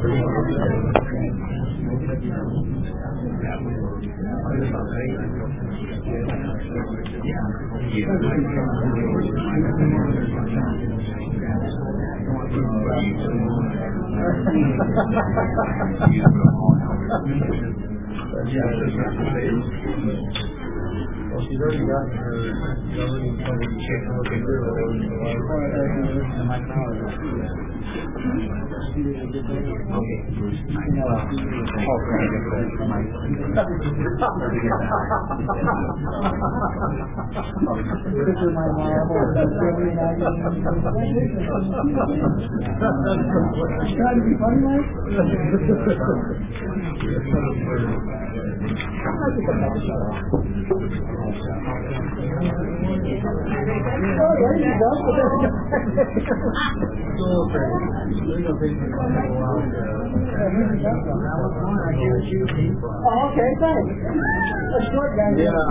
Well, she's already gotten her governing publication looking through it. Trying to be funny, Mike? Oh, okay, thanks. A short guy.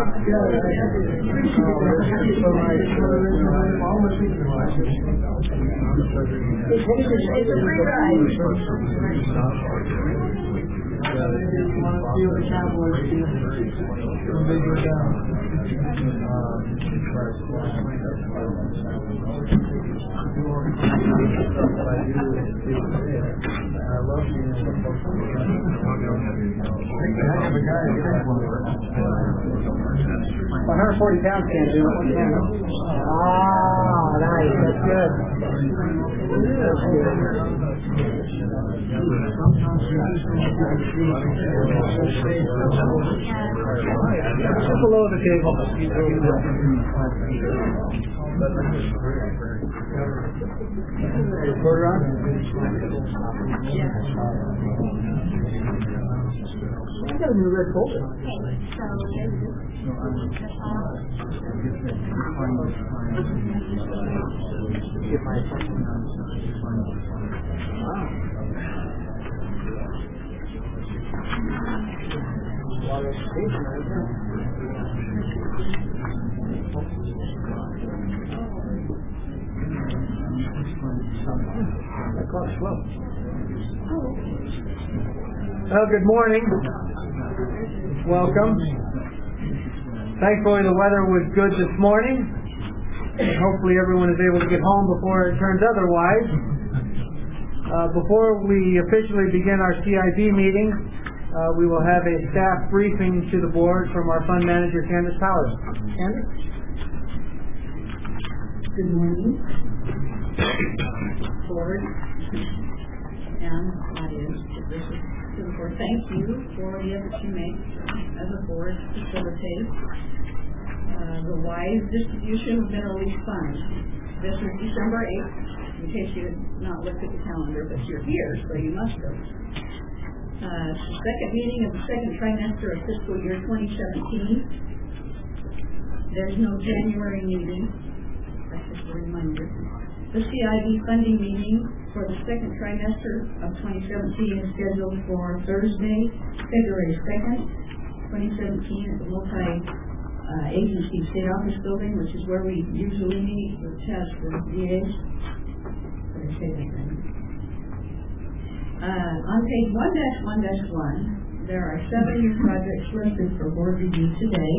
Well, 140 pounds can't do it. Ah, nice. That's good. Just below the table. Recorder on? I got a new red folder. Well, good morning. Welcome. Thankfully the weather was good this morning. Hopefully everyone is able to get home before it turns otherwise. Before we officially begin our CIB meeting, we will have a staff briefing to the board from our fund manager, Candace Powers. Candace? Good morning, board and audience. Thank you for the effort you make as a board to facilitate the wise distribution of mineral lease funds. This is December 8th, in case you have not looked at the calendar, but you're here, so you must have. The second meeting of the second trimester of fiscal year 2017. There's no January meeting. That's just a reminder. The CIB funding meeting for the second trimester of 2017 is scheduled for Thursday, February 2nd, 2017 at the multi-agency state office building, which is where we usually meet with Chess for DAs. Did I say that right? On page 1-1-1, there are 7 new projects listed for board review today.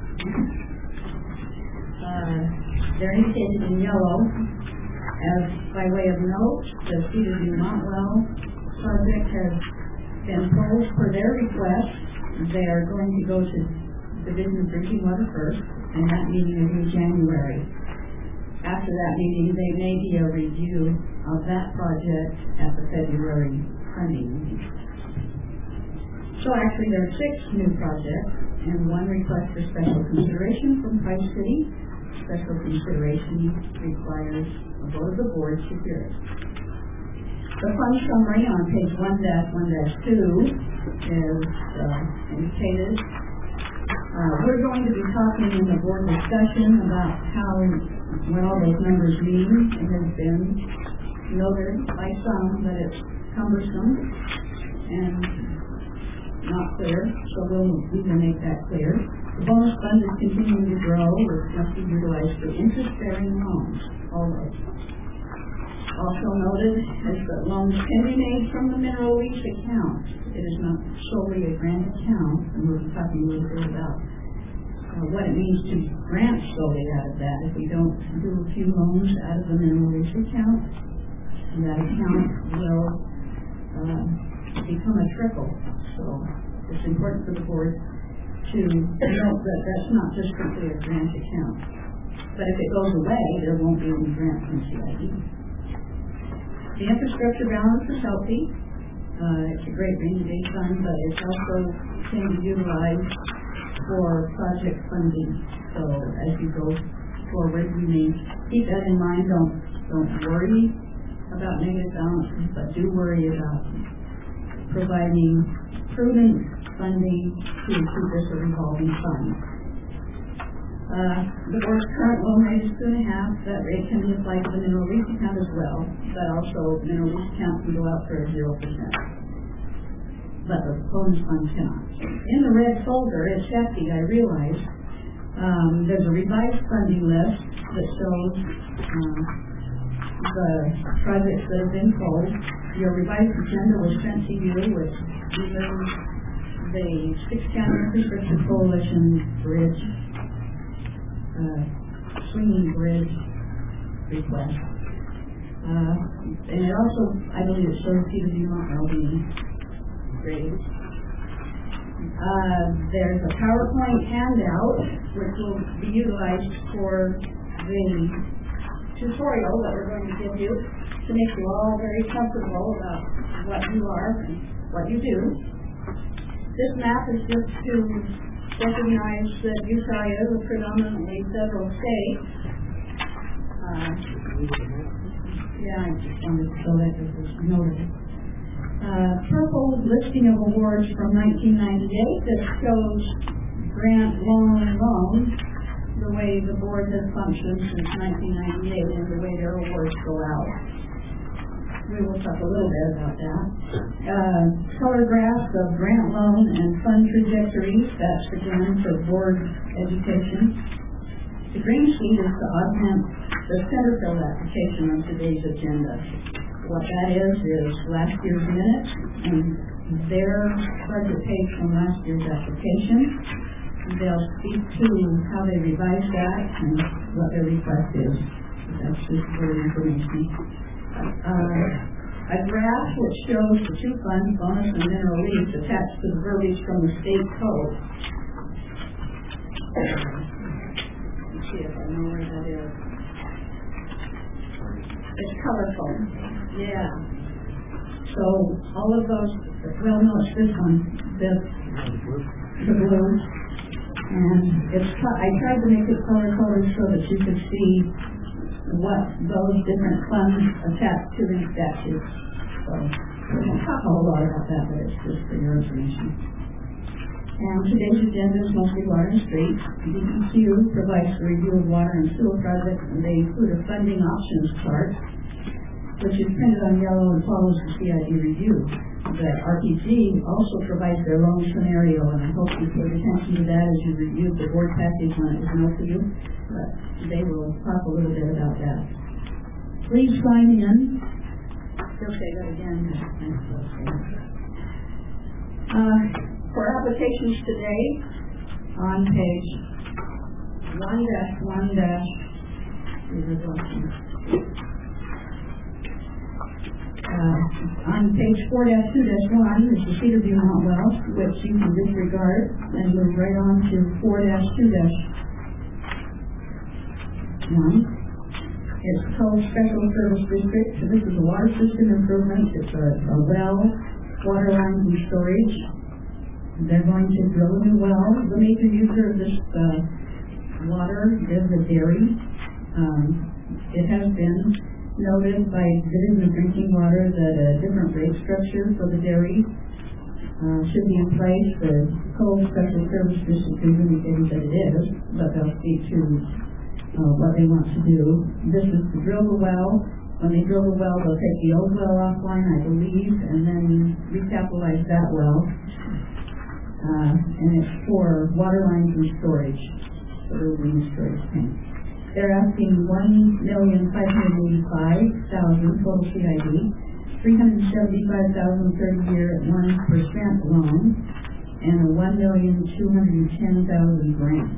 They're indicated in yellow. As by way of note, the Cedar View Montwell project has been pulled per their request. They are going to go to Division of Drinking Water first, and that meeting is in January. After that meeting, there may be a review of that project at the February funding meeting. So actually there are 6 new projects and 1 request for special consideration from Price City. Special consideration requires a vote of the board to hear it. The fund summary on page 1-1-2 is indicated. We're going to be talking in the board discussion about what all those numbers mean. It has been noted by some that it's cumbersome and not clear, so we can make that clear. The bonus fund is continuing to grow, which must be utilized for interest-bearing loans, always. Also noted is that loans can be made from the mineral lease account. It is not solely a grant account, and we'll be talking a little bit about what it means to grant solely out of that. If we don't do a few loans out of the mineral lease account, that account will become a trickle. So it's important for the board to note that that's not just strictly a grant account. But if it goes away, there won't be any grant from CID. The infrastructure balance is healthy. It's a great rainy day fund, but it's also can be utilized for project funding. So as you go forward, you may keep that in mind. Don't worry about negative balances, but do worry about providing prudent funding to keep this a revolving fund. The board's current loan rate is 2.5%. That rate can be applied to the mineral lease account as well, but also the mineral lease account can go out for 0%. But the bonus fund cannot. In the red folder, it's hefty, I realize. There's a revised funding list that shows the projects that have been pulled. Your revised agenda was sent to you with even the 6-county infrastructure coalition bridge, swinging bridge request. And it also, I believe, it shows Peterview Montreal being graded. There's a PowerPoint handout which will be utilized for the tutorial that we're going to give you to make you all very comfortable about what you are and what you do. This map is just to recognize that Utah is a predominantly federal state. Yeah, I just wanted to show that this was noted. Purple listing of awards from 1998 that shows grant, loan, the way the board has functioned since 1998 and the way their awards go out. We will talk a little bit about that. Color graphs of grant, loan, and fund trajectories. That's again for board education. The green sheet is to augment the center field application on today's agenda. What that is last year's minutes and their budget page from last year's application. They'll speak to how they revised that and what their request is. That's just for information. A graph which shows the two funds, bonus and mineral lease, attached to the verbiage from the state code. Let's see if I know where that is. It's colorful. Yeah. So all of those, well, no, it's this one, the blue. And I tried to make it color-coded so that you could see what those different funds attached to these statutes. So we won't talk a whole lot about that, but it's just for your information. And today's agenda is mostly water and streets. DEQ provides the review of water and sewer projects, and they include a funding options chart, which is printed on yellow and follows the CID review. The RPG also provides their loan scenario, and I hope you paid attention to that as you reviewed the board package when it was mailed to you. But they will talk a little bit about that. Please sign in. He'll say that again. For applications today, on page 1-1-on page 4-2-1 is the Cedarview Mount Well, which you can disregard and move right on to 4-2-1. It's called Special Service District. So this is a water system improvement. It's a well, water lines and storage. They're going to drill a new well. The major user of this water is a dairy. It has been noted by Division of Drinking Water that a different rate structure for the dairy should be in place. The Cole Special Service District is indicating that it is, but they'll speak to what they want to do. This is to drill the well. When they drill the well, they'll take the old well offline, I believe, and then recapitalize that well. And it's for water lines and storage, for the storage tank. They're asking $1,585,000 total CID, $375,000 30-year at 1% loan, and a $1,210,000 grant.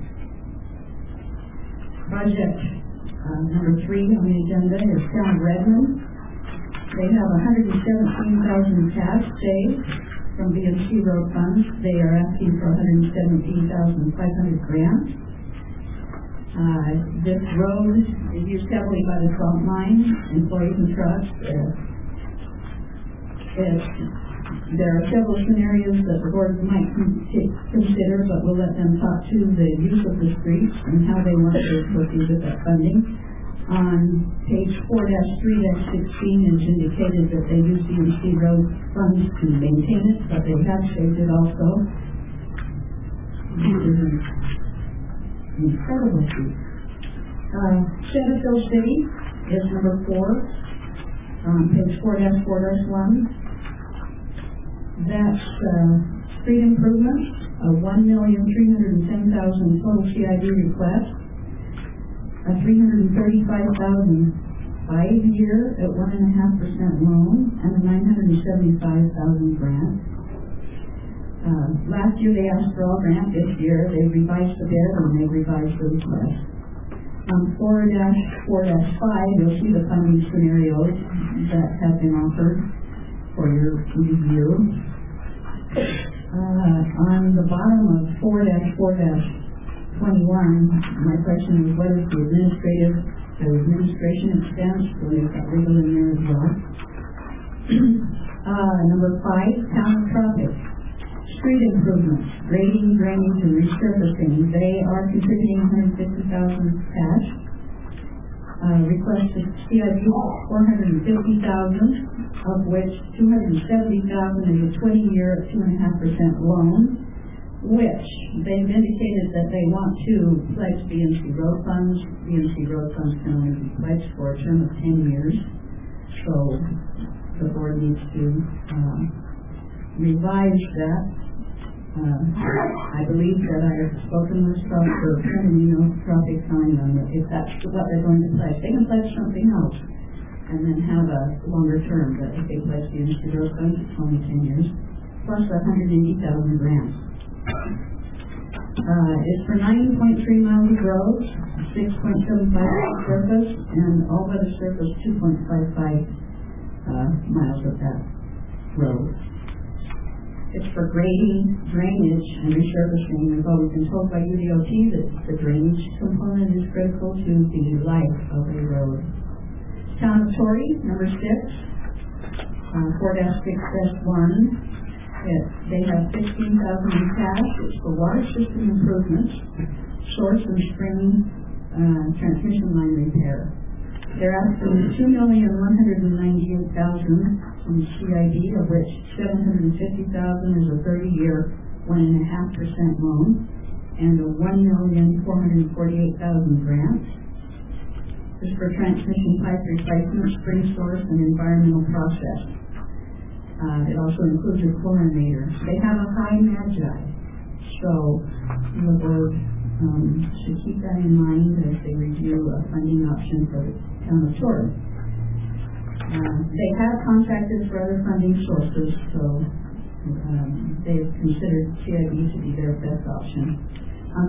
Project number 3 on the agenda is Town of Redmond. They have $117,000 cash saved from VMC road funds. They are asking for $117,500 grant. This road is used heavily by the front line, employees and trucks. There are several scenarios that the board might consider, but we'll let them talk to the use of the streets and how they want to proceed with that funding. On page 4-3-16 is indicated that they use VMC road funds to maintain it, but they have saved it also. Incredible feat. Centerville City is number 4 on page 4-4-1. That's street improvements, a $1,310,000 total CID request, a $335,000 5-year at 1.5% loan, and a $975,000 grant. Last year they asked for all grant. This year they revised the bid and they revised the request. On 4-4-5, you'll see the funding scenarios that have been offered for your review. On the bottom of 4-4-21, my question is, what is the administration expense? So they've got legal in there as well. Number 5, town of Tropic. Street improvements, grading, drainage, and resurfacing. They are contributing $150,000 cash. Requested CID $450,000, of which $270,000 is a 20-year at 2.5% loan, which they've indicated that they want to pledge VMC road funds. VMC road funds can only be pledged for a term of 10 years, so the board needs to revise that. I believe that I have spoken with Tropic telling them that if that's what they're going to pledge, they can pledge something else and then have a longer term. But if they pledge the industry road funds, it's only 10 years, plus the $180,000 grants. It's for 9.3 miles of roads, 6.75 surface, and all weather surface 2.55 miles of that road. It's for grading, drainage, and resurfacing. We've always been told by UDOT that the drainage component is critical to the life of a road. Town of Torrey, number 6, 4-6-1. They have $15,000 in cash. It's for water system improvements, source and spring transmission line repair. They're asking $2,198,000 in CID, of which $750,000 is a 30-year, 1.5% loan, and a $1,448,000 grant. This is for transmission pipe replacement, spring source, and environmental process. It also includes a chlorinator. They have a high magi, so the board should keep that in mind as they review a funding option for the town of Torrey. They have contracted for other funding sources, so they've considered CID to be their best option. On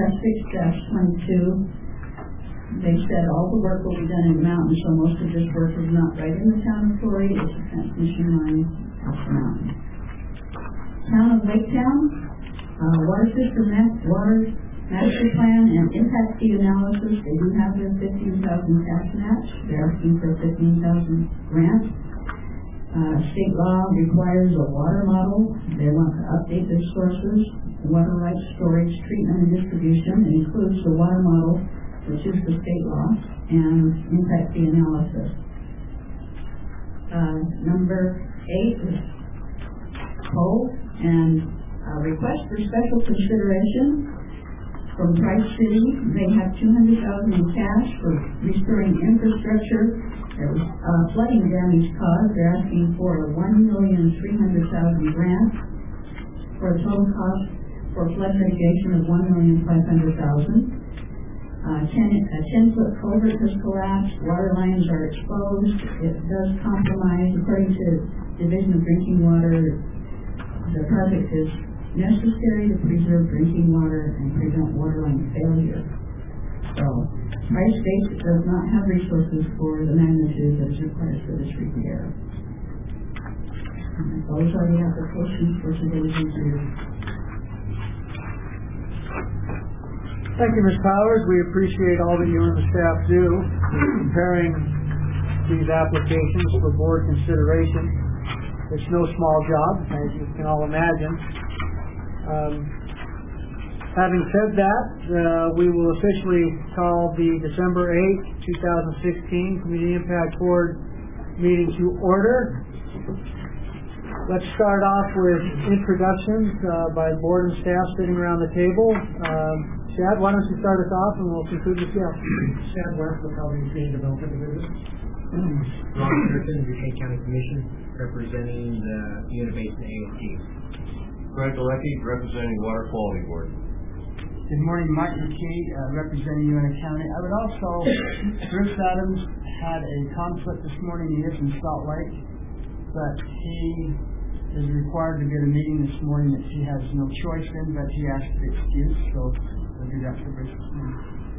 4-6-22, they said all the work will be done in the mountains, so most of this work is not right in the town of Torrey. It's a transmission line off the mountain. Town of Laketown, water system water master plan and impact fee analysis. They do have their $15,000 cash match. They're asking for a $15,000 grant. State law requires a water model. They want to update their sources, water rights, storage, treatment, and distribution. It includes the water model, which is the state law, and impact fee analysis. Number 8 is poll and request for special consideration. From Price City, they have $200,000 in cash for restoring infrastructure. There was flooding damage caused. They're asking for a $1,300,000 grant for a total cost for flood mitigation of $1,500,000. A 10-foot culvert has collapsed, water lines are exposed. It does compromise, according to Division of Drinking Water, the project is necessary to preserve drinking water and prevent waterline failure. So, Tri-State does not have resources for the magnitude that is required for this repair. And those are the applications for today's review. Thank you, Ms. Powers. We appreciate all that you and the staff do in preparing these applications for board consideration. It's no small job, as you can all imagine. Having said that, we will officially call the December 8th, 2016 Community Impact Board meeting to order. Let's start off with introductions by board and staff sitting around the table. Chad, why don't you start us off and we'll conclude with Jeff. Chad West with Housing and Community Development Division. Ron Anderson, Duquesne County Commission, representing the Uinta Basin AOT. Greg Galecki, representing Water Quality Board. Good morning, Mike McKee, representing Uinta County. I would also, Bruce Adams had a conflict this morning. He is in Salt Lake, but he is required to get a meeting this morning that he has no choice in, but he asked to excuse, so we'll do that for Bruce this morning.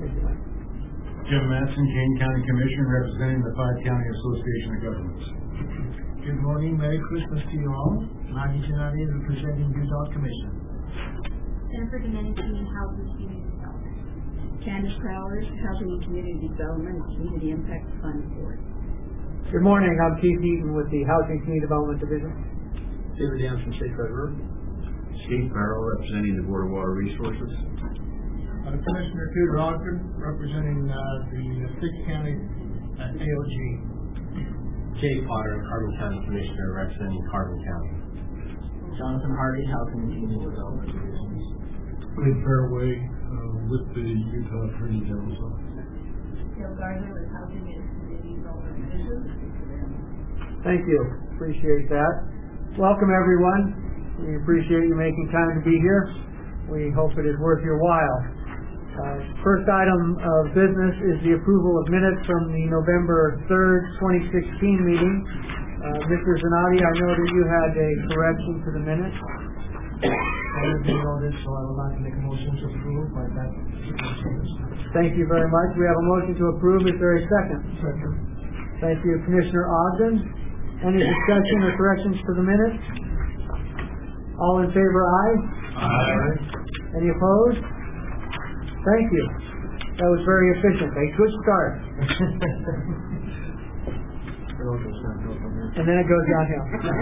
Jim Matson, Kane County Commission, representing the 5 County Association of Governments. Good morning, Merry Christmas to you all. Maggie Giannotti, representing Utah Commission. Jennifer Domenici, Housing and Community Development. Candace Powers, Housing and Community Development, Community Impact Fund Board. Good morning. I'm Keith Eaton with the Housing and Community Development Division. David Anderson, State Treasurer. Steve Farrell, representing the Board of Water Resources. Commissioner Tudor Ogden, representing the 6th County AOG. Jay Potter, Carbon County Commissioner, representing Carbon County. Jonathan Hardy, Housing and Community Development Division. Craig Fairway, with the Utah Attorney General's Office. Bill Gardner with Housing and Community Development Division. Thank you. Appreciate that. Welcome, everyone. We appreciate you making time to be here. We hope it is worth your while. First item of business is the approval of minutes from the November 3rd, 2016 meeting. Mr. Zanotti, I know that you had a correction to the minutes. I reviewed all this, so I would like to make a motion to approve, but that Thank you very much. We have a motion to approve. Is there a second? second. Thank you, Commissioner Ogden. Any discussion or corrections to the minutes? All in favor, aye? Aye. Any opposed? Thank you. That was very efficient. A good start. And then it goes downhill.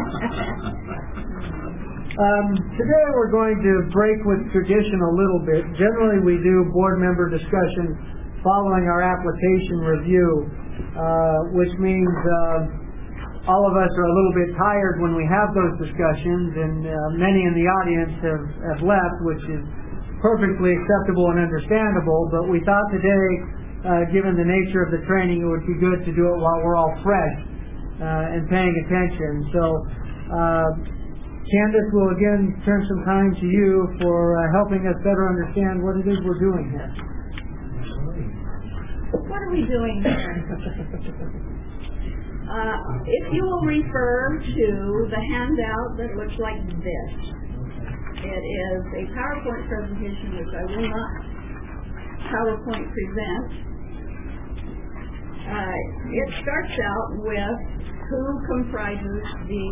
Today we're going to break with tradition a little bit. Generally we do board member discussion following our application review, which means all of us are a little bit tired when we have those discussions, and many in the audience have left, which is perfectly acceptable and understandable, but we thought today, given the nature of the training, it would be good to do it while we're all fresh and paying attention. So Candace will again turn some time to you for helping us better understand what it is we're doing here. What are we doing here? If you will refer to the handout that looks like this, it is a PowerPoint presentation which I will not PowerPoint present. It starts out with who comprises the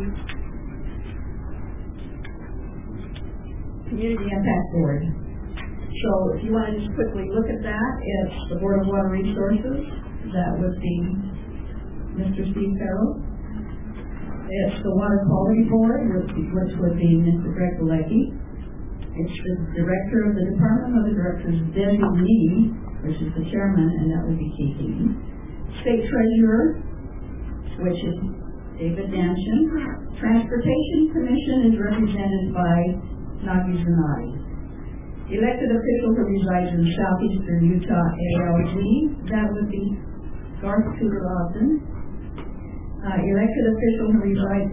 Community Impact Board. So if you want to just quickly look at that, it's the Board of Water Resources. That would be Mr. Steve Farrell. It's the Water Quality Board, which would be Mr. Greg Galecki. It's the Director of the Department of the Directors Designee, which is the Chairman, and that would be Keith Eaton. State Treasurer, which is David Danchin. Transportation Commission is represented by Nagi Zanotti. Elected official who resides in southeastern Utah ALG, that would be Garth Tudor Ogden. Elected official who resides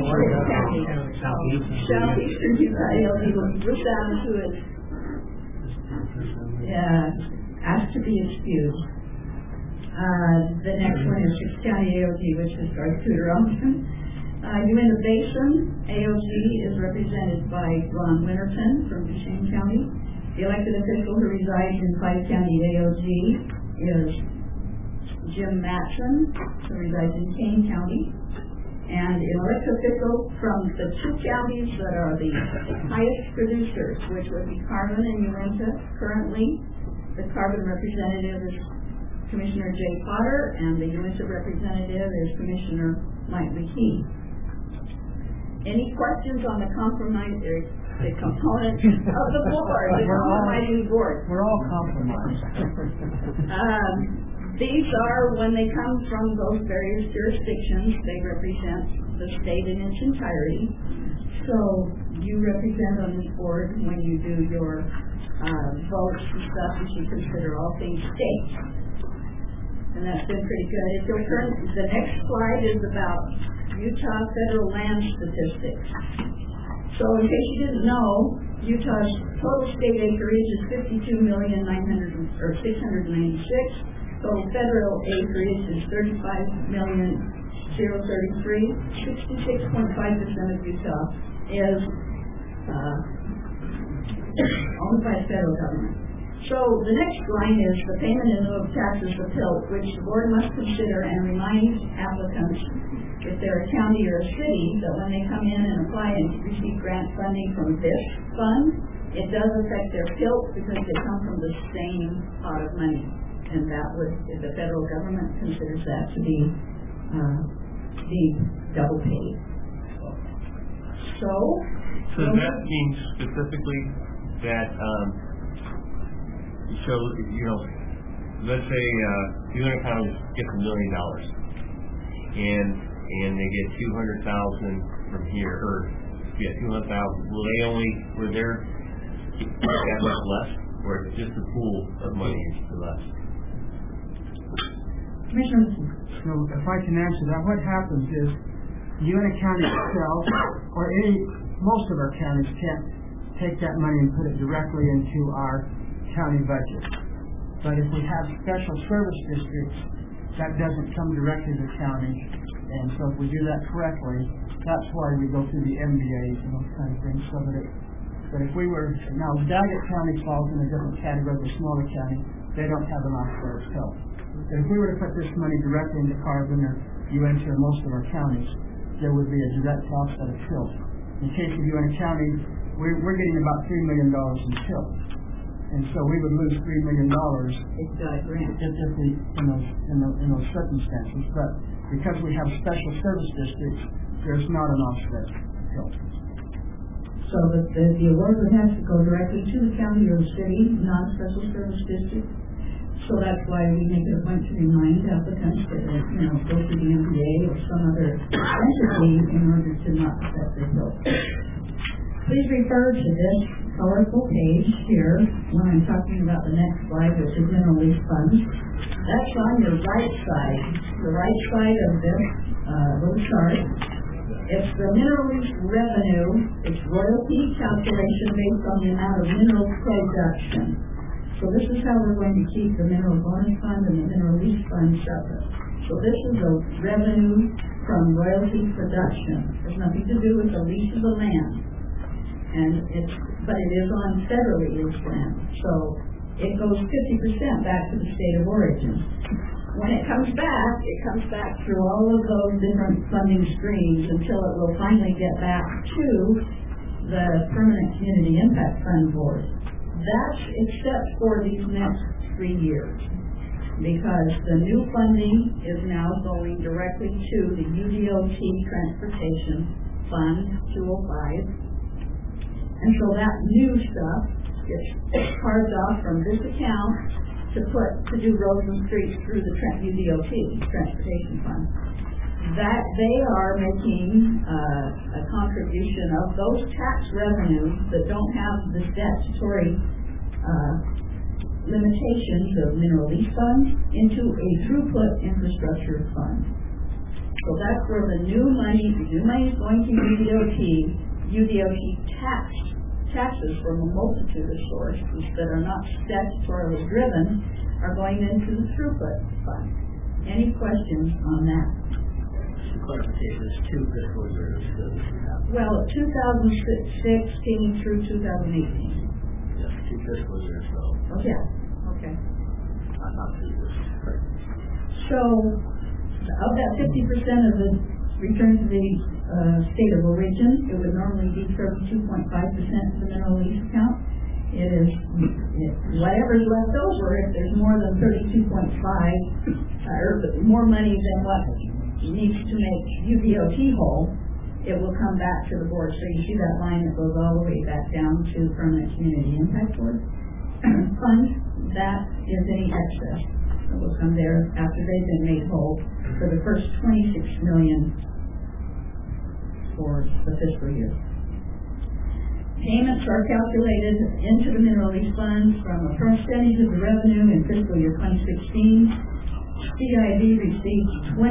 southeastern Utah ALG, Bruce Adams, who is asked to be excused. The next one is Six County AOG, which is Garth Tudor-Elmson. Uinta Basin AOG is represented by Ron Winterton from Duchesne County. The elected official who resides in 5 County AOG is Jim Matson, who resides in Kane County. And an elected official from the 2 counties that are the highest producers, which would be Carbon and Uinta. Currently, the Carbon representative is Commissioner Jay Potter, and the Uinta representative is Commissioner Mike McKee. Any questions on the compromise, or the components of the board, the compromising board? We're all compromised. These are, when they come from those various jurisdictions, they represent the state in its entirety. So you represent on this board when you do your votes and stuff, you should consider all things state. And that's been pretty good. If you'll turn, the next slide is about Utah federal land statistics. So in case you didn't know, Utah's total state acreage is 52,696,000. Total federal acreage is 35,033,000. 66.5% of Utah is owned by the federal government. So the next line is the payment in lieu of taxes for PILT, which the board must consider and remind applicants, if they're a county or a city, that when they come in and apply and receive grant funding from this fund, it does affect their PILT because they come from the same pot of money. And that would, if the federal government considers that to be double paid. So that means specifically that, so, let's say, Uinta County gets $1 million, and they get 200,000 from here, or 200,000. Will there get that much less, or just the pool of money is less? Commissioner, so if I can answer that, what happens is Uinta County itself, or most of our counties, can't take that money and put it directly into our county budget. But if we have special service districts, that doesn't come directly to the county. And so if we do that correctly, that's why we go through the MBAs and those kind of things. So that but if we were, now Daggett County falls in a different category, the smaller county, they don't have an offset of help. But if we were to put this money directly into Carbon or Uinta or most of our counties, there would be a direct offset of tilt. In the case of Uinta County, we're getting about $3 million in tilt. And so we would lose $3 million in those circumstances. But because we have special service districts, there's not an offset tilt. So the award would have to go directly to the county or the city, not special service district. So that's why we make it a point to remind applicants that go through the MBA or some other entity in order to not affect their bill. Please refer to this colorful page here when I'm talking about the next slide, which is mineral lease funds. That's on your right side, the right side of this little chart. It's the mineral lease revenue. It's royalty calculation based on the amount of mineral production. So this is how we're going to keep the mineral bonus fund and the mineral lease fund separate. So this is the revenue from royalty production. There's nothing to do with the lease of the land. But it is on federally leased land. So it goes 50% back to the state of origin. When it comes back through all of those different funding streams until it will finally get back to the Permanent Community Impact Fund Board. That's except for these next 3 years, because the new funding is now going directly to the UDOT Transportation Fund 205. And so that new stuff gets carved off from this account to do roads and streets through the UDOT Transportation Fund. That they are making a contribution of those tax revenues that don't have the statutory limitations of mineral lease funds into a throughput infrastructure fund. So that's where the new money is going to UDOT taxed taxes from a multitude of sources that are not statutorily driven are going into the throughput fund. Any questions on that? For clarification, there's two fiscal years that we have. Well, 2016 through 2018. Yes, two fiscal years though. Oh, yeah, okay. Not 2 years. Correct. So, of that 50% of the return to the state of origin, it would normally be 32.5% to the mineral lease account. It is whatever's left over. If there's more than 32.5 or more money than what needs to make UDOT whole, it will come back to the board. So you see that line that goes all the way back down to Permanent Community Impact Board Fund. That is any excess that will come there after they've been made whole for the first $26 million for the fiscal year. Payments are calculated into the mineral lease funds from a percentage of the revenue in fiscal year 2016. CID received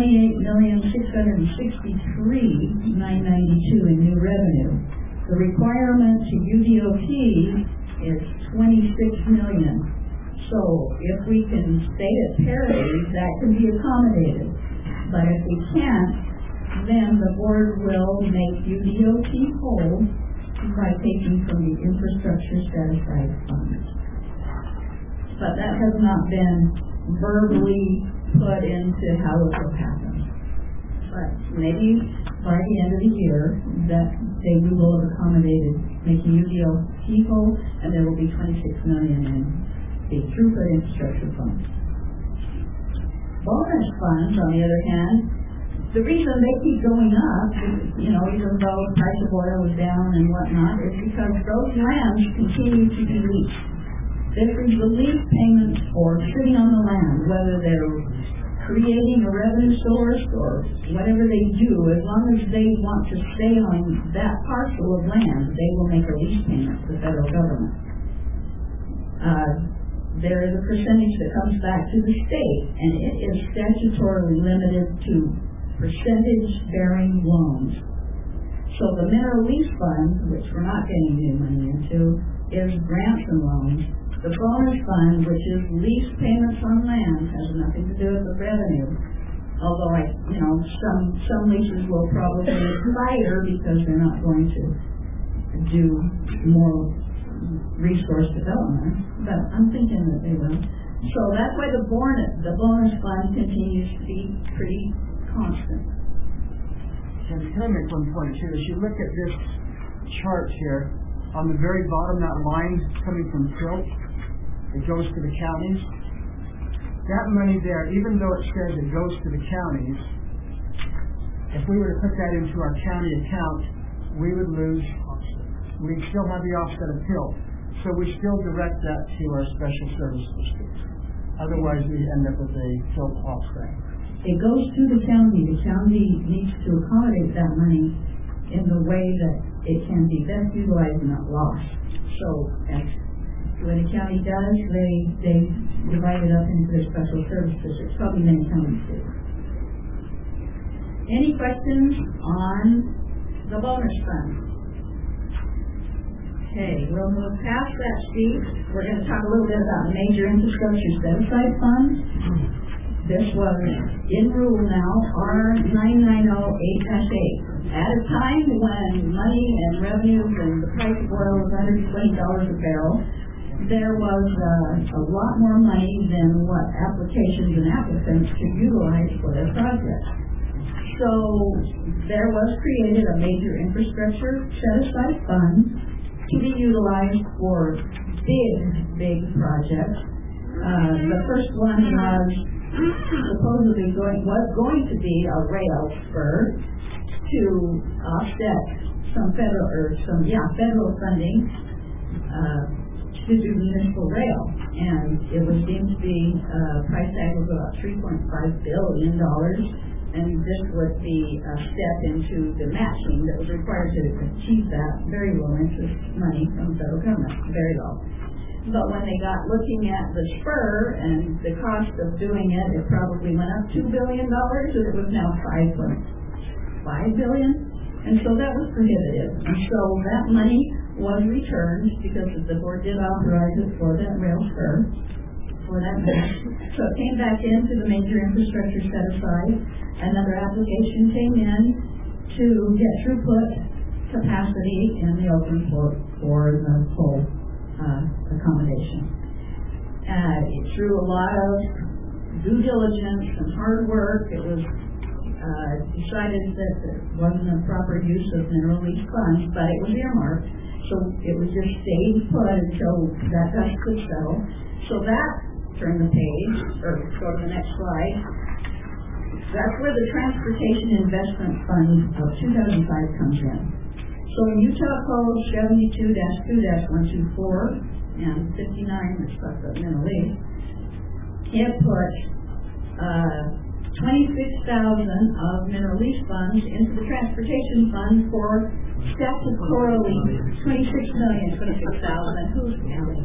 $28,663,992 in new revenue. The requirement to UDOT is $26 million. So if we can stay at parity, that can be accommodated. But if we can't, then the board will make UDOT whole by taking from the infrastructure set-aside fund. But that has not been verbally put into how it will happen. But maybe by the end of the year, that we will have accommodated making UDOT whole, and there will be $26 million in the throughput infrastructure fund. Bonus funds, on the other hand, the reason they keep going up, even though the price of oil is down and whatnot, is because those lands continue to be leased. This is the lease payments for sitting on the land, whether they're creating a revenue source or whatever they do, as long as they want to stay on that parcel of land, they will make a lease payment to the federal government. There is a percentage that comes back to the state, and it is statutorily limited to percentage-bearing loans. So the mineral lease fund, which we're not getting new money into, is grants and loans. The bonus fund, which is lease payments on land, has nothing to do with the revenue. Although some leases will probably expire because they're not going to do more resource development, but I'm thinking that they will. So that's why the bonus fund continues to be pretty constant. And can I make one point too? As you look at this chart here, on the very bottom, that line coming from Tilt, it goes to the counties. That money there, even though it says it goes to the counties, if we were to put that into our county account, we would lose. We'd still have the offset of Tilt. So we still direct that to our special service districts. Otherwise, we end up with a Tilt offset. It goes to the county. The county needs to accommodate that money in the way that it can be best utilized and not lost. So when the county does, they divide it up into their special service districts. Probably many counties do. Any questions on the bonus fund? Okay, we'll move past that sheet. We're going to talk a little bit about the major infrastructure set-aside fund. This was in rule now, R9908-8. At a time when money and revenues and the price of oil was $120 a barrel, there was a lot more money than what applications and applicants could utilize for their projects. So there was created a major infrastructure set-aside fund to be utilized for big projects. The first one was supposedly going to be a rail spur to offset some federal funding to do municipal rail, and it was deemed to be price tag of about $3.5 billion. And this would be a step into the matching that was required to achieve that. Very low interest money from the federal government, very low. But when they got looking at the spur and the cost of doing it, it probably went up $2 billion, and it was now $5.5 billion. And so that was prohibitive. And so that money was returned because the board did authorize it for that rail spur, for that match. So it came back into the major infrastructure set aside. Another application came in to get throughput capacity in the open for the full accommodation. Through a lot of due diligence and hard work, it was decided that it wasn't a proper use of mineral lease funds, but it was earmarked, so it was just stayed put until that dust could settle. So that, turn the page, or go to the next slide, that's where the Transportation Investment Fund of 2005 comes in. So in Utah Code 72-2-124 and 59, which talks about mineral lease, it put 26,000 of mineral lease funds into the transportation fund for statutorily 26,000, who's counting?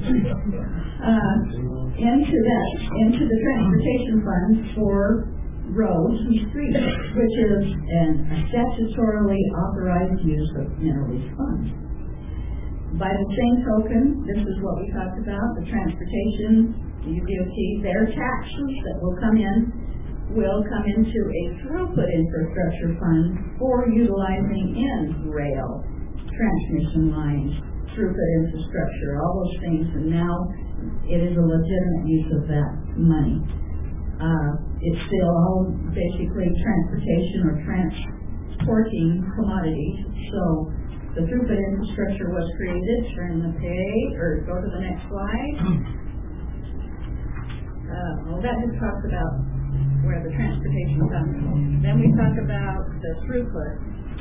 Into the transportation fund for roads and streets, which is a statutorily authorized use of mineral lease funds. By the same token, this is what we talked about, the transportation, the UDOT, their taxes that will come into a throughput infrastructure fund for utilizing in rail, transmission lines, throughput infrastructure, all those things, and now it is a legitimate use of that money. It's still all basically transportation or transporting commodities. So the throughput infrastructure was created. Turn the page, or go to the next slide. That just talks about where the transportation comes from. Then we talk about the throughput.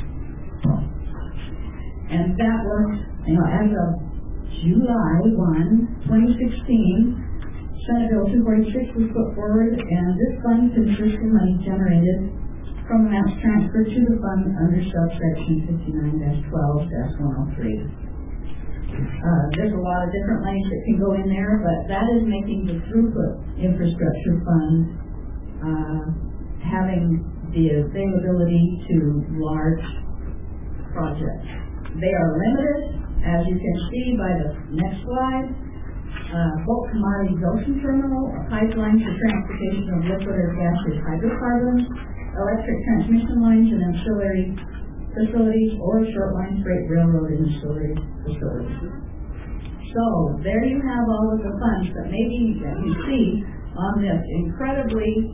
And that was, as of July 1, 2016, Senate Bill 246 was put forward, and this fund consists of money generated from amounts transferred to the fund under subsection 59-12-103. There's a lot of different monies that can go in there, but that is making the throughput infrastructure fund having the availability to large projects. They are limited, as you can see by the next slide. Bulk commodities ocean terminal, a pipeline for transportation of liquid or gaseous hydrocarbons, electric transmission lines and ancillary facilities, or short line freight railroad and ancillary facilities. So there you have all of the funds that maybe that you see on this incredibly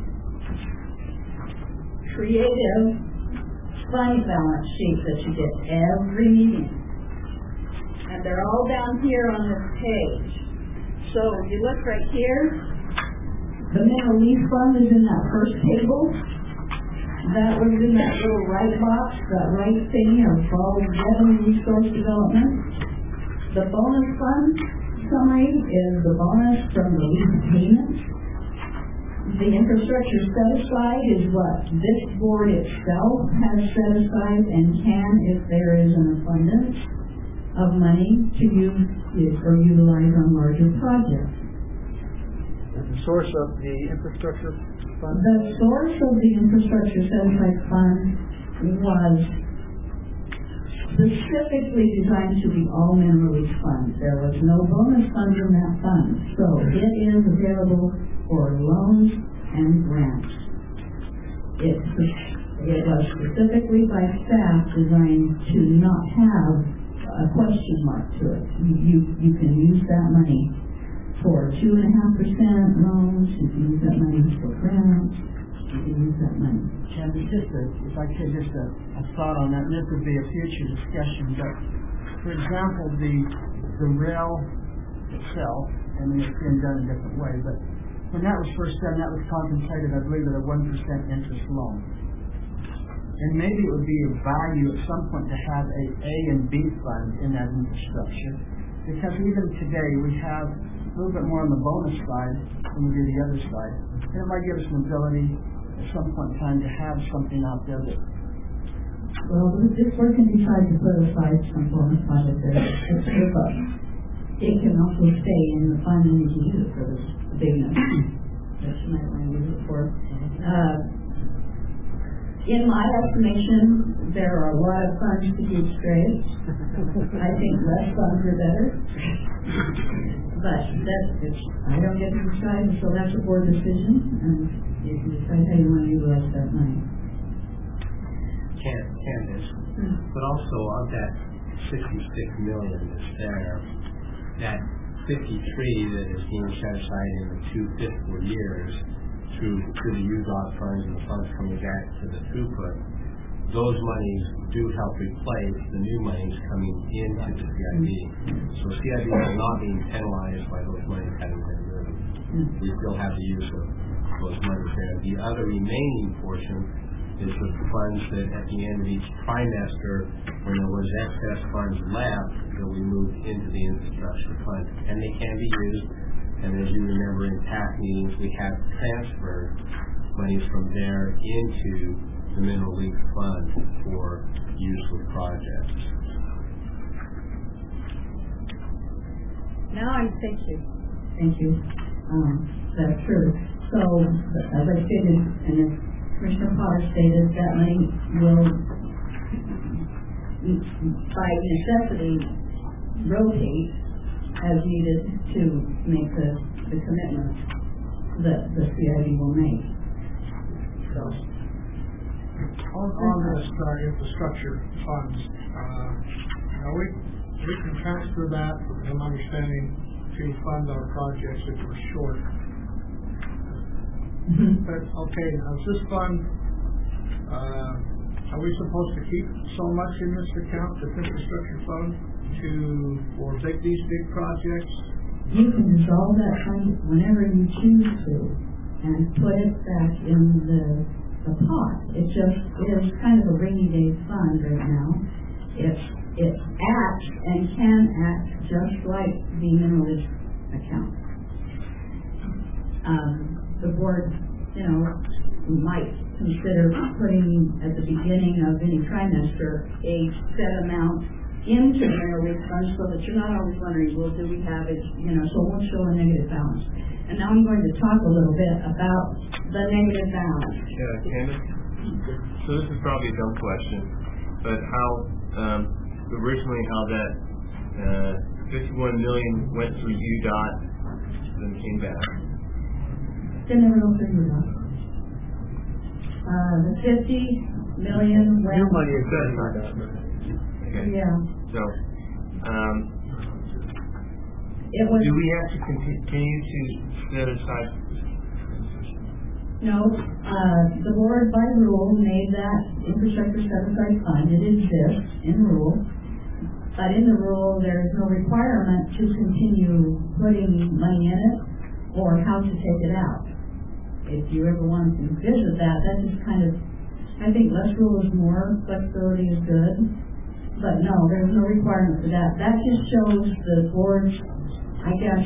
creative fund balance sheet that you get every meeting. And they're all down here on this page. So if you look right here, the mineral lease fund is in that first table. That was in that little right box, that right thing of all revenue resource development. The bonus fund summary is the bonus from the lease payments. The infrastructure set aside is what this board itself has set aside and can, if there is an abundance of money, to use or utilize on larger projects. The source of the infrastructure fund? The source of the infrastructure set aside fund was specifically designed to be all mineral lease funds. There was no bonus fund in that fund, so it is available for loans and grants. It was specifically by staff designed to not have a question mark to it. You can use that money for 2.5% loans. You can use that money for grants. You can use that money. Jen, if I could, just a thought on that. And this would be a future discussion. But for example, the rail itself, I mean, it's been done a different way. But when that was first done, that was contemplated, I believe, at a 1% interest loan. And maybe it would be of value at some point to have a and B fund in that infrastructure, because even today we have a little bit more on the bonus side than we do the other side. And it might give us an ability at some point in time to have something out there that... Well, this board can decide to put aside some bonus project there. It can also stay in the fund and you can use it for this bigness that you might want to use it for. In my estimation, there are a lot of funds to keep straight. I think less funds are better. But I don't get to decide, so that's a board decision, and you can decide how you want to utilize that money. Candace, but also of that 66 million that's there, that 53 that is being set aside in the 2 fiscal years through the UDOT funds and the funds coming back to the throughput, those monies do help replace the new monies coming into the CID. So CID is not being penalized by those monies having been moved. We still have the use of those monies there. The other remaining portion is the funds that at the end of each trimester, when there was excess funds left, that we moved into the infrastructure fund. And they can be used, and as you remember in past meetings, we have transferred monies from there into the Mineral Lease Fund for use with projects. Now I'm thinking. Thank you. That's true. So, as I stated, and as Commissioner Potter stated, that money will, by necessity, rotate as needed to make the commitments that the CID will make. So, On this infrastructure funds, now we can transfer that, I'm understanding, to fund our projects if we're short. But, okay, now this fund, are we supposed to keep so much in this account, this infrastructure fund, for these big projects? You can dissolve that fund whenever you choose to and put it back in the pot. It just is kind of a rainy day fund right now. It acts and can act just like the mineral lease account. The board, might consider putting at the beginning of any trimester a set amount into the mineral lease fund so that you're not always wondering, well, do we have it, so it won't show a negative balance. And now I'm going to talk a little bit about the negative balance. Yeah, Candace? So this is probably a dumb question, but originally how that 51 million went through UDOT, then came back. Didn't ever go through UDOT. The 50 million went... New money is set aside. Okay. Yeah. So, It was... do we have to continue to set aside? No, the board by rule made that infrastructure set-aside fund. It exists in rule, but in the rule there is no requirement to continue putting money in it or how to take it out. If you ever want to visit that, that's just kind of, I think less rule is more, flexibility is good, but no, there's no requirement for that. That just shows the board's, I guess,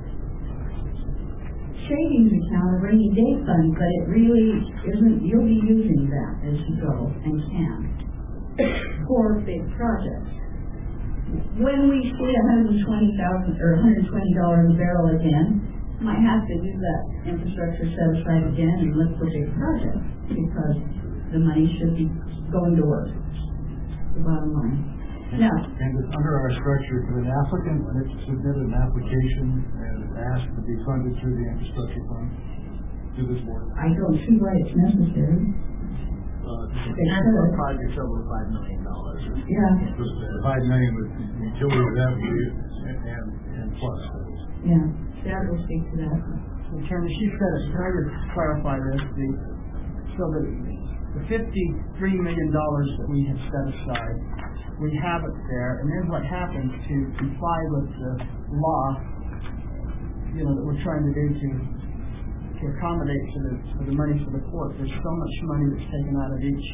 savings account, a rainy day fund, but it really isn't. You'll be using that as you go and can for big projects. When we see $120,000 or $120 a barrel again, might have to use that infrastructure set aside again and look for big projects because the money should be going to work. The bottom line. Now, And under our structure, could an applicant, when it's submitted an application and asked to be funded through the infrastructure fund, to this board? I don't see why it's necessary. And for projects over $5 million. Yeah. Just $5 million with utility revenue and plus. Yeah. Dad will speak to that. So, Chairman, she said it. Can I just clarify this? The $53 million that we have set aside, we have it there, and then what happens to comply with the law, that we're trying to do to accommodate for the money for the port. There's so much money that's taken out of each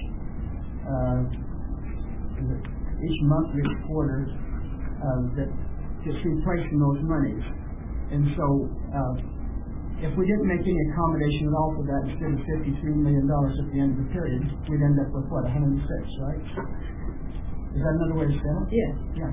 month, each quarter, that gets replacing those monies. And so, if we didn't make any accommodation at all for that, instead of $53 million at the end of the period, we'd end up with what, 106, right? Is that another way to say it? Yeah. Yeah.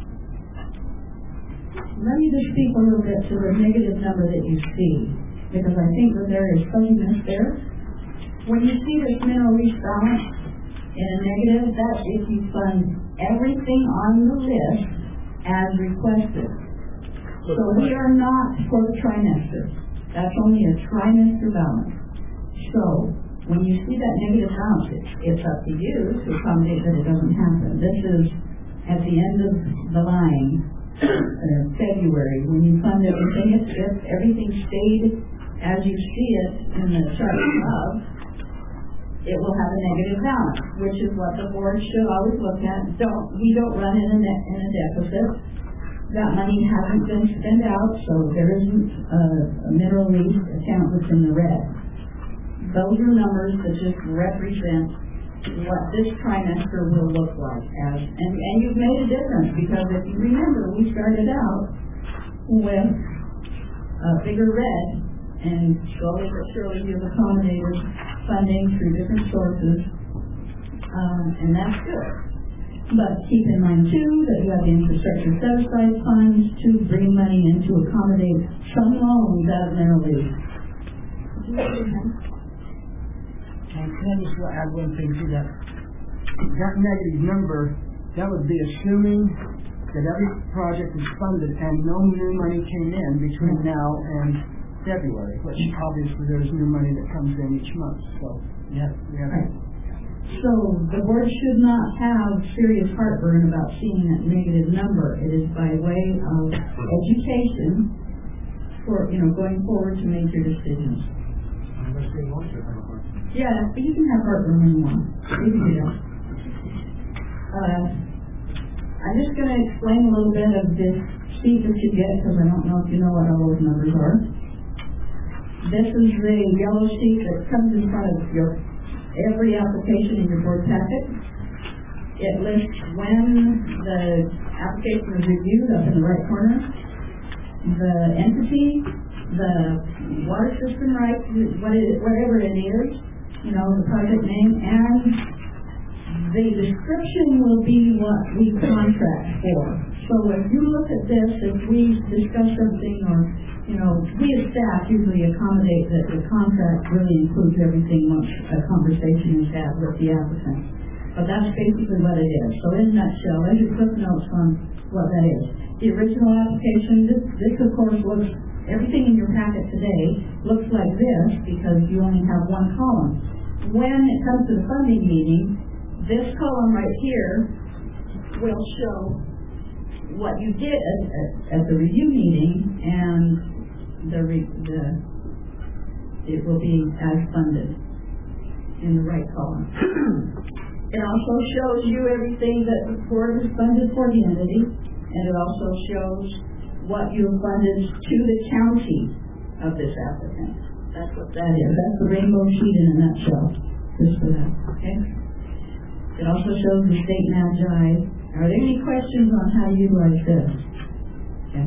Let me just speak a little bit to the negative number that you see, because I think that there is fuzziness there. When you see this mineral lease balance in a negative, that's if you fund everything on the list as requested. So we are not for the trimester. That's only a trimester balance. So when you see that negative balance, it's up to you to accommodate that it doesn't happen. This is at the end of the line, February, when you fund everything. If everything stayed as you see it in the chart above, it will have a negative balance, which is what the board should always look at. We don't run in a deficit. That money hasn't been spent out, so there isn't a mineral lease account that's in the red. Those are numbers that just represent what this trimester will look like as, and you've made a difference, because if you remember, we started out with a bigger red, and slowly but surely you've accommodated funding through different sources, and that's good. But keep in mind too that you have the infrastructure set-aside funds to bring money in to accommodate some loans out of mineral lease. And can I just add one thing to that? That negative number, that would be assuming that every project is funded and no new money came in between now and February, which obviously there's new money that comes in each month. So yeah, we have. Right. So the board should not have serious heartburn about seeing that negative number. It is by way of education for going forward to make your decisions. Yeah, but you can have heartburn when you want. You can do that. I'm just going to explain a little bit of this sheet that you get, because I don't know if you know what all those numbers are. This is the yellow sheet that comes in front of every application in your board packet. It lists when the application is reviewed up in the right corner, the entity, the water system rights, whatever it is, the project name, and the description will be what we contract for. So if you look at this, if we discuss something, or we as staff usually accommodate that the contract really includes everything once a conversation is had with the applicant. But that's basically what it is. So in a nutshell, there's your quick notes on what that is. The original application, this of course looks, everything in your packet today looks like this because you only have one column. When it comes to the funding meeting, this column right here will show what you did at the review meeting, and it will be as funded in the right column. It also shows you everything that the board has funded for the entity, and it also shows what you have funded to the county of this applicant. That's what that is. That's the rainbow sheet in a nutshell. Just for that. Okay? It also shows the state magi. Are there any questions on how to utilize this? Okay.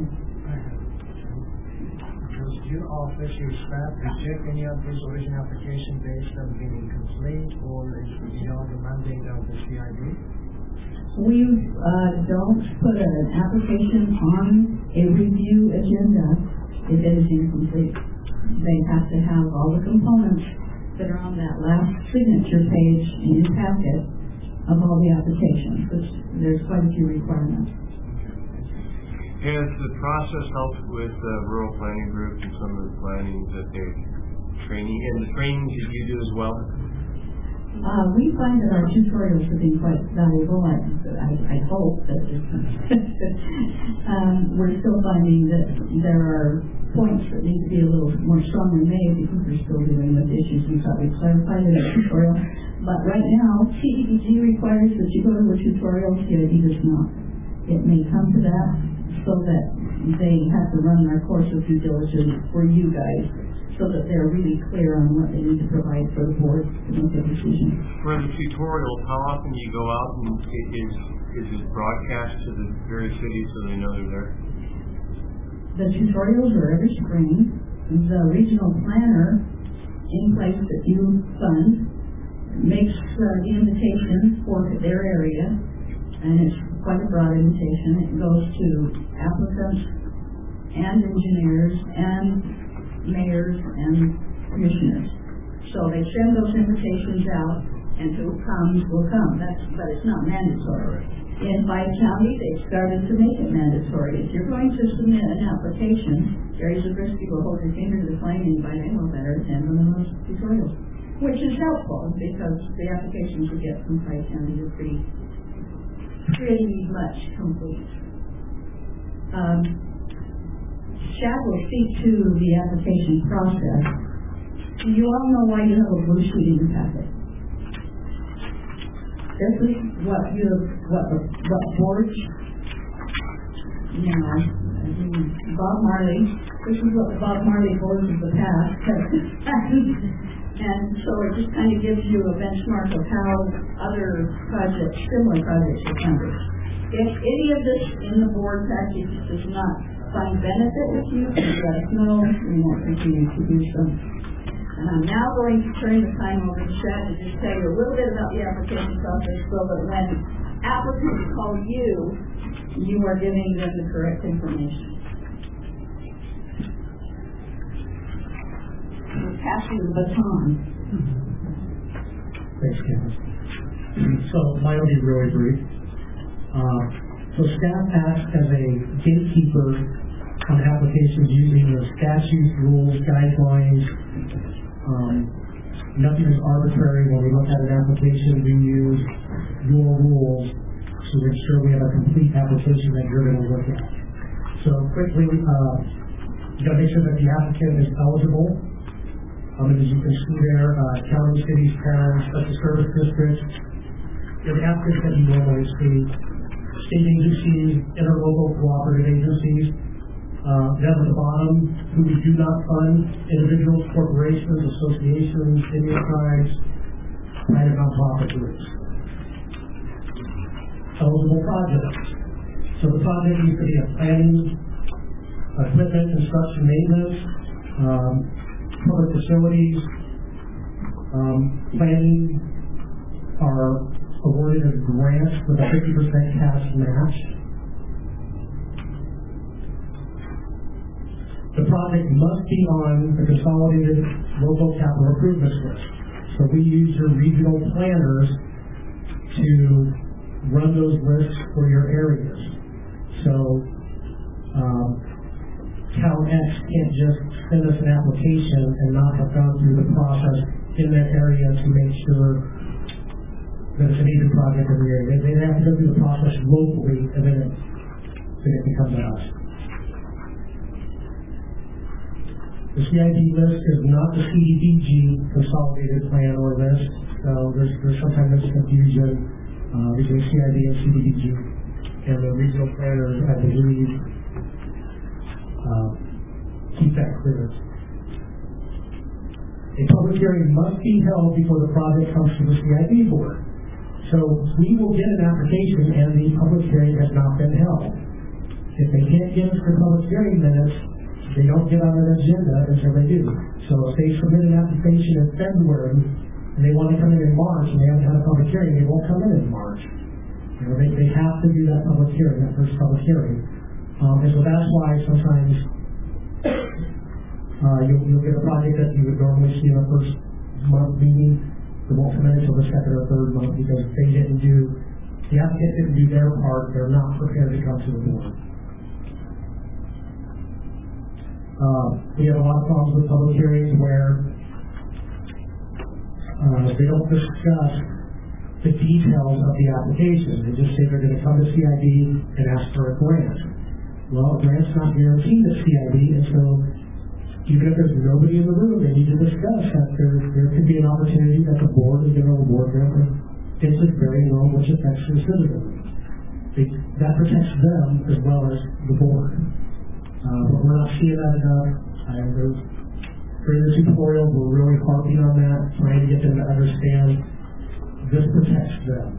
Does your office, your staff, reject any of these original application based on being incomplete or is beyond the mandate of the CID? We don't put an application on a review agenda if it is incomplete. They have to have all the components that are on that last signature page in your packet of all the applications, which there's quite a few requirements. Has the process helped with rural planning groups and some of the planning that they're training, and the trainings that you do as well? We find that our tutorials have been quite valuable. I hope that we're still finding that there are points that need to be a little more strongly made because we're still dealing with issues we thought we clarified in our tutorial. But right now, CDBG requires that you go to a tutorial, CID does not. It may come to that so that they have to run their course of due diligence for you guys so that they're really clear on what they need to provide for the board to make a decision. For the tutorials, how often do you go out and is it broadcast to the various cities so they know they're there? The tutorials are every spring. The regional planner in place that you fund makes the invitation for their area, and it's quite a broad invitation. It goes to applicants and engineers and mayors and commissioners. So they send those invitations out, and who comes will come. But it's not mandatory. In White County, they've started to make it mandatory. If you're going to submit an application, Jerry Zabriskie will hold your finger to the flame and invite anyone better attend one of those tutorials, which is helpful because the applications we get from White County are pretty much complete. Chad will speak to the application process. You all know why you have a blue sheet in your packet. This is what boards, Bob Marley, this is what the Bob Marley boards of the past have. And so it just kind of gives you a benchmark of how other projects, similar projects are funded. If any of this in the board package does not find benefit with you, please let us know. We won't continue to do so. And I'm now going to turn the time over to Chad to just tell you a little bit about the application process so that when applicants call you, you are giving them the correct information. We'll pass you the baton. Thanks, Candace. So mine will be really brief. So staff acts as a gatekeeper on applications using the statutes, rules, guidelines. Nothing is arbitrary. When we look at an application, we use your rules to ensure we have a complete application that you're going to look at. So quickly, you got to make sure that the applicant is eligible. As you can see there, counties, cities, towns, special service districts, the applicants that you normally see, state agencies, interlocal cooperative agencies. Down at the bottom, who we do not fund, individuals, corporations, associations, Indian tribes, private nonprofit groups. Eligible projects. So the project needs to be a planning, equipment, construction, maintenance, public facilities, planning are awarded as grants with a 50% cash match. The project must be on the consolidated local capital improvements list. So we use your regional planners to run those lists for your areas. So CalX can't just send us an application and not have gone through the process in that area to make sure that it's a needed project in the area. They have to go through the process locally and then it can come to us. The CID list is not the CDBG consolidated plan or list, so there's sometimes confusion between CID and CDBG, and the regional planners, I believe, keep that clear. A public hearing must be held before the project comes to the CID board. So we will get an application and the public hearing has not been held. If they can't give us the public hearing minutes, they don't get on an agenda until they do. So if they submit an application in February and they want to come in March and they haven't had a public hearing, they won't come in March. They have to do that public hearing, that first public hearing. And so that's why sometimes you'll get a project that you would normally see in the first month meeting. It won't come in until the second or third month because the applicant didn't do their part. They're not prepared to come to the board. We have a lot of problems with public hearings where they don't discuss the details of the application. They just say they're going to come to CID and ask for a grant. Well, a grant's not guaranteed at CID, and so even if there's nobody in the room, they need to discuss that there could be an opportunity that the board is going to award them if it's very low, which affects the citizen. That protects them as well as the board. But we're not seeing that enough. During the tutorial, we're really harping on that, trying to get them to understand this protects them.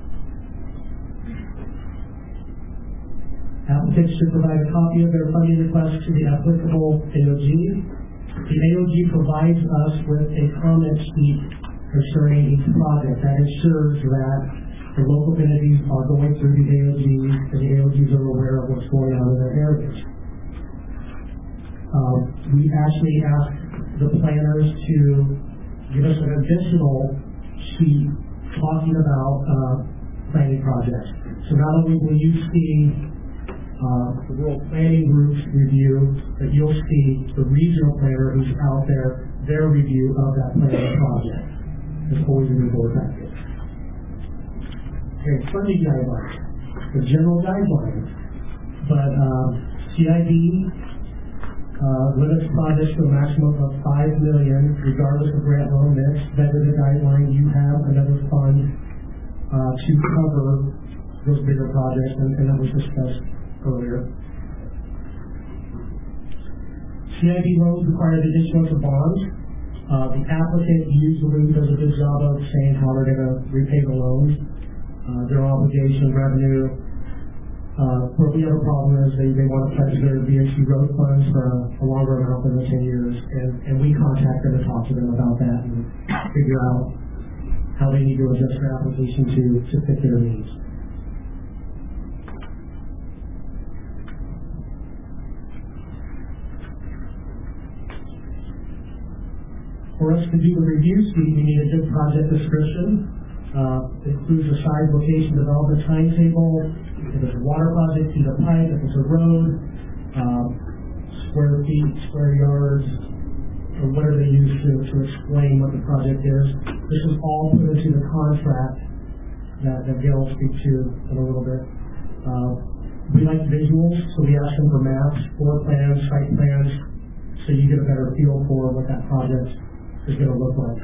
Applicants should provide a copy of their funding request to the applicable AOG. The AOG provides us with a comment sheet concerning each project. That ensures that the local entities are going through the AOGs and the AOGs are aware of what's going on in their areas. We actually ask the planners to give us an additional sheet talking about planning projects. So not only will you see the Rural Planning Group's review, but you'll see the regional planner who's out there, their review of that planning project. It's always in the board package. Okay, funding guidelines. The general guidelines. But CID limits projects to a maximum of $5 million, regardless of grant loan mix. That is a guideline. You have another fund to cover those bigger projects, and that was discussed earlier. CID loans require the issuance of bonds. The applicant usually does a good job of saying how they're going to repay the loans, their obligation, revenue. Where we have a problem is they want to pledge their VHC road funds for a longer amount than the 10 years, and we contact them and talk to them about that and figure out how they need to adjust their application to fit their needs. For us to do the review sheet, we need a good project description. It includes a size, location, development timetable, if it's a water project, feet of pipe, if it's a road, square feet, square yards, or whatever they use to explain what the project is. This is all put into the contract that Gail will speak to in a little bit. We like visuals, so we ask them for maps, floor plans, site plans, so you get a better feel for what that project is going to look like.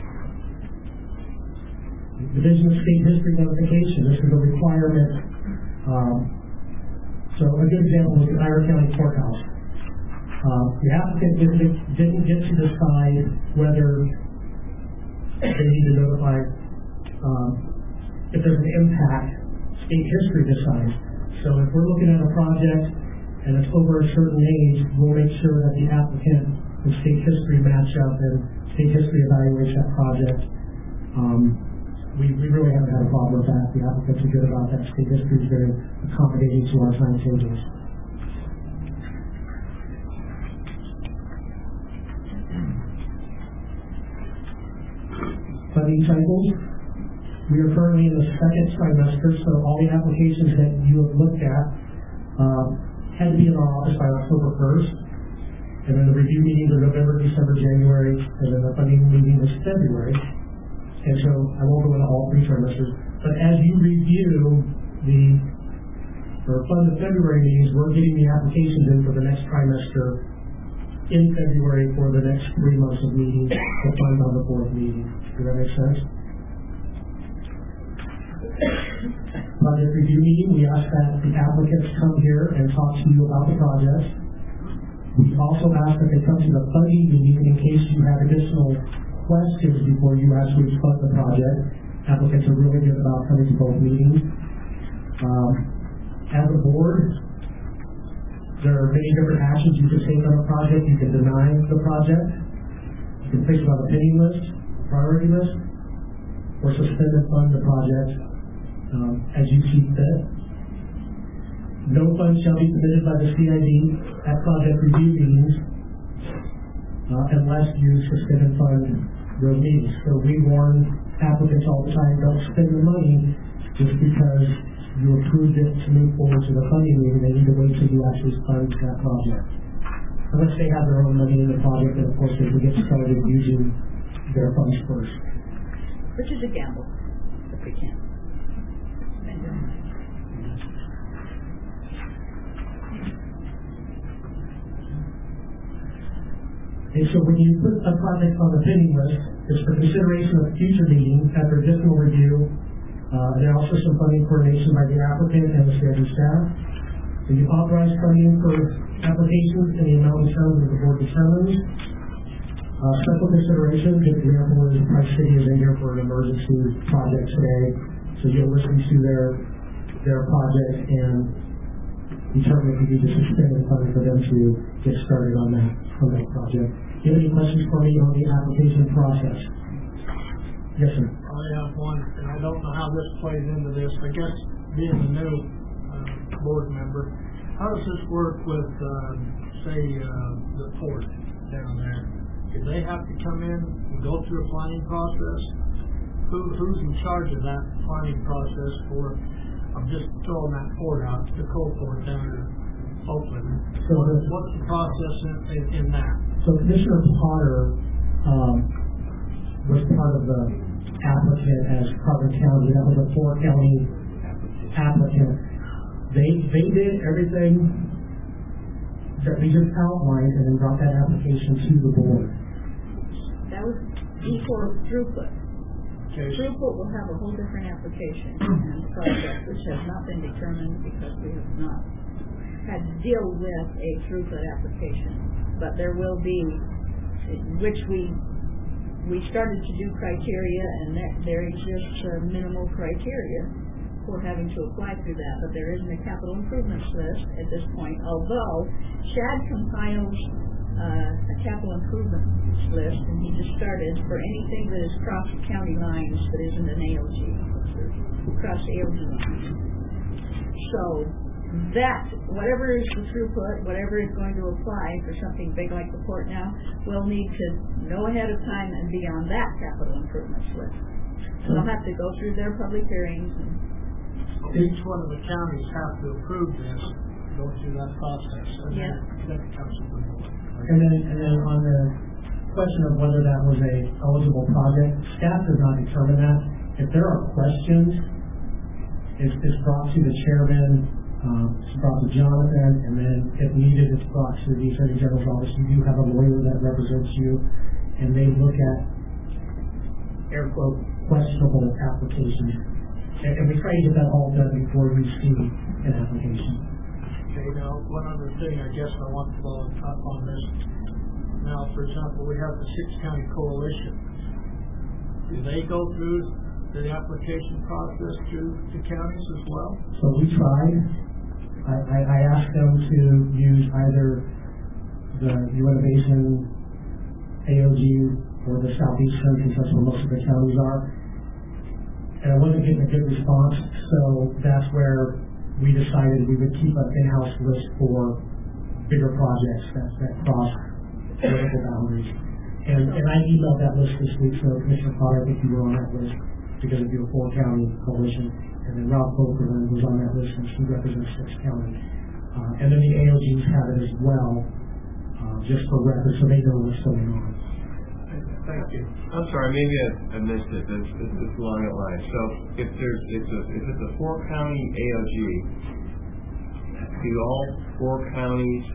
Division of State History Notification. This is a requirement. So a good example is the Ira County Courthouse. The applicant didn't get to decide whether they need to notify if there's an impact. State history decides. So if we're looking at a project and it's over a certain age, we'll make sure that the applicant and state history match up and state history evaluates that project. We really haven't had a problem with that. The applicants are good about that. State history is very accommodating to our timetables. Funding cycles. We are currently in the second trimester, so all the applications that you have looked at had to be in our office by October 1st. And then the review meetings are November, December, January, and then the funding meeting is February. And so I won't go into all three trimesters, but as you review fund the February meetings, we're getting the applications in for the next trimester in February for the next 3 months of meetings to fund on the fourth meeting. Does that make sense? Project review meeting, we ask that the applicants come here and talk to you about the project. We also ask that they come to the funding meeting in case you have additional questions before you actually fund the project. Applicants are really good about coming to both meetings. As a board, there are many different actions you can take on a project. You can deny the project. You can place it on a pending list, priority list, or suspend and fund the project as you see fit. No funds shall be submitted by the CID at project review meetings unless you suspend and fund those meetings. So we warn applicants all the time, don't spend the money just because you approved it to move forward to the funding meeting. They need to wait till you actually fund that project. Unless they have their own money in the project, then of course they can get started using their funds first. Which is a gamble, if we can. And so when you put a project on the pending list, it's for consideration of future meeting after additional review. There are also some funding coordination by the applicant and the CID staff. And you authorize funding for applications in the amount and terms that the board determines. Special consideration, good example is Price City is in here for an emergency project today. So you'll listen to their project and determine if you need to suspend the funding for them to get started on that project. Do you have any questions for me on the application process? Yes, sir. I have one, and I don't know how this plays into this. I guess being a new board member, how does this work with, say, the port down there? Do they have to come in and go through a planning process? Who's in charge of that planning process for, I'm just throwing that port out, the coal port down in Oakland. So What's the process in that? So Commissioner Potter was part of the applicant as Carbon County. That was a 4-county applicant. They did everything that we just outlined and then brought that application to the board. That was before throughput. Okay. Throughput will have a whole different application and project, which has not been determined because we have not had to deal with a throughput application. But there will be, which we started to do criteria, and there exists minimal criteria for having to apply through that. But there isn't a capital improvements list at this point, although Chad compiles a capital improvement list, and he just started for anything that is cross county lines that isn't an AOG, cross AOG lines. So that, whatever is the throughput, whatever is going to apply for something big like the port now, will need to know ahead of time and be on that capital improvements list. So they'll have to go through their public hearings. And each one of the counties have to approve this, go through that process, and then it comes to the board. And then on the question of whether that was a eligible project, staff does not determine that. If there are questions, it's brought to the chairman, it's brought to Jonathan, and then if needed, it's brought to the Attorney General's office. You do have a lawyer that represents you, and they look at, air quote, questionable applications. And we try to get that all done before we see an application. Okay, now, one other thing I guess I want to follow up on this. Now, for example, we have the 6-county coalition. Do they go through the application process through the counties as well? So we tried. I asked them to use either the Uinta Basin AOG or the Southeastern, because that's where most of the counties are. And I wasn't getting a good response, so that's where we decided we would keep an in-house list for bigger projects that cross political boundaries. And I emailed that list this week, so Commissioner Potter, I think you were on that list because of your 4-county coalition. And then Rob Bokerman was on that list, and he represents 6 counties. And then the AOGs have it as well, just for record, so they know what's going on. Thank you. I'm sorry, maybe I missed it. It's along that line. So if it's a 4-county AOG, do all 4 counties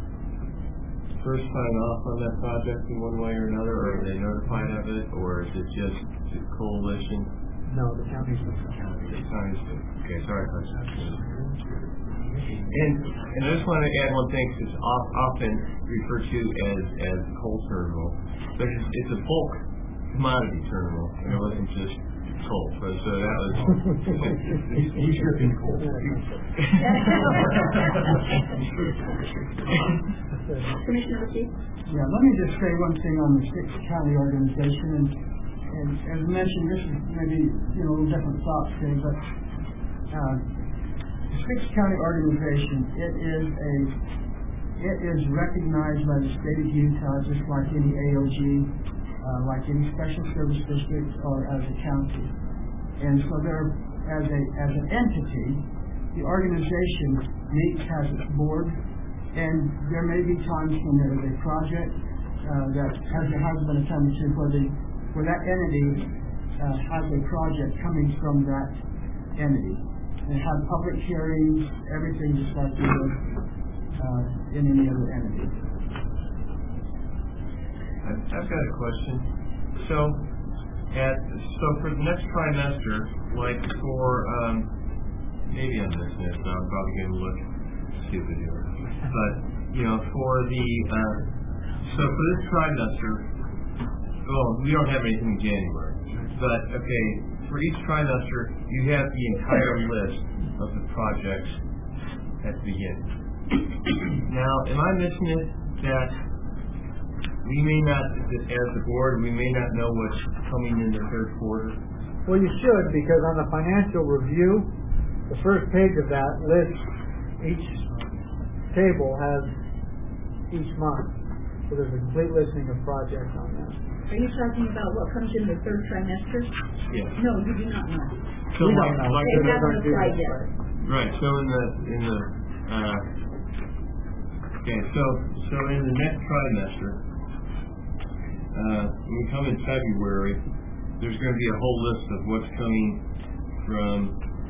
first sign off on that project in one way or another, or are they notified of it, or is it just the coalition? No, the counties. The counties. Okay, sorry for that. And I just want to add one thing, because it's often referred to as coal terminal, but it's a bulk commodity terminal, and it wasn't just coal. So that was He's shipping coal. Commissioner McKee? Yeah, let me just say one thing on the 6-county organization, and as mentioned, this is maybe a little different thoughts today, but the 6-county organization, it is recognized by the state of Utah just like any AOG, like any special service district, or as a county. And so there, as an entity, the organization meets, has its board, and there may be times when there is a project that has been attended to where that entity has a project coming from that entity. And have public hearings, everything just like you would in any other entity. I've got a question. So for the next trimester, like for maybe I'm missing it, so I'm probably going to look stupid here. But for this trimester, well, we don't have anything in January. But okay, for each trimester, you have the entire list of the projects at the beginning. Now, am I missing it that we may not, as the board, we may not know what's coming in the third quarter? Well, you should, because on the financial review, the first page of that lists, each table has each month. So there's a complete listing of projects on that. Are you talking about what comes in the third trimester? Yes. No, you do not know. So We don't know. like They They're haven't gonna do applied that, yet. right. So so in the next trimester, when we come in February, there's going to be a whole list of what's coming from,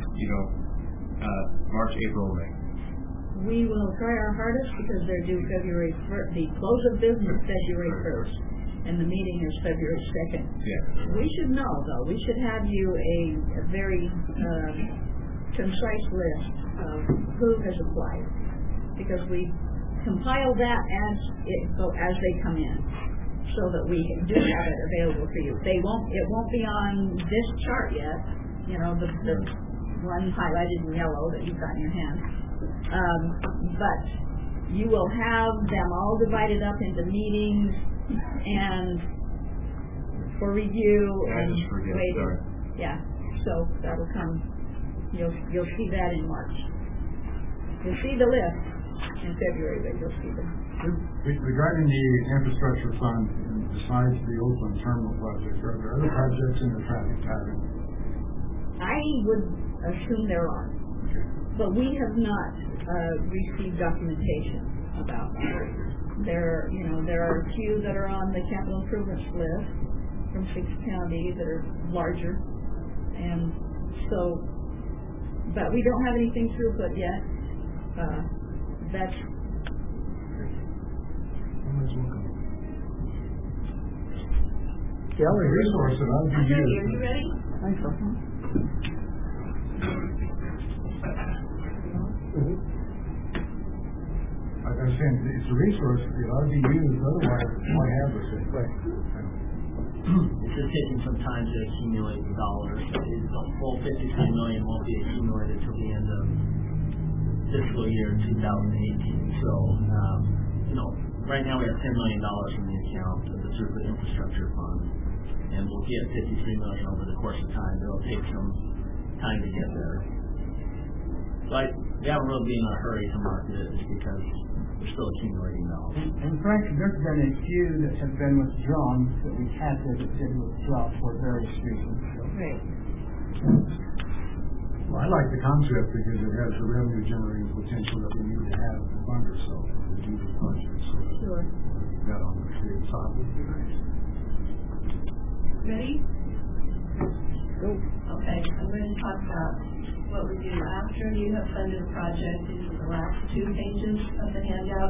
March, April, May. We will try our hardest because they're due February 1st. The close of business February 1st, and the meeting is February 2nd. Yeah. We should know, though. We should have you a very concise list of who has applied, because we compile that as they come in, so that we do have it available for you. It won't be on this chart yet. The one highlighted in yellow that you've got in your hand. But you will have them all divided up into meetings and for review and waiting. Yeah, so that'll come. You'll see that in March. You'll see the list in February, but you'll see them. Regarding the infrastructure fund, besides the Oakland terminal project, are there other projects in the traffic pattern? I would assume there are, but we have not received documentation about that. There are a few that are on the capital improvements list from 6 counties that are larger, and so, but we don't have anything throughput yet. That's The only resource that I've I'm ready. Are used. you ready? Thanks, sir. I'm saying it's a resource that ought to be used, otherwise why have this thing? Right. It's just taking some time to accumulate the dollars. The full $53 million won't be accumulated till the end of fiscal year 2018. So, right now we have $10 million in the account of the Throughput Infrastructure Fund, and we'll get $53 million over the course of time. It'll take some time to get there. So we haven't really been in a hurry to market it just because we're still accumulating dollars. And frankly, there's been a few that have been withdrawn that we had to did withdraw for various reasons. So. Right. Well, I like the concept because it has the revenue generating potential that we need to have to fund ourselves to do the project. So Sure. that on the top would be nice. Ready? Go. Okay, I'm going to talk about what we do after you have funded a project. These are the last 2 pages of the handout.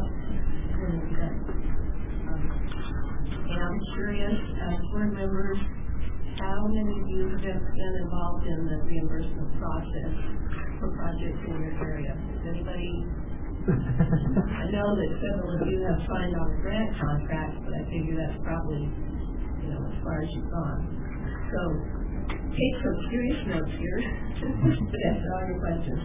And I'm curious, as board members, how many of you have been involved in the reimbursement process for projects in your area? Is anybody? I know that several of you have signed on a grant contract, but I figure that's probably, as far as you've gone. So, take some serious notes here to answer all your questions.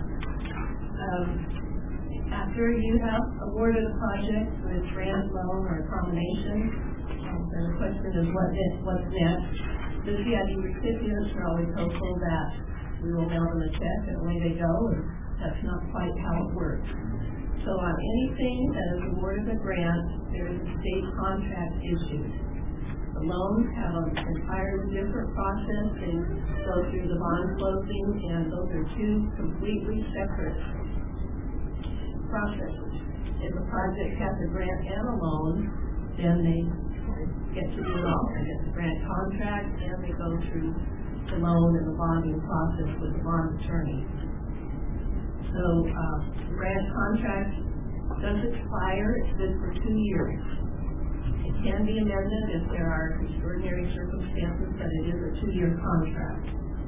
After you have awarded a project with grant, loan, or a combination, then the question is what's next? The CID recipients are always hopeful that we will mail them a check and away they go, and that's not quite how it works. So on anything that is awarded a grant, there is a state contract issued. The loans have an entirely different process. They go through the bond closing, and those are 2 completely separate processes. If a project has a grant and a loan, then they get to do it all. They get the grant contract, and they go through the loan and the bonding process with the bond attorney. So the grant contract does expire. It's good for 2 years. It can be amended if there are extraordinary circumstances, but it is a 2-year contract.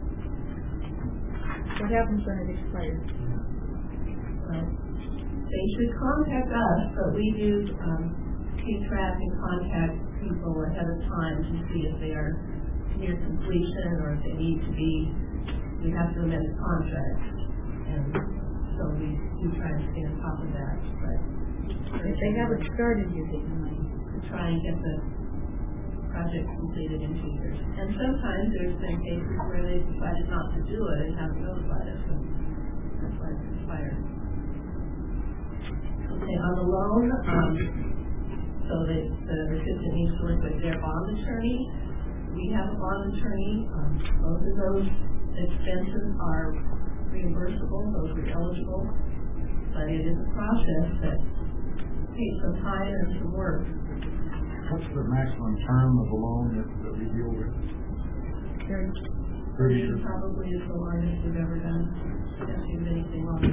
What happens when it expires? Well, they should contact us, but we do keep track and contact people ahead of time to see if they are near completion or if they need to be, we have to amend the contract. And so we try to stay on top of that. But If they haven't started using the money. try and get the project completed in 2 years. And sometimes there's been cases where they decided not to do it and haven't notified us, and that's why it's expired. Okay, on the loan, so so that the recipient needs to work with their bond attorney. We have a bond attorney. Both of those expenses are reimbursable, those are eligible, but it is a process that takes some time and some work. What's the maximum term of a loan that we deal with? 30 years. Probably is the longest we've ever done. Can't do anything longer.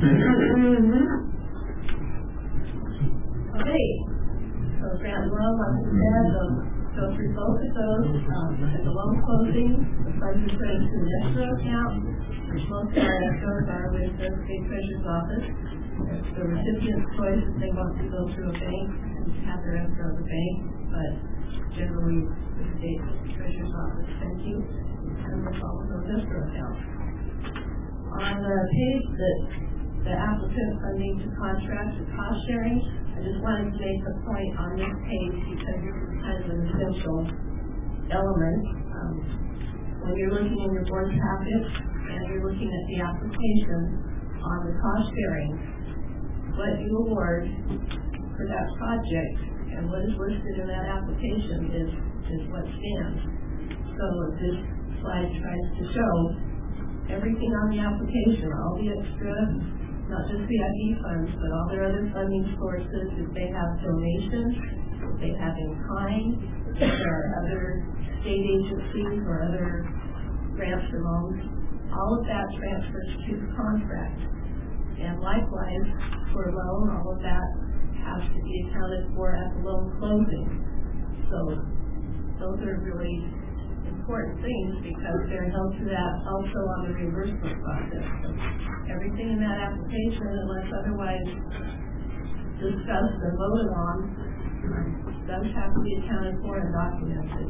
Okay, so grant loan, like I said, go through both of those. At the loan closing, the funds are put into an escrow account, which most of our escrows are with the state treasurer's office. It's the recipient's choice if they want to go through a bank and have their escrow at the bank, but generally the state treasurer's office, thank you, and we'll follow those escrow accounts. On the page that the applicant funding to contract to cost sharing, I just wanted to make a point on this page because this is kind of an essential element. When you're looking in your board packet and you're looking at the application on the cost sharing, what you award for that project and what is listed in that application is what stands. So this slide tries to show everything on the application, all the extra, not just CIP funds, but all their other funding sources, if they have donations, if they have in kind, if there are other state agencies or other grants or loans, all of that transfers to the contract. And likewise, for a loan, all of that has to be accounted for at the loan closing. So those are really important things because they're held to that also on the reimbursement process. So everything in that application, unless otherwise discussed or voted on, does have to be accounted for and documented.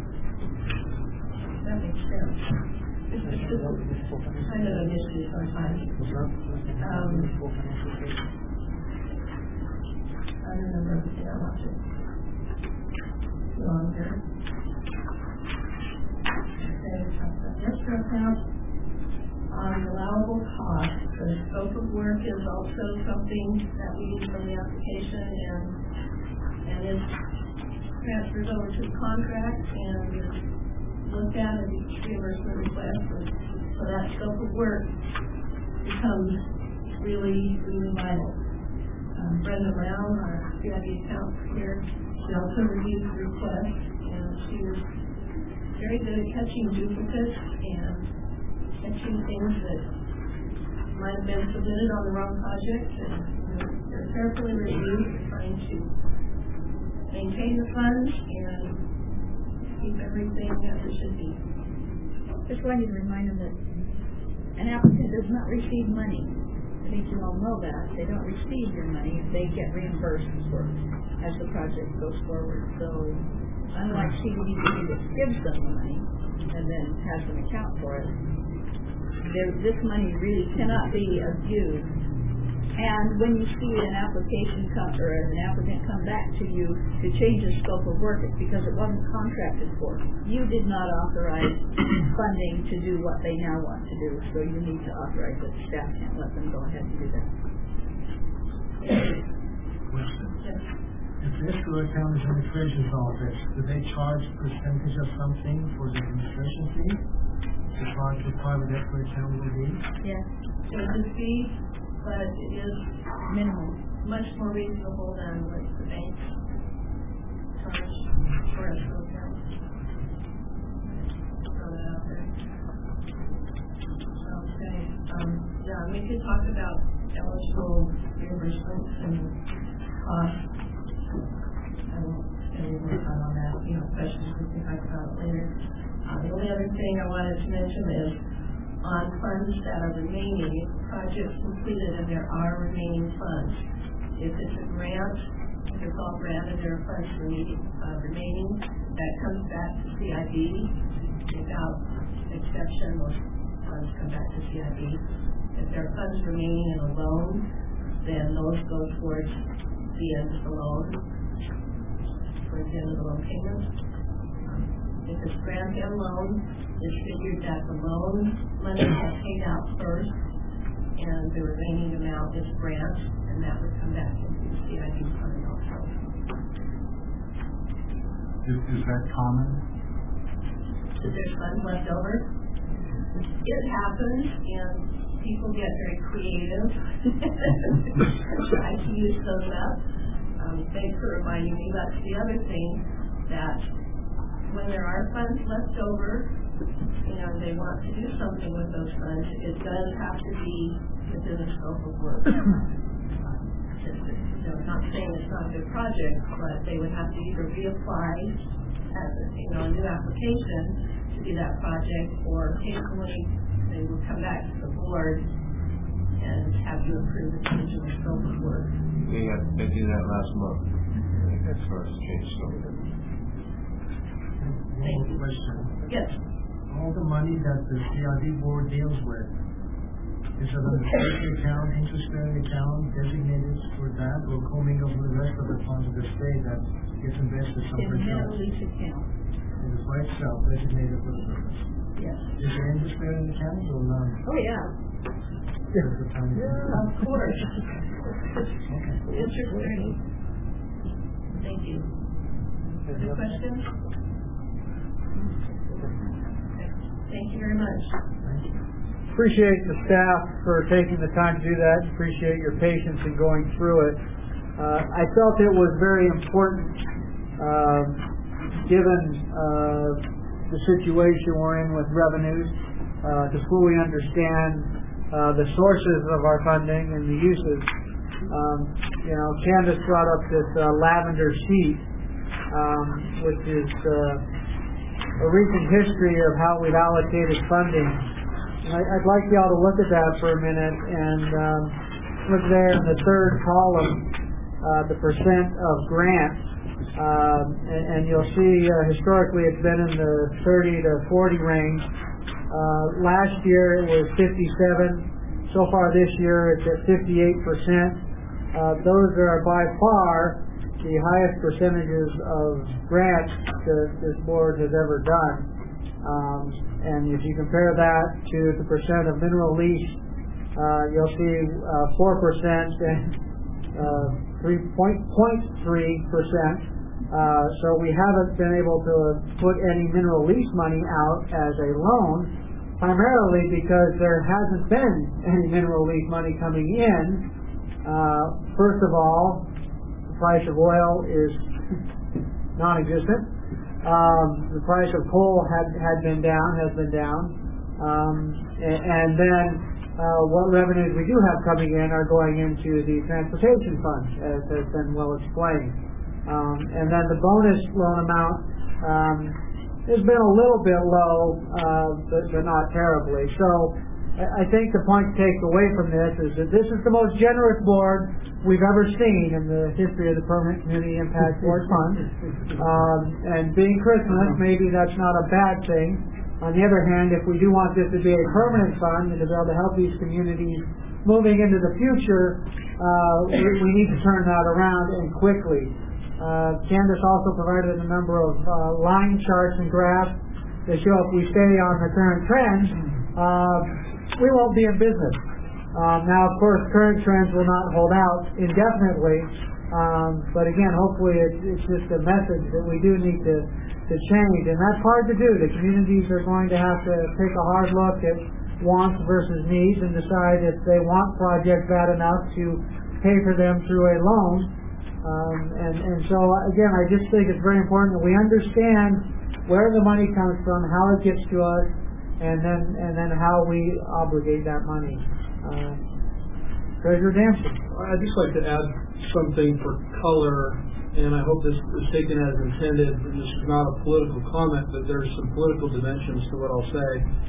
That makes sense. It's kind of an issue sometimes. I remember everything I want to go on here. Escrow account on allowable costs. The scope of work is also something that we need from the application and is transferred over to the contract and is looked at in each reimbursement request. So that scope of work becomes really, really vital. Brenda Brown, our CID account here, she also reviewed the request and she was very good at catching duplicates and catching things that might have been submitted on the wrong project, and they're carefully reviewed, trying to maintain the funds and keep everything as it should be. Just wanted to remind them that an applicant does not receive money. I think you all know that. They don't receive your money. They get reimbursed for as the project goes forward. So unlike CDBG that gives them the money and then has them account for it, this money really cannot be abused. And when you see an application or an applicant come back to you to change the scope of work, it's because it wasn't contracted for. You did not authorize funding to do what they now want to do, so you need to authorize it. Staff can't let them go ahead and do that. Question. Yes. If the escrow account is in the treasurer's office, do they charge a percentage of something for the administration fee? As far as the private escrow account will be? Yes. There's a fee, but it is Minimal. much more reasonable than what the banks charge for escrow accounts. Throw that out there. Okay. Yeah, we could talk about eligible reimbursements and costs. I won't spend any more time on that. You know, questions we can talk about later. The only other thing I wanted to mention is on funds that are remaining, if the project's completed and there are remaining funds. If it's a grant, if it's all granted, there are funds remaining, that comes back to CIB. Without exception, most funds come back to CIB. If there are funds remaining in a loan, then those go towards the end of the loan, towards the end of the loan payment. If it's grant and loan, it's figured that the loan money is paid out first, and the remaining amount is grant, and that would come back into the CIB fund also. Is that common? If there's funds left over, it happens, and people get very creative and try to use those up. Thanks for reminding me. That's the other thing, that when there are funds left over and they want to do something with those funds, it does have to be within the scope of work. Not saying it's not a good project, but they would have to either reapply as a new application to do that project, or occasionally they would come back to the board and have you approve the change in the scope of work. They did that last month, as far as change scope. Thank you. Question. Yes. All the money that the CRD board deals with, is it an estate account, interest-bearing account designated for that, or commingled with the rest of the funds of the state that gets invested somewhere In else? the lease account. It is by itself designated for the purpose. Yes. Is there interest-bearing account or none? Oh, yeah. Of course. Interest-bearing. Thank you. Other questions? Thank you very much. Appreciate the staff for taking the time to do that. Appreciate your patience in going through it. I felt it was very important, given the situation we're in with revenues, to fully understand the sources of our funding and the uses. Candace brought up this lavender sheet, which is a recent history of how we've allocated funding. I'd like y'all to look at that for a minute and look there in the third column, the percent of grants, and you'll see historically it's been in the 30 to 40 range. Last year it was 57. So far this year it's at 58%. Those are by far the highest percentages of grants that this board has ever done. And if you compare that to the percent of mineral lease, you'll see 4% and 3.3%. So we haven't been able to put any mineral lease money out as a loan, primarily because there hasn't been any mineral lease money coming in. First of all, the price of oil is non-existent. The price of coal has been down, and then what revenues we do have coming in are going into the transportation fund, as has been well explained. And then the bonus loan amount has been a little bit low, but not terribly. So I think the point to take away from this is that this is the most generous board we've ever seen in the history of the Permanent Community Impact Board Fund. And being Christmas, maybe that's not a bad thing. On the other hand, if we do want this to be a permanent fund and to be able to help these communities moving into the future, we need to turn that around and quickly. Candace also provided a number of line charts and graphs to show if we stay on the current trends, we won't be in business. Now, of course, current trends will not hold out indefinitely, but again, hopefully it's just a message that we do need to change, and that's hard to do. The communities are going to have to take a hard look at wants versus needs and decide if they want projects bad enough to pay for them through a loan. And so, again, I just think it's very important that we understand where the money comes from, how it gets to us, and then how we obligate that money. Treasurer Dancy. I'd just like to add something for color, and I hope this is taken as intended, and this is not a political comment, but there's some political dimensions to what I'll say.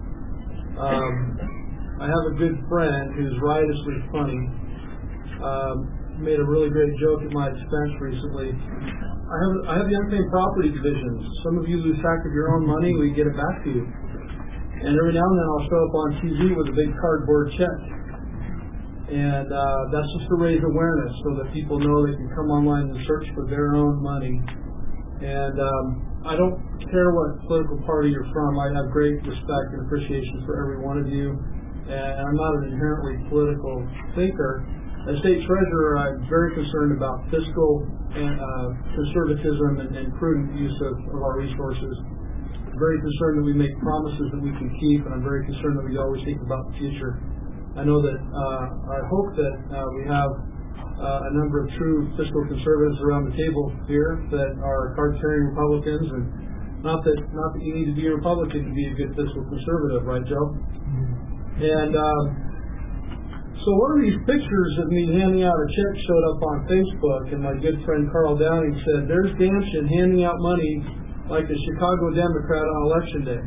I have a good friend who's riotously funny, made a really great joke at my expense recently. I have the unpaid property divisions. Some of you lose track of your own money, we get it back to you. And every now and then I'll show up on TV with a big cardboard check. And that's just to raise awareness so that people know they can come online and search for their own money. And I don't care what political party you're from. I have great respect and appreciation for every one of you. And I'm not an inherently political thinker. As state treasurer, I'm very concerned about fiscal and conservatism and prudent use of our resources. I'm very concerned that we make promises that we can keep, and I'm very concerned that we always think about the future. I know that I hope that we have a number of true fiscal conservatives around the table here that are card-carrying Republicans, and not that you need to be a Republican to be a good fiscal conservative, right, Joe? And so one of these pictures of me handing out a check showed up on Facebook, and my good friend Carl Downing said, "There's Damshin handing out money like a Chicago Democrat on Election Day."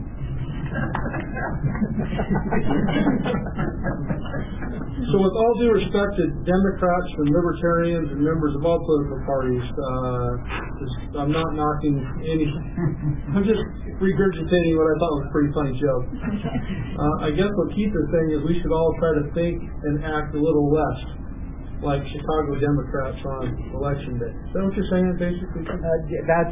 So with all due respect to Democrats and Libertarians and members of all political parties, I'm not knocking any. I'm just regurgitating what I thought was a pretty funny joke. I guess what Keith is saying is we should all try to think and act a little less like Chicago Democrats on Election Day. Is that what you're saying, basically? That's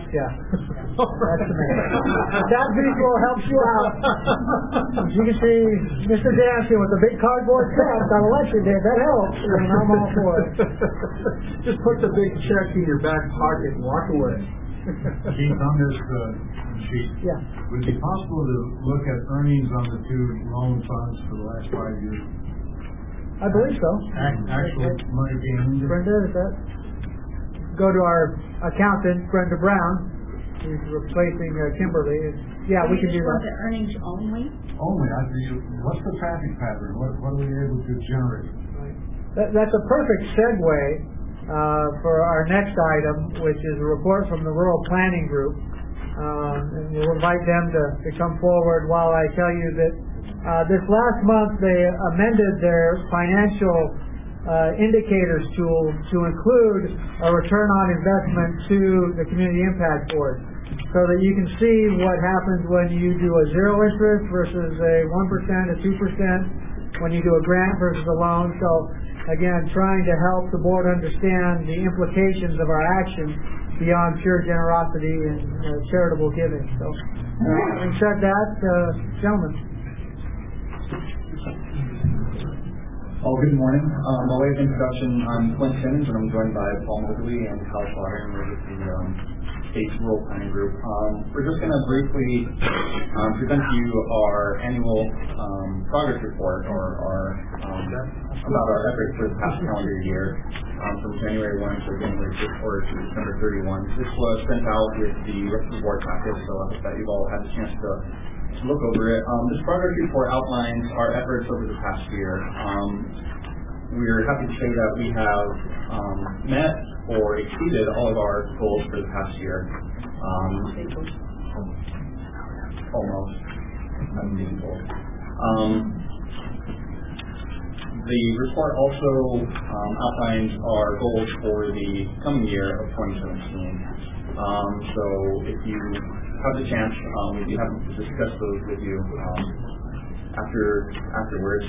that visual helps you out. As you can see, Mr. Dancing with the big cardboard cups on Election Day, that helps, and I'm all for it. Just put the big check in your back pocket and walk away. Keith, on this sheet, would it be possible to look at earnings on the two loan funds for the last 5 years? I believe so. Actual money gained. Brenda, is that? Go to our accountant, Brenda Brown, who's replacing Kimberly. Yeah, we can do that. The earnings only? Only. What's the traffic pattern? What are we able to generate? That's a perfect segue for our next item, which is a report from the Rural Planning Group. And we'll invite them to come forward while I tell you that this last month they amended their financial indicators tool to include a return on investment to the Community Impact Board, so that you can see what happens when you do a zero interest versus a 1%, a 2%, when you do a grant versus a loan. So again, trying to help the board understand the implications of our actions beyond pure generosity and charitable giving. So having said that, gentlemen. Good morning. By way of introduction, I'm Clint Simmons, and I'm joined by Paul Mosley and Kyle Slaughter, and we're with the State's Rural Planning Group. We're just going to briefly present to you our annual progress report, or about our efforts for the past calendar year, from January 1 to January 6 or to December 31. This was sent out with the rest of the board package, so I hope that you've all had a chance to look over it. This progress report outlines our efforts over the past year. We're happy to say that we have met or exceeded all of our goals for the past year. Almost. The report also outlines our goals for the coming year of 2017. So if you have the chance, we'd be happy to discuss those with you afterwards.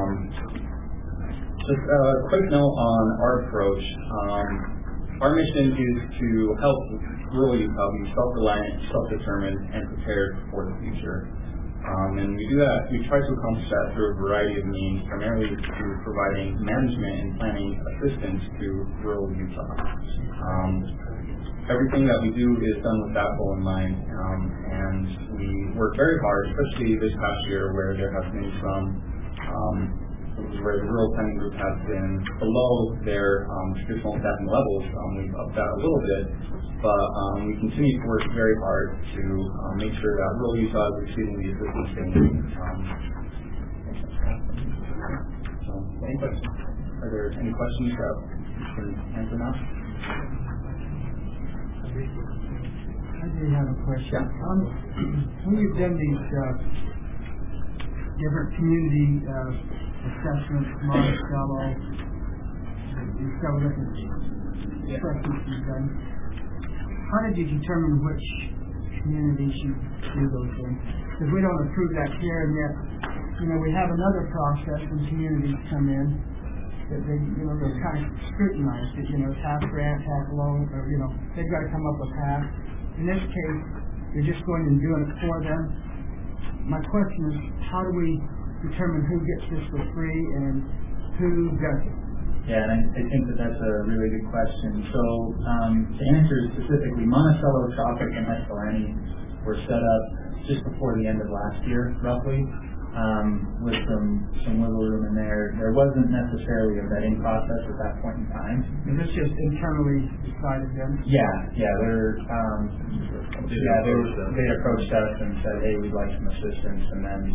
Just a quick note on our approach. Our mission is to help rural Utah be self-reliant, self-determined, and prepared for the future. And we do that, we try to accomplish that through a variety of means, primarily through providing management and planning assistance to rural Utah. Everything that we do is done with that goal in mind, and we work very hard, especially this past year where there has been where the Rural Planning Group has been below their traditional staffing levels. We've upped that a little bit, but we continue to work very hard to make sure that rural Utah is receiving the assistance they need. So, any questions? Are there any questions that you can answer now? I do have a question. When you've done these different community assessments, Monticello, these several different assessments you've done, how did you determine which communities you do those things? Because we don't approve that here, and yet, we have another process when communities come in that they, they're kind of scrutinized. It's half grant, half loan, or they've got to come up with half. In this case, you're just going and doing it for them. My question is, how do we determine who gets this for free and who doesn't? Yeah, and I think that's a really good question. So to answer specifically, Monticello, Tropic, and Escalante were set up just before the end of last year, roughly, with some wiggle room in there. There wasn't necessarily a vetting process at that point in time. And this just internally decided then? Yeah, they approached us and said, hey, we'd like some assistance, and then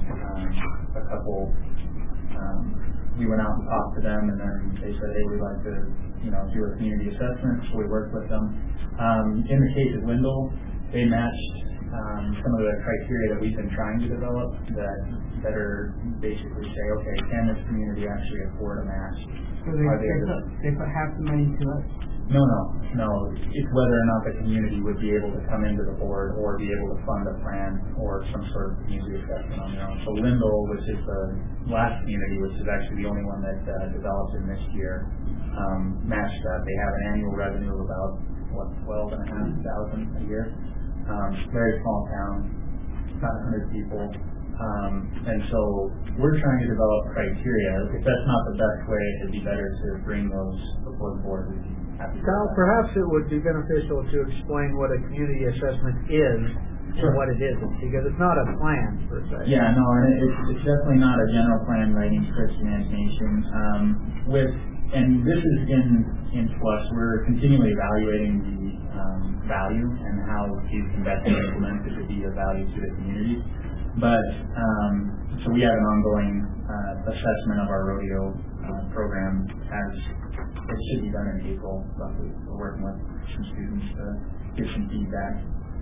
we went out and talked to them, and then they said, hey, we'd like to, do a community assessment, so we worked with them. In the case of Wendell, they matched some of the criteria that we've been trying to develop that are basically say, okay, can this community actually afford a match? So they put half the money to it? No. It's whether or not the community would be able to come into the board or be able to fund a plan or some sort of community assessment on their own. So Lindell, which is the last community, which is actually the only one that developed in this year, matched that. They have an annual revenue of about, $12,500 a year. Very small town, about 100 people. And so we're trying to develop criteria. If that's not the best way, it'd be better to bring those before the board. Kyle, perhaps it would be beneficial to explain what a community assessment is and what it isn't, because it's not a plan per se. Yeah, no, and it's definitely not a general plan writing scripts and animation. And this is in flux. We're continually evaluating the value and how these can best be implemented to be of value to the community. But so we have an ongoing assessment of our rodeo program as it should be done in April, roughly. We're working with some students to give some feedback.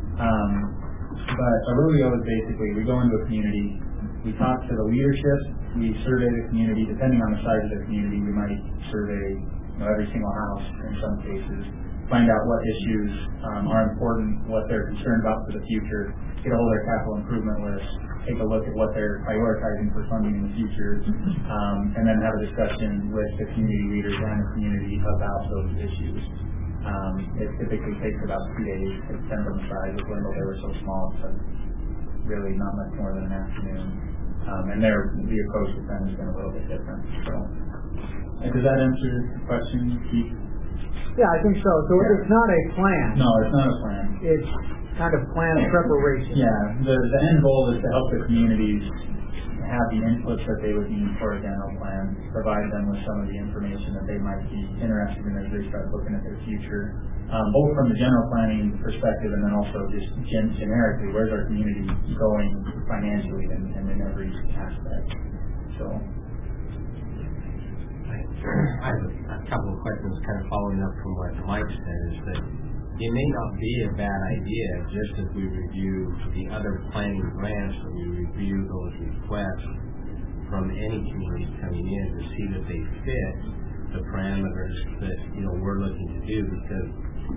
But a rodeo is basically, we go into a community, we talk to the leadership, we survey the community. Depending on the size of the community, we might survey every single house in some cases, find out what issues are important, what they're concerned about for the future, get a hold of their capital improvement list, take a look at what they're prioritizing for funding in the future, and then have a discussion with the community leaders and the community about those issues. It typically takes about 2 days. It depends on the size. With Wendell, they were so small, so really not much more than an afternoon. And the approach with them has been a little bit different. So, does that answer the question, Keith? Yeah, I think so. So it's not a plan. No, it's not a plan. It's kind of plan preparation. Yeah, the end goal is to help the communities have the inputs that they would need for a general plan, provide them with some of the information that they might be interested in as they start looking at their future, both from the general planning perspective and then also just generically, where's our community going financially and in every aspect. So I have a couple of questions kind of following up from what Mike said, is that it may not be a bad idea, just as we review the other planning grants, that we review those requests from any community coming in to see that they fit the parameters that we're looking to do. Because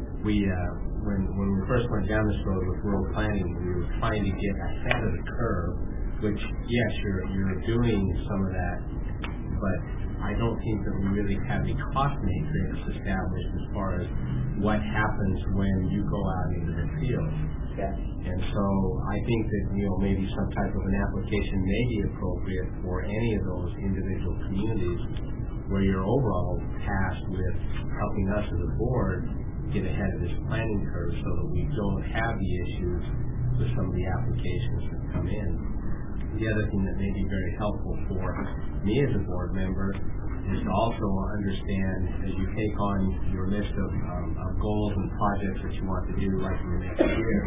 when we first went down this road with rural planning, we were trying to get ahead of the curve. Which yes, you're doing some of that, but I don't think that we really have a cost matrix established as far as what happens when you go out into the field. Yeah. And so I think that maybe some type of an application may be appropriate for any of those individual communities where you're overall tasked with helping us as a board get ahead of this planning curve so that we don't have the issues with some of the applications that come in. The other thing that may be very helpful for me as a board member is to also understand, as you take on your list of goals and projects that you want to do, like in the next year,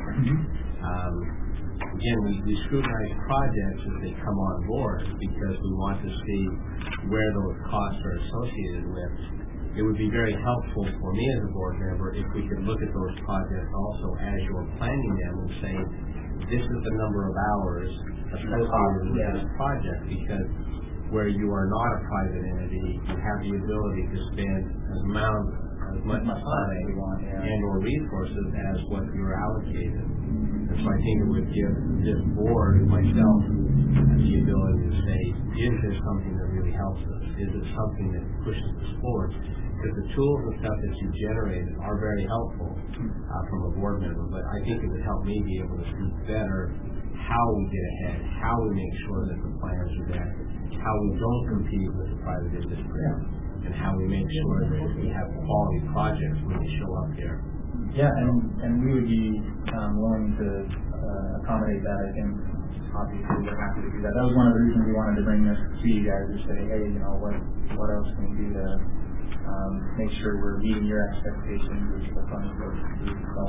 again, we scrutinize projects as they come on board because we want to see where those costs are associated with. It would be very helpful for me as a board member if we could look at those projects also as you're planning them and say, this is the number of hours associated with this project, because where you are not a private entity, you have the ability to spend as much time and or resources as what you're allocated. And so I think it would give this board, myself, the ability to say, is this something that really helps us? Is it something that pushes us forward? Because the tools and stuff that you generated are very helpful from a board member, but I think it would help me be able to see better how we get ahead, how we make sure that the plans are there, how we don't compete with the private industry. Yeah. and how we make sure that we have quality projects when they show up here. Yeah, and we would be willing to accommodate that. I think obviously we're happy to do that. That was one of the reasons we wanted to bring this to you guys, to say, hey, you know, what else can we do to make sure we're meeting your expectations as the fund goes through. So,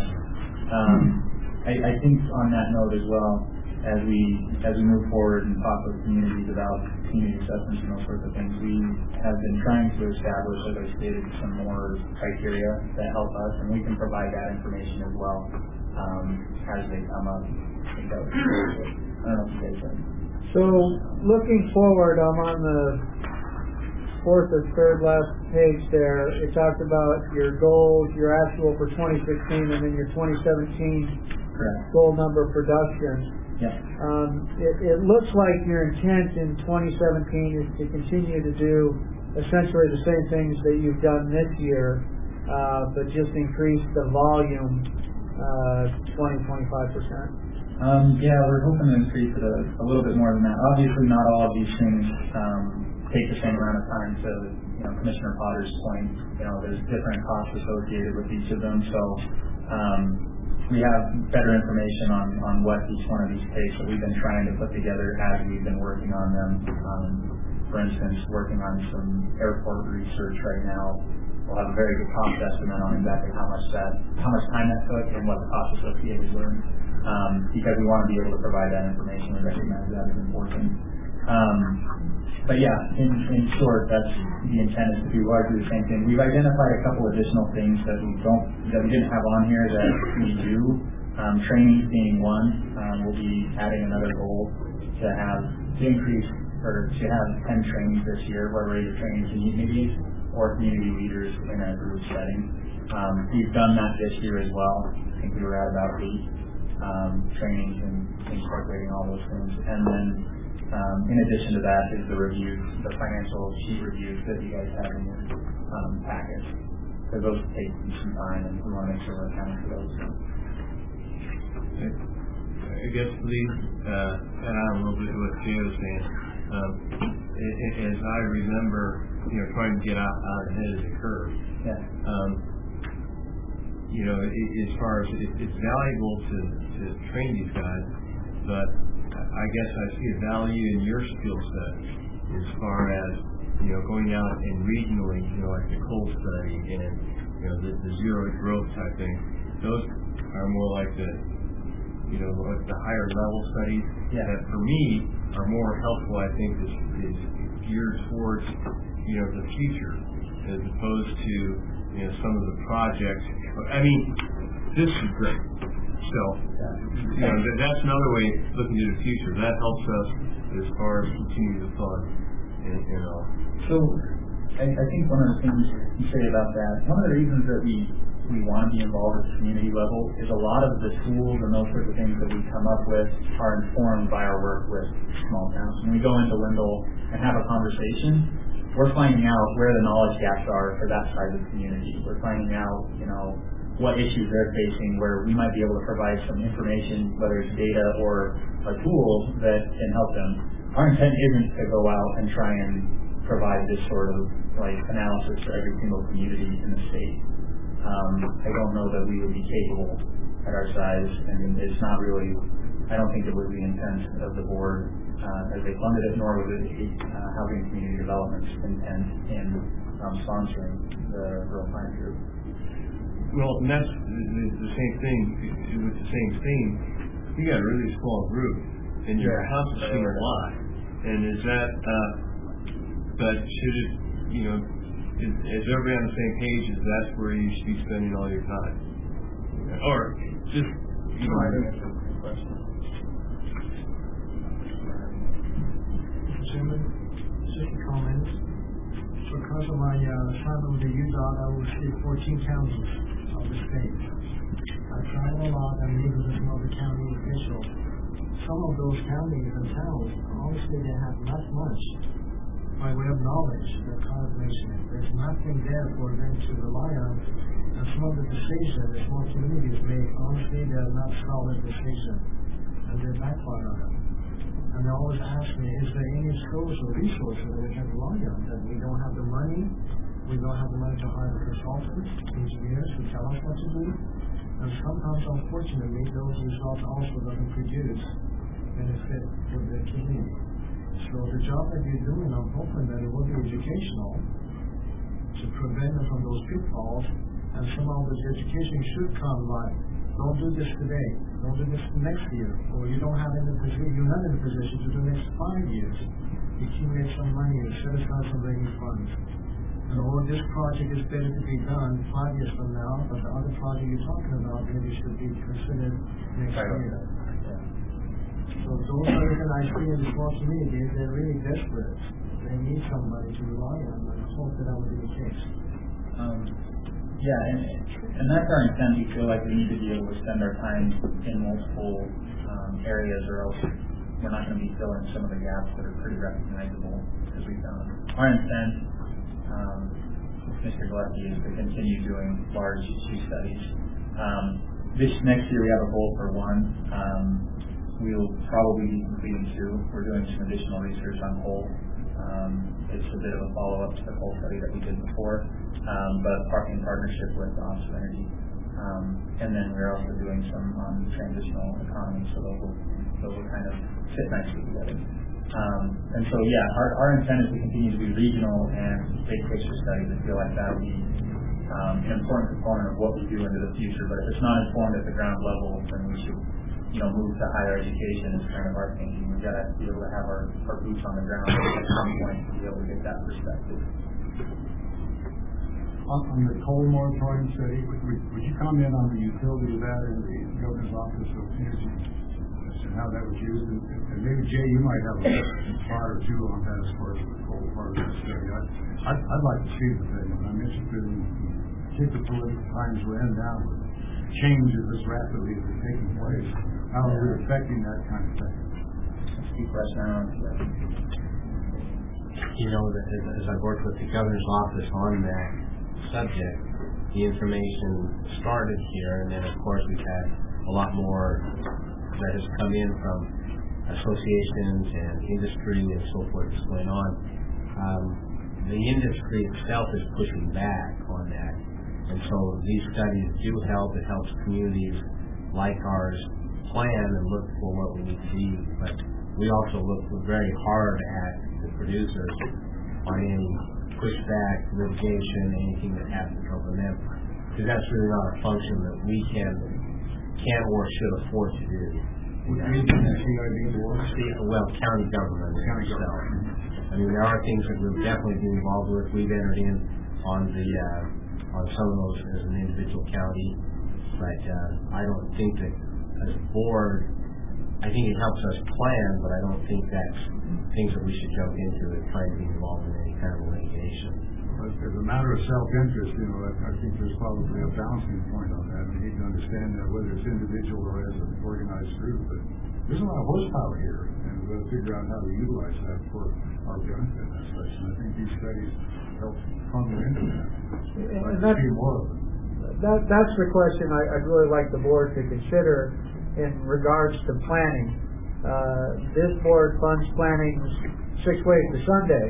I think on that note as well, as we move forward and talk with communities about community assessments and those sorts of things, we have been trying to establish, as I stated, some more criteria that help us, and we can provide that information as well as they come up. I think that would be really good. I don't know if you guys have. So, looking forward, I'm on the fourth or third last page there. It talked about your goals, your actual for 2016, and then your 2017 goal number production. Yeah. It looks like your intent in 2017 is to continue to do essentially the same things that you've done this year, but just increase the volume 20-25%. Yeah, we're hoping to increase it a little bit more than that. Obviously, not all of these things take the same amount of time. To Commissioner Potter's point, there's different costs associated with each of them. So we have better information on what each one of these takes that we've been trying to put together as we've been working on them. For instance, working on some airport research right now. We'll have a very good cost estimate on exactly how much time that took and what the cost associated were. Because we want to be able to provide that information and recognize that as important. But yeah, in short, that's the intent, is to do largely the same thing. We've identified a couple additional things that we didn't have on here that we do. Training being one. We'll be adding another goal to increase or to have 10 trainings this year, where we're either training communities or community leaders in a group setting. We've done that this year as well. I think we were at about 8 trainings and incorporating all those things. And then in addition to that is the reviews, the financial sheet reviews that you guys have in your package. Because those take some time, and we want to make sure we're accounting for those. I guess Lee, add on a little bit to what Jay was saying. As I remember, trying to get out ahead of the curve. Yeah. As far as it's valuable to train these guys, but I guess I see a value in your skill set as far as going out and regionally, like the coal study and the zero growth type thing. Those are more like the like the higher level studies that for me are more helpful. I think is geared towards the future as opposed to some of the projects. I mean, this is great. So, that's another way looking to the future. That helps us as far as continuing to fund and all. So, I think one of the things you say about that, one of the reasons that we want to be involved at the community level is a lot of the tools and those sorts of things that we come up with are informed by our work with small towns. When we go into Lindell and have a conversation, we're finding out where the knowledge gaps are for that side of the community. We're finding out, what issues they're facing, where we might be able to provide some information, whether it's data or a tool that can help them. Our intent isn't to go out and try and provide this sort of analysis for every single community in the state. I don't know that we would be capable at our size, and it's not really, I don't think it was the intent of the board as they funded it, nor was it Housing and Community Development's intent in sponsoring the Rural Planning Group. Well, and that's the same thing with the same theme. You got a really small group, and you're accomplishing a lot. And is that, but should it, is everybody on the same page? Is that where you should be spending all your time? Or just, I think that's a good question. Chairman, just a comment. Because of my assignment with the UDOT, I will see 14 counties of the state. I travel a lot and meet with some other county officials. Some of those counties and towns, honestly, they have not much by way of knowledge that Todd mentioned. There's nothing there for them to rely on. And some of the decisions that small communities make, honestly, they're not solid decisions. And they backfire on them. And they always ask me, is there any tools or resources that we can rely on? That we don't have the money, We don't have the money to hire consultants, engineers to tell us what to do. And sometimes, unfortunately, those results also doesn't produce benefit for the community. So the job that you're doing, I'm hoping that it will be educational to prevent them from those pitfalls. And some of this education should come like, don't do this today, don't do this next year, or you're not in the position to do the next 5 years. Accumulate some money and set aside some rainy funds. And or this project is better to be done 5 years from now, but the other project you're talking about maybe should be considered next year. So those are the I see in the small communities, they're really desperate. They need somebody to rely on, and I hope that will be the case. And that's our intent. We feel like we need to be able to spend our time in multiple areas, or else we're not going to be filling some of the gaps that are pretty recognizable, as we found. Our intent, Mr. Gillespie, is to continue doing large studies. This next year we have a goal for 1. We'll probably be completing 2. We're doing some additional research on coal. It's a bit of a follow-up to the coal study that we did before, but in partnership with Office of Energy. And then we're also doing some on transitional economy, so those will kind of fit nicely together. And so, our intent is to continue to do regional and big picture studies. I feel like that would be an important component of what we do into the future. But if it's not informed at the ground level, then we should, move to higher education is kind of our thinking. We've got to be able to have our boots on the ground at some point to be able to get that perspective. On the coal moratorium study, would you comment on the utility of that in the Governor's Office of Energy and how that was used? And maybe, Jay, you might have a thought or two on that as far as the coal part of the study. I'd like to see the thing, and I'm interested in the political times we're in now with changes as rapidly as are taking place. How are we affecting that kind of thing? That's a key question. As I've worked with the Governor's Office on that subject, the information started here, and then of course we've had a lot more that has come in from associations and industry and so forth that's going on. The industry itself is pushing back on that, and so these studies do help. It helps communities like ours plan and look for what we need to do, but we also look very hard at the producers on any pushback, litigation, anything that has to come from them, because that's really not a function that we can or should afford to do. Well, county government itself. I mean, there are things that we'll definitely be involved with. We've entered in on some of those as an individual county, but I don't think that as a board, I think it helps us plan, but I don't think that's things that we should jump into and try to be involved in any kind of litigation. As a matter of self-interest, I think there's probably a balancing point on that. We need to understand that whether it's individual or as an organized group, but there's a lot of horsepower here, and we've got to figure out how to utilize that for our benefit and such. And I think these studies help funnel into that. I'd like to see more of them. That's the question I'd really like the board to consider in regards to planning. This board funds planning 6 ways to Sunday,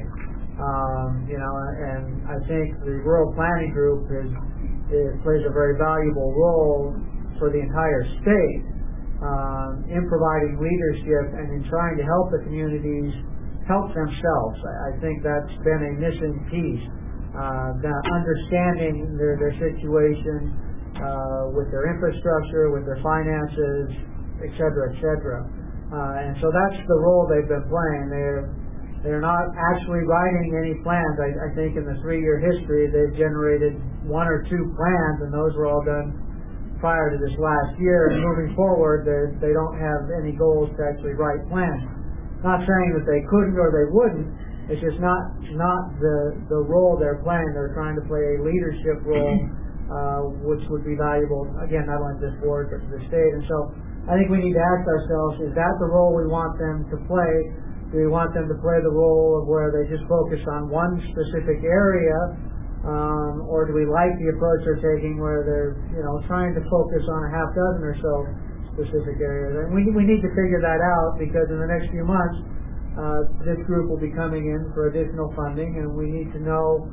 and I think the rural planning group plays a very valuable role for the entire state in providing leadership and in trying to help the communities help themselves. I think that's been a missing piece. Understanding their situation with their infrastructure, with their finances, et cetera, and so that's the role they've been playing. They're not actually writing any plans. I think in the 3-year history they've generated 1 or 2 plans, and those were all done prior to this last year. And moving forward, they don't have any goals to actually write plans. Not saying that they couldn't or they wouldn't. It's just not the role they're playing. They're trying to play a leadership role, which would be valuable, again, not only to this board, but to the state. And so I think we need to ask ourselves, is that the role we want them to play? Do we want them to play the role of where they just focus on one specific area, or do we like the approach they're taking where they're, trying to focus on a half dozen or so specific areas? And we need to figure that out, because in the next few months, this group will be coming in for additional funding, and we need to know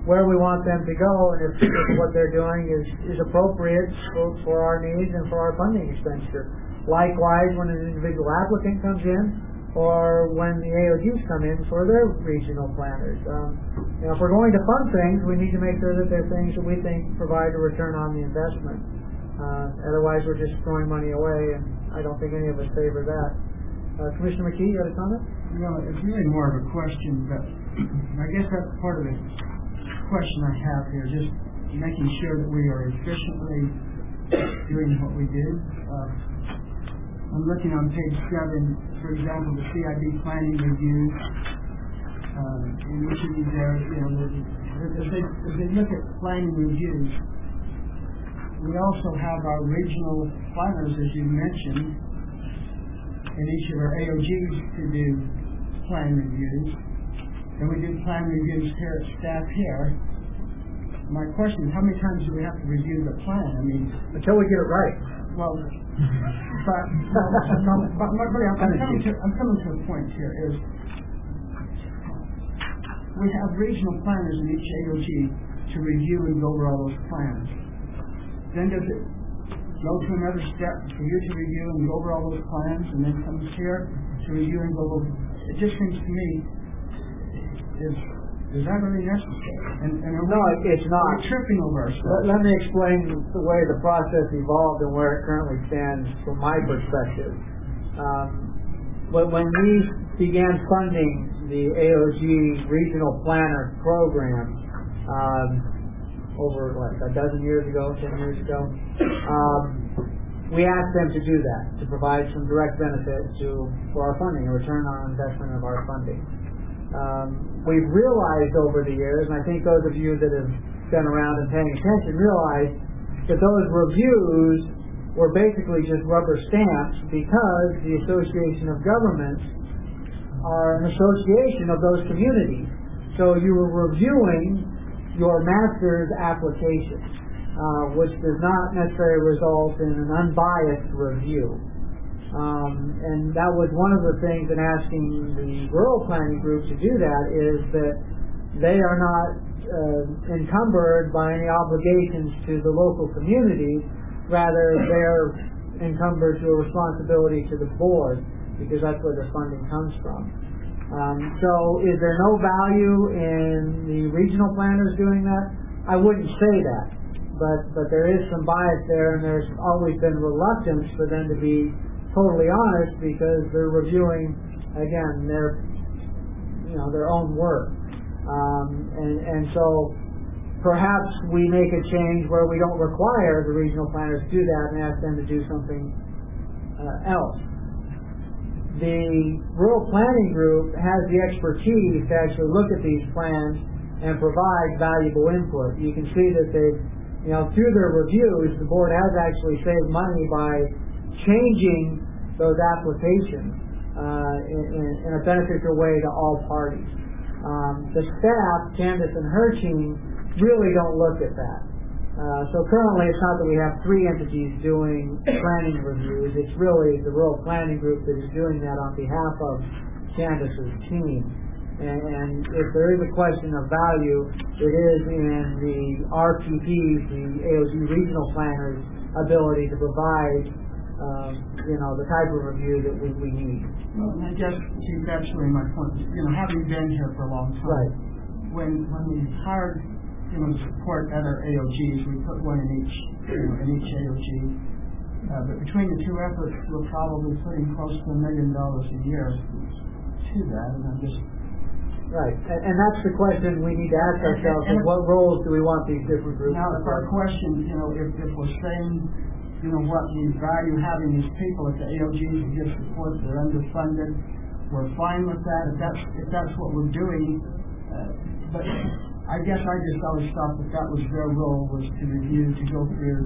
where we want them to go, and if what they're doing is appropriate for our needs and for our funding expenditure. Likewise, when an individual applicant comes in, or when the AOGs come in for their regional planners. If we're going to fund things, we need to make sure that they're things that we think provide a return on the investment. Otherwise, we're just throwing money away, and I don't think any of us favor that. Commissioner McKee, you got a comment? No, it's really more of a question, but I guess that's part of the question I have here, just making sure that we are efficiently doing what we do. I'm looking on page 7, for example, the CIB planning review. In each of these areas, as they look at planning reviews, we also have our regional planners, as you mentioned, in each of our AOGs to do plan reviews. And we do plan reviews here at staff here. My question is, how many times do we have to review the plan? I mean, until we get it right. Well, but I'm coming to a point here is we have regional planners in each AOG to review and go over all those plans. Then does it go to another step for you to review and go over all those plans, and then comes here to review and go over? It just seems to me is that really necessary? And no, it's not. We're tripping over ourselves. Let me explain the way the process evolved and where it currently stands from my perspective. When we began funding the AOG Regional Planner Program over a dozen years ago, 10 years ago, we asked them to do that, to provide some direct benefit for our funding, a return on investment of our funding. We've realized over the years, and I think those of you that have been around and paying attention realize that those reviews were basically just rubber stamps, because the Association of Governments are an association of those communities. So you were reviewing your master's application, which does not necessarily result in an unbiased review. And that was one of the things in asking the rural planning group to do that, is that they are not encumbered by any obligations to the local community. Rather, they're encumbered to a responsibility to the board, because that's where the funding comes from. So is there no value in the regional planners doing that? I wouldn't say that, but there is some bias there, and there's always been reluctance for them to be totally honest, because they're reviewing, again, their own work, and so perhaps we make a change where we don't require the regional planners to do that and ask them to do something else. The rural planning group has the expertise to actually look at these plans and provide valuable input. You can see that through their reviews, the board has actually saved money by changing those applications in a beneficial way to all parties. The staff, Candace and her team, really don't look at that. So currently it's not that we have 3 entities doing planning reviews. It's really the rural planning group that is doing that on behalf of Candace's team. And if there is a question of value, it is in the RPP's, the AOG regional planners' ability to provide the type of review that we need. Well, I guess that's really my point. Having been here for a long time, right. When we hired to support other AOGs, we put one in each AOG. But between the two efforts, we're probably putting close to $1 million a year to that, and I'm just right. And that's the question we need to ask ourselves: is what roles do we want these different groups? Now, if our question, if we're saying, what we value having these people at the AOGs to give support, they're underfunded, we're fine with that. If that's what we're doing, but I guess I just always thought that was their role, was to review, to go through,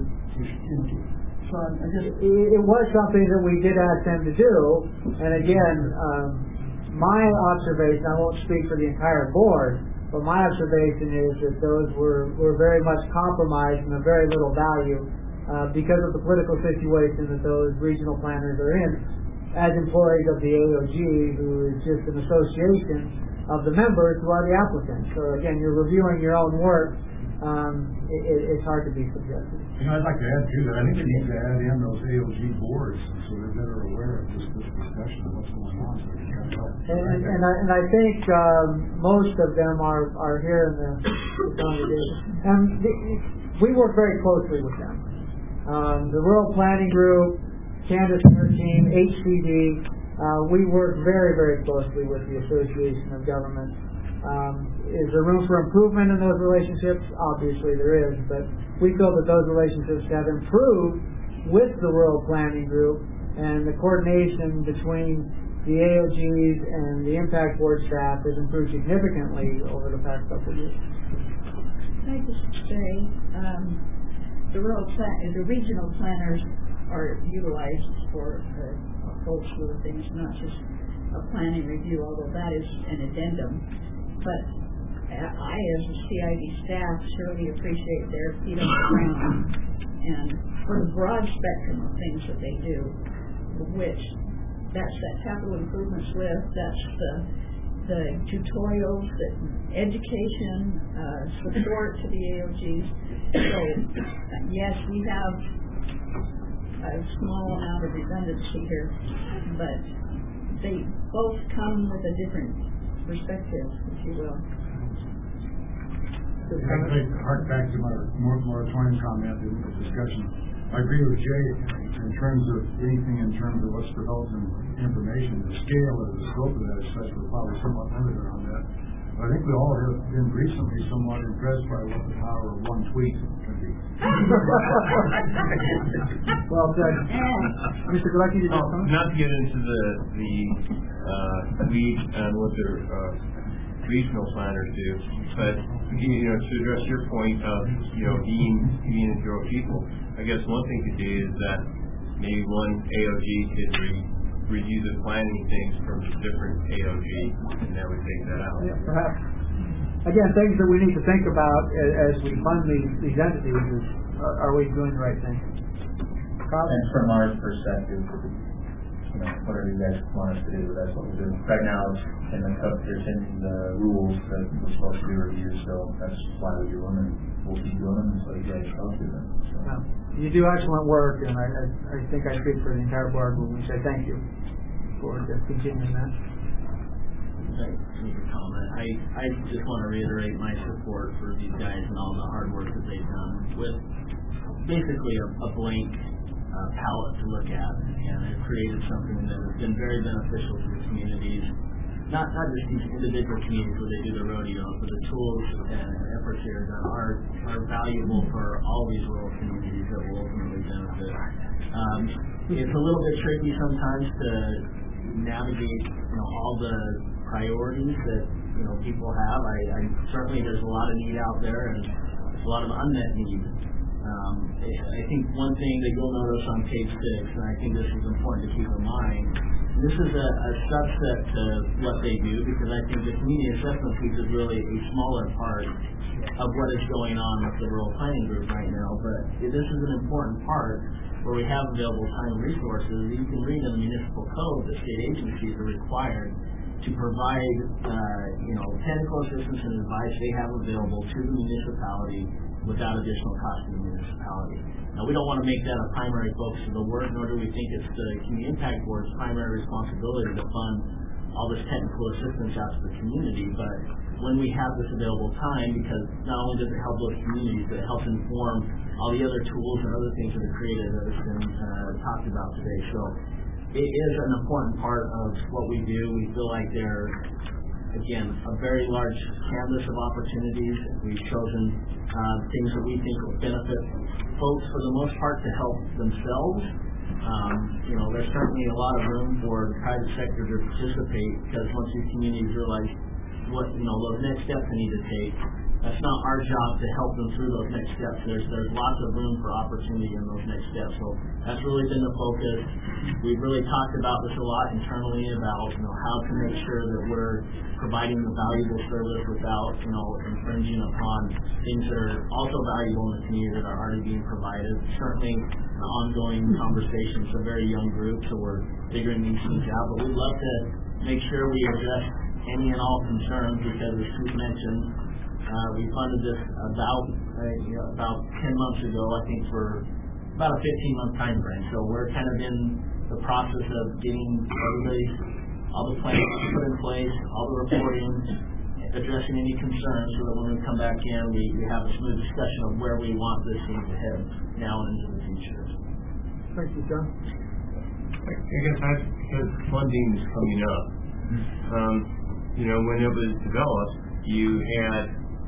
So it was something that we did ask them to do, and again, my observation, I won't speak for the entire board, but my observation is that those were very much compromised and of very little value because of the political situation that those regional planners are in as employees of the AOG, who is just an association of the members who are the applicants. So again, you're reviewing your own work. It's hard to be subjective. I'd like to add to that. I think we need to add in those AOG boards so they're better aware of this discussion of what's going on. So they can help. And I think most of them are here in the congregation. And we work very closely with them. The Rural Planning Group, Candace and her team, HCD, we work very, very closely with the Association of Governments. Is there room for improvement in those relationships? Obviously there is, but we feel that those relationships have improved with the Rural Planning Group, and the coordination between the AOGs and the Impact Board staff has improved significantly over the past couple of years. Can I just say, the regional planners are utilized for a whole slew of things, not just a planning review, although that is an addendum. But I, as a CID staff, surely appreciate their feet on the ground and for the broad spectrum of things that they do, which that's that capital improvements list, that's the tutorials, the education, support to the AOGs. So yes, we have a small amount of redundancy here, but they both come with a different perspective, if you will. I'd like to hark back to my moratorium comment in the discussion. I agree with Jay in terms of anything in terms of what's developed in information. The scale or the scope of that is such we're probably somewhat limited on that. But I think we all have been recently somewhat impressed by what the power of one tweet can be. Well said. Mr. Galecki, did you have something? Not to get into the weeds and what their regional planners do, but to address your point of being a hero people, I guess one thing to do is that maybe one AOG could review the planning things from a different AOG, and that would take that out. Yeah, perhaps. Again, things that we need to think about as we fund these entities is, are we doing the right thing? And from our perspective, whatever you guys want us to do, that's what we're doing. Right now, it's in the rules that we're supposed to be reviewed, so that's why we do them, and we'll keep doing them until you guys help do them. So. Yeah. You do excellent work, and I think I speak for the entire board when we say thank you for just continuing that. Make a comment. I just want to reiterate my support for these guys and all the hard work that they've done with basically a blank palette to look at, and it created something that has been very beneficial to the communities, not just these individual communities where they do the rodeos, but the tools and efforts here done are valuable for all these rural communities that will ultimately benefit. It's a little bit tricky sometimes to navigate all the priorities that people have. I certainly there's a lot of need out there, and there's a lot of unmet need. I think one thing that you'll notice on page 6, and I think this is important to keep in mind, this is a subset to what they do, because I think the community assessment piece is really a smaller part of what is going on with the Rural Planning Group right now, but this is an important part where we have available time and resources. You can read in the municipal code that state agencies are required to provide technical assistance and advice they have available to the municipality without additional cost to the municipality. Now, we don't want to make that a primary focus of the work, nor do we think it's the Community Impact Board's primary responsibility to fund all this technical assistance out to the community, but when we have this available time, because not only does it help those communities, but it helps inform all the other tools and other things that are created that has been talked about today. So it is an important part of what we do. We feel like they're, again, a very large canvas of opportunities. We've chosen things that we think will benefit folks for the most part to help themselves. There's certainly a lot of room for the private sector to participate, because once these communities realize what those next steps they need to take, that's not our job to help them through those next steps. There's lots of room for opportunity in those next steps. So that's really been the focus. We've really talked about this a lot internally about how to make sure that we're providing the valuable service without infringing upon things that are also valuable in the community that are already being provided. Certainly an ongoing conversation. It's a very young group, so we're figuring these things out. But we'd love to make sure we address any and all concerns, because as Steve mentioned, we funded this about 10 months ago, I think, for about a 15-month time frame. So we're kind of in the process of getting all the plans put in place, all the reporting, addressing any concerns, so that when we come back in, we have a smooth discussion of where we want this thing to head now and into the future. Thank you, John. I guess because funding is coming up. When it was developed, you had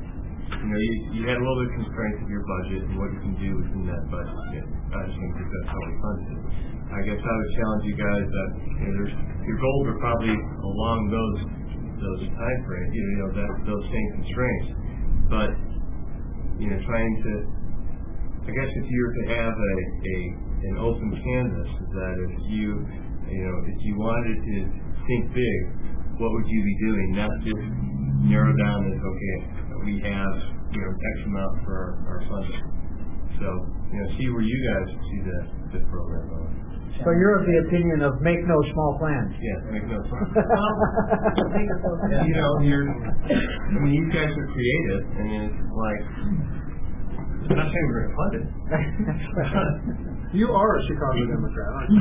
a little bit of constraints of your budget and what you can do within that budget. I just think that's how we funded it. I guess I would challenge you guys that your goals are probably along those time frames, those same constraints. But trying to, I guess, if you were to have an open canvas, that if you wanted to think big, what would you be doing? Not just narrow down as, okay, we have X amount for our funding. So see where you guys see the program going. So you're of the opinion of make no small plans. Yeah, make no small plans. You guys are creative, and it's like, I'm not saying we're going to fund it. You are a Chicago Democrat, aren't you?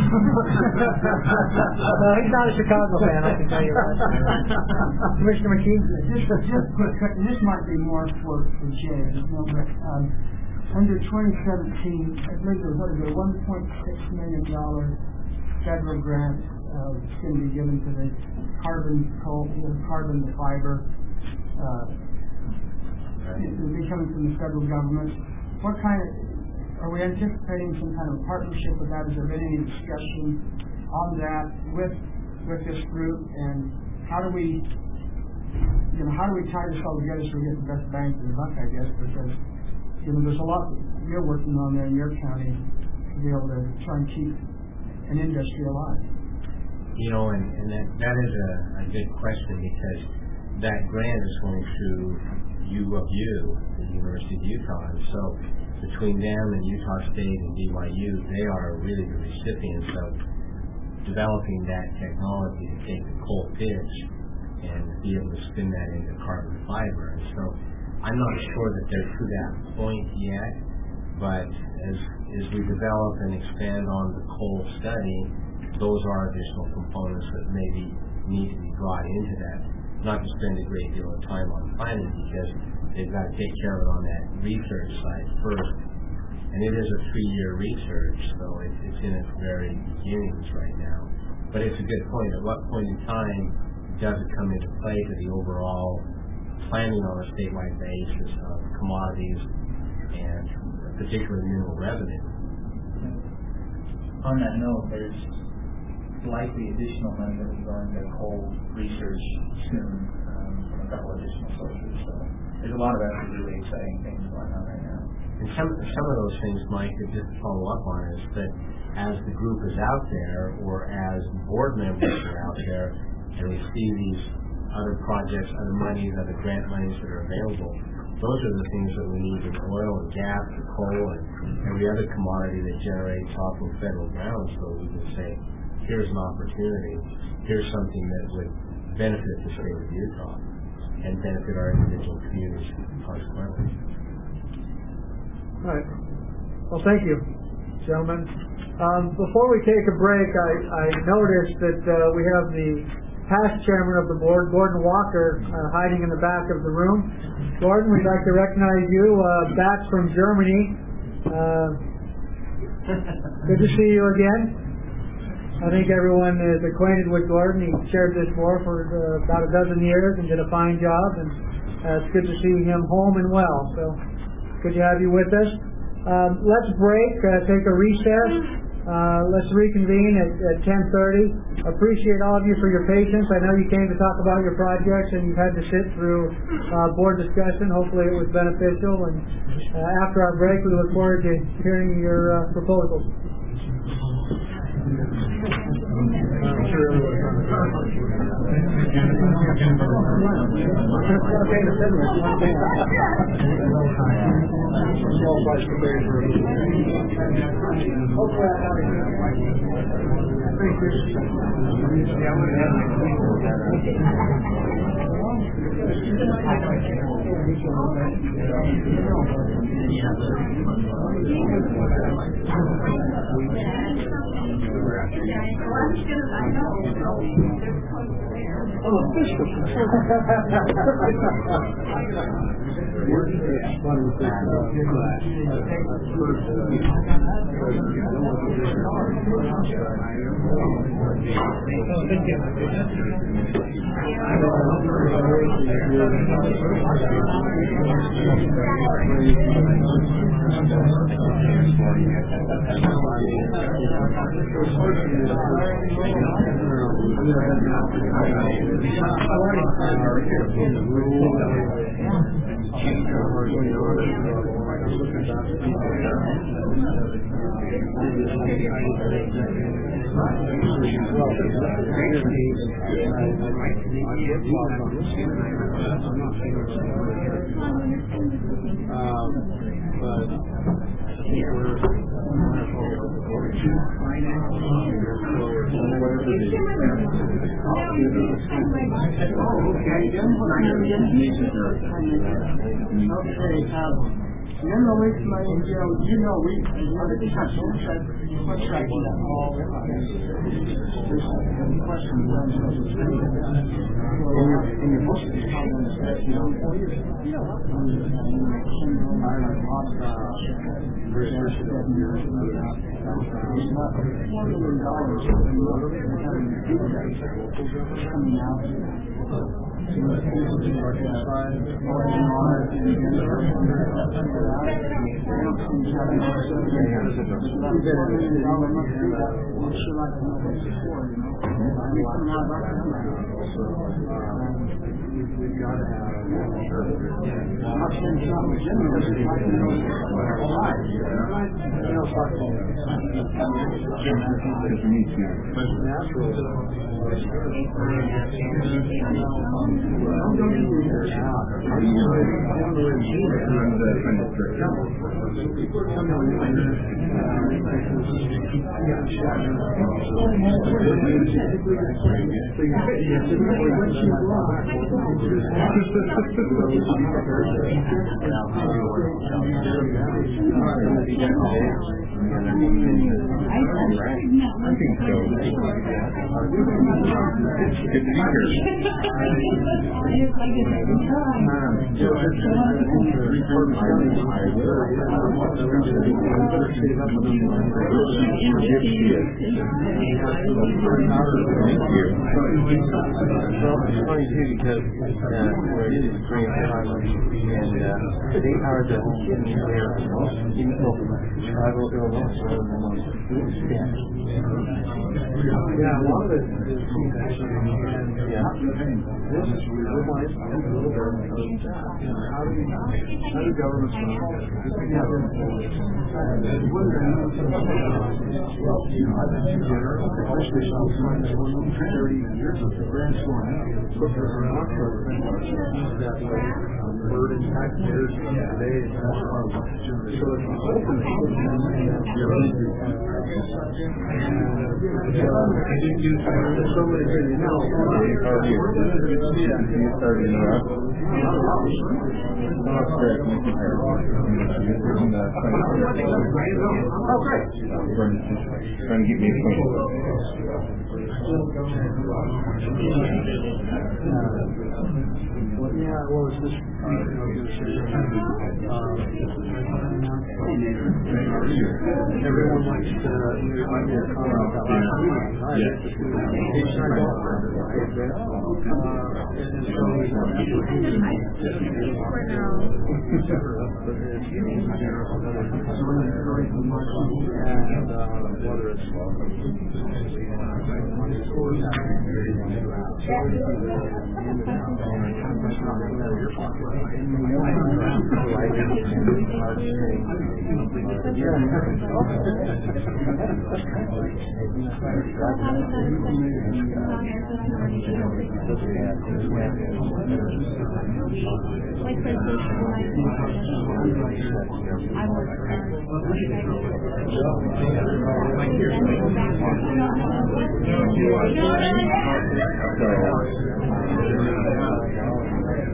No, he's not a Chicago fan, I can tell you that. Commissioner McKee? Just quick, this might be more for Jay, but under 2017, I believe there was a $1.6 million federal grant that's going to be given to the carbon fiber. It will be coming from the federal government. What kind of, are we anticipating some kind of partnership with that? Has there been any discussion on that with this group? And how do we tie this all together so we get the best bang for the buck, I guess, because there's a lot you're working on there in your county to be able to try and keep an industry alive. And that is a good question, because that grant is going through U of U, the University of Utah. And so between them and Utah State and BYU, they are really the recipients of developing that technology to take the coal pitch and be able to spin that into carbon fiber. And so I'm not sure that they're to that point yet, but as we develop and expand on the coal study, those are additional components that maybe need to be brought into that. Not to spend a great deal of time on planning, because they've got to take care of it on that research side first. And it is a 3-year research, so it's in its very beginnings right now. But it's a good point. At what point in time does it come into play to the overall planning on a statewide basis of commodities and particularly mineral revenue? On that note, there's likely additional money that will go into coal research soon from a couple additional sources. So there's a lot of actually really exciting things going on right now. And some of those things, Mike, that just to follow up on is that as the group is out there, or as board members are out there, and we see these other projects, other monies, other grant monies that are available, those are the things that we need in oil and gas and coal and every other commodity that generates off of federal ground, so we can say, here's an opportunity, here's something that would benefit the state of Utah and benefit our individual communities consequently. All right. Well, thank you, gentlemen. Before we take a break, I noticed that we have the past chairman of the board, Gordon Walker, hiding in the back of the room. Gordon, we'd like to recognize you back from Germany. Good to see you again. I think everyone is acquainted with Gordon. He chaired this board for about a dozen years and did a fine job, and it's good to see him home and well. So good to have you with us. Let's break, take a recess. Let's reconvene at 10:30. Appreciate all of you for your patience. I know you came to talk about your projects and you've had to sit through board discussion. Hopefully it was beneficial. And after our break, we look forward to hearing your proposals. Thank you.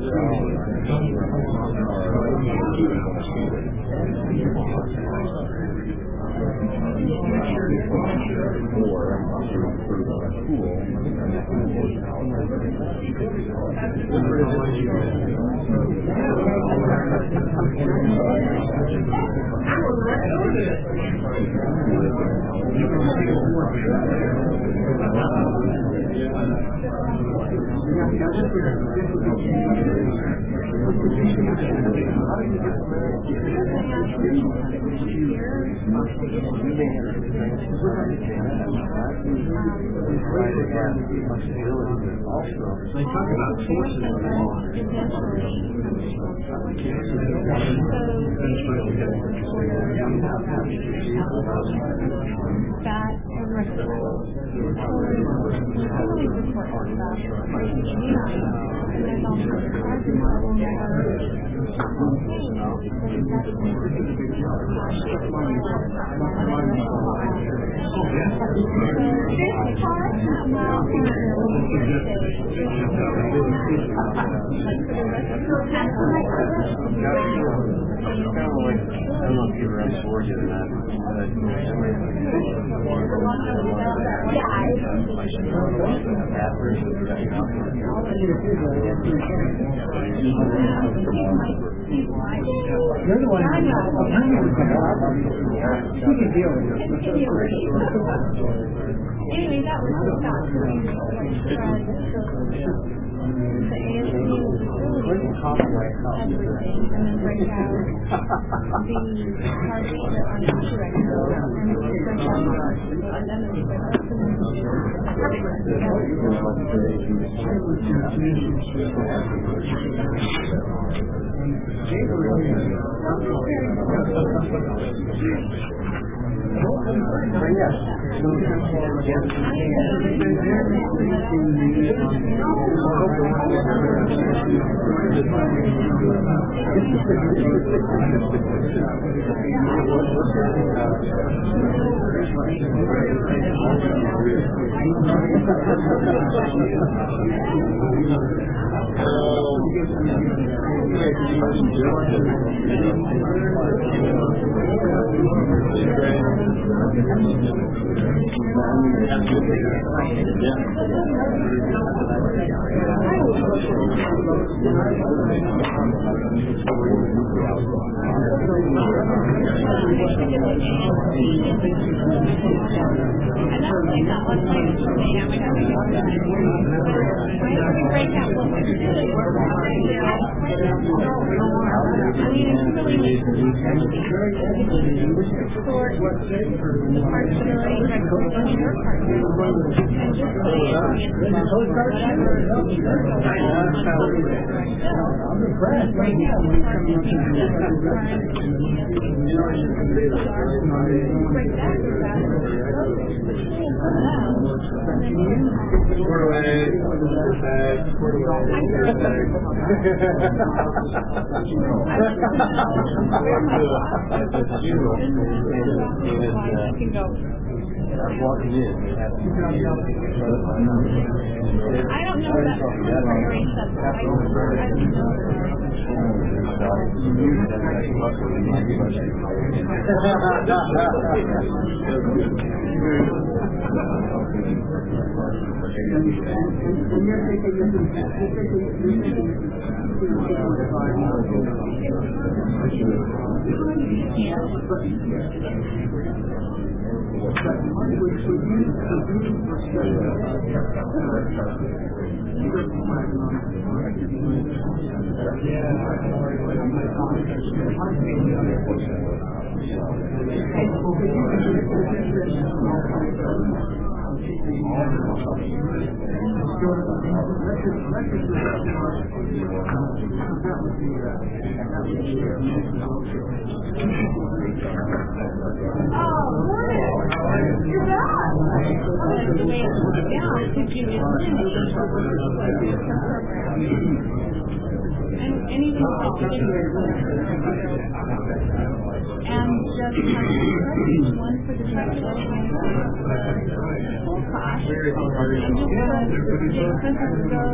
They talk about sources of that and restaurants. Totally report on that. And there's also carbon level I don't know if you were on board yet or not. You're the one anyway, that was Scott. The ASC really everything and then break out the parties that are not directed and break out and walking in, they have to I don't know that very cost. And just let the expenses go.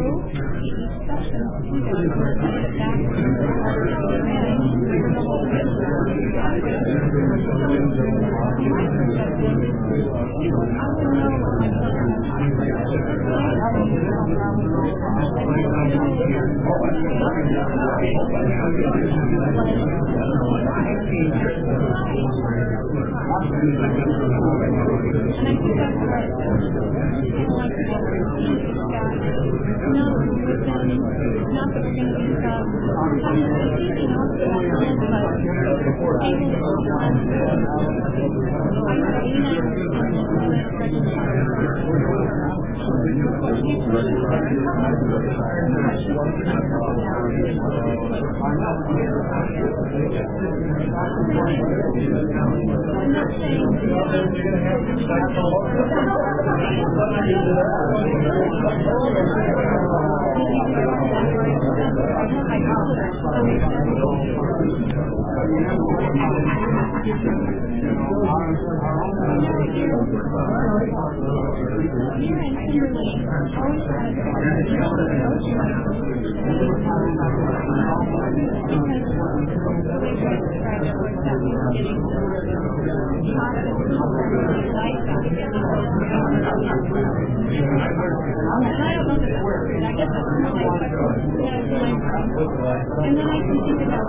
And then I can think about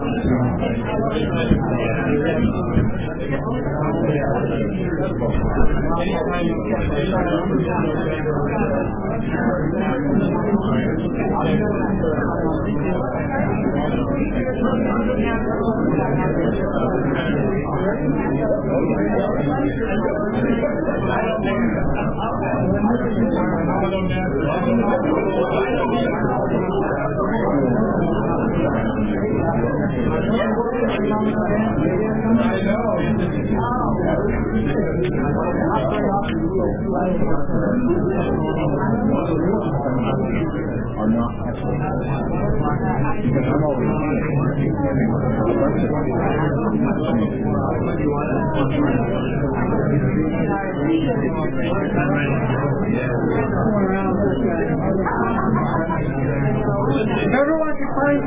everyone can find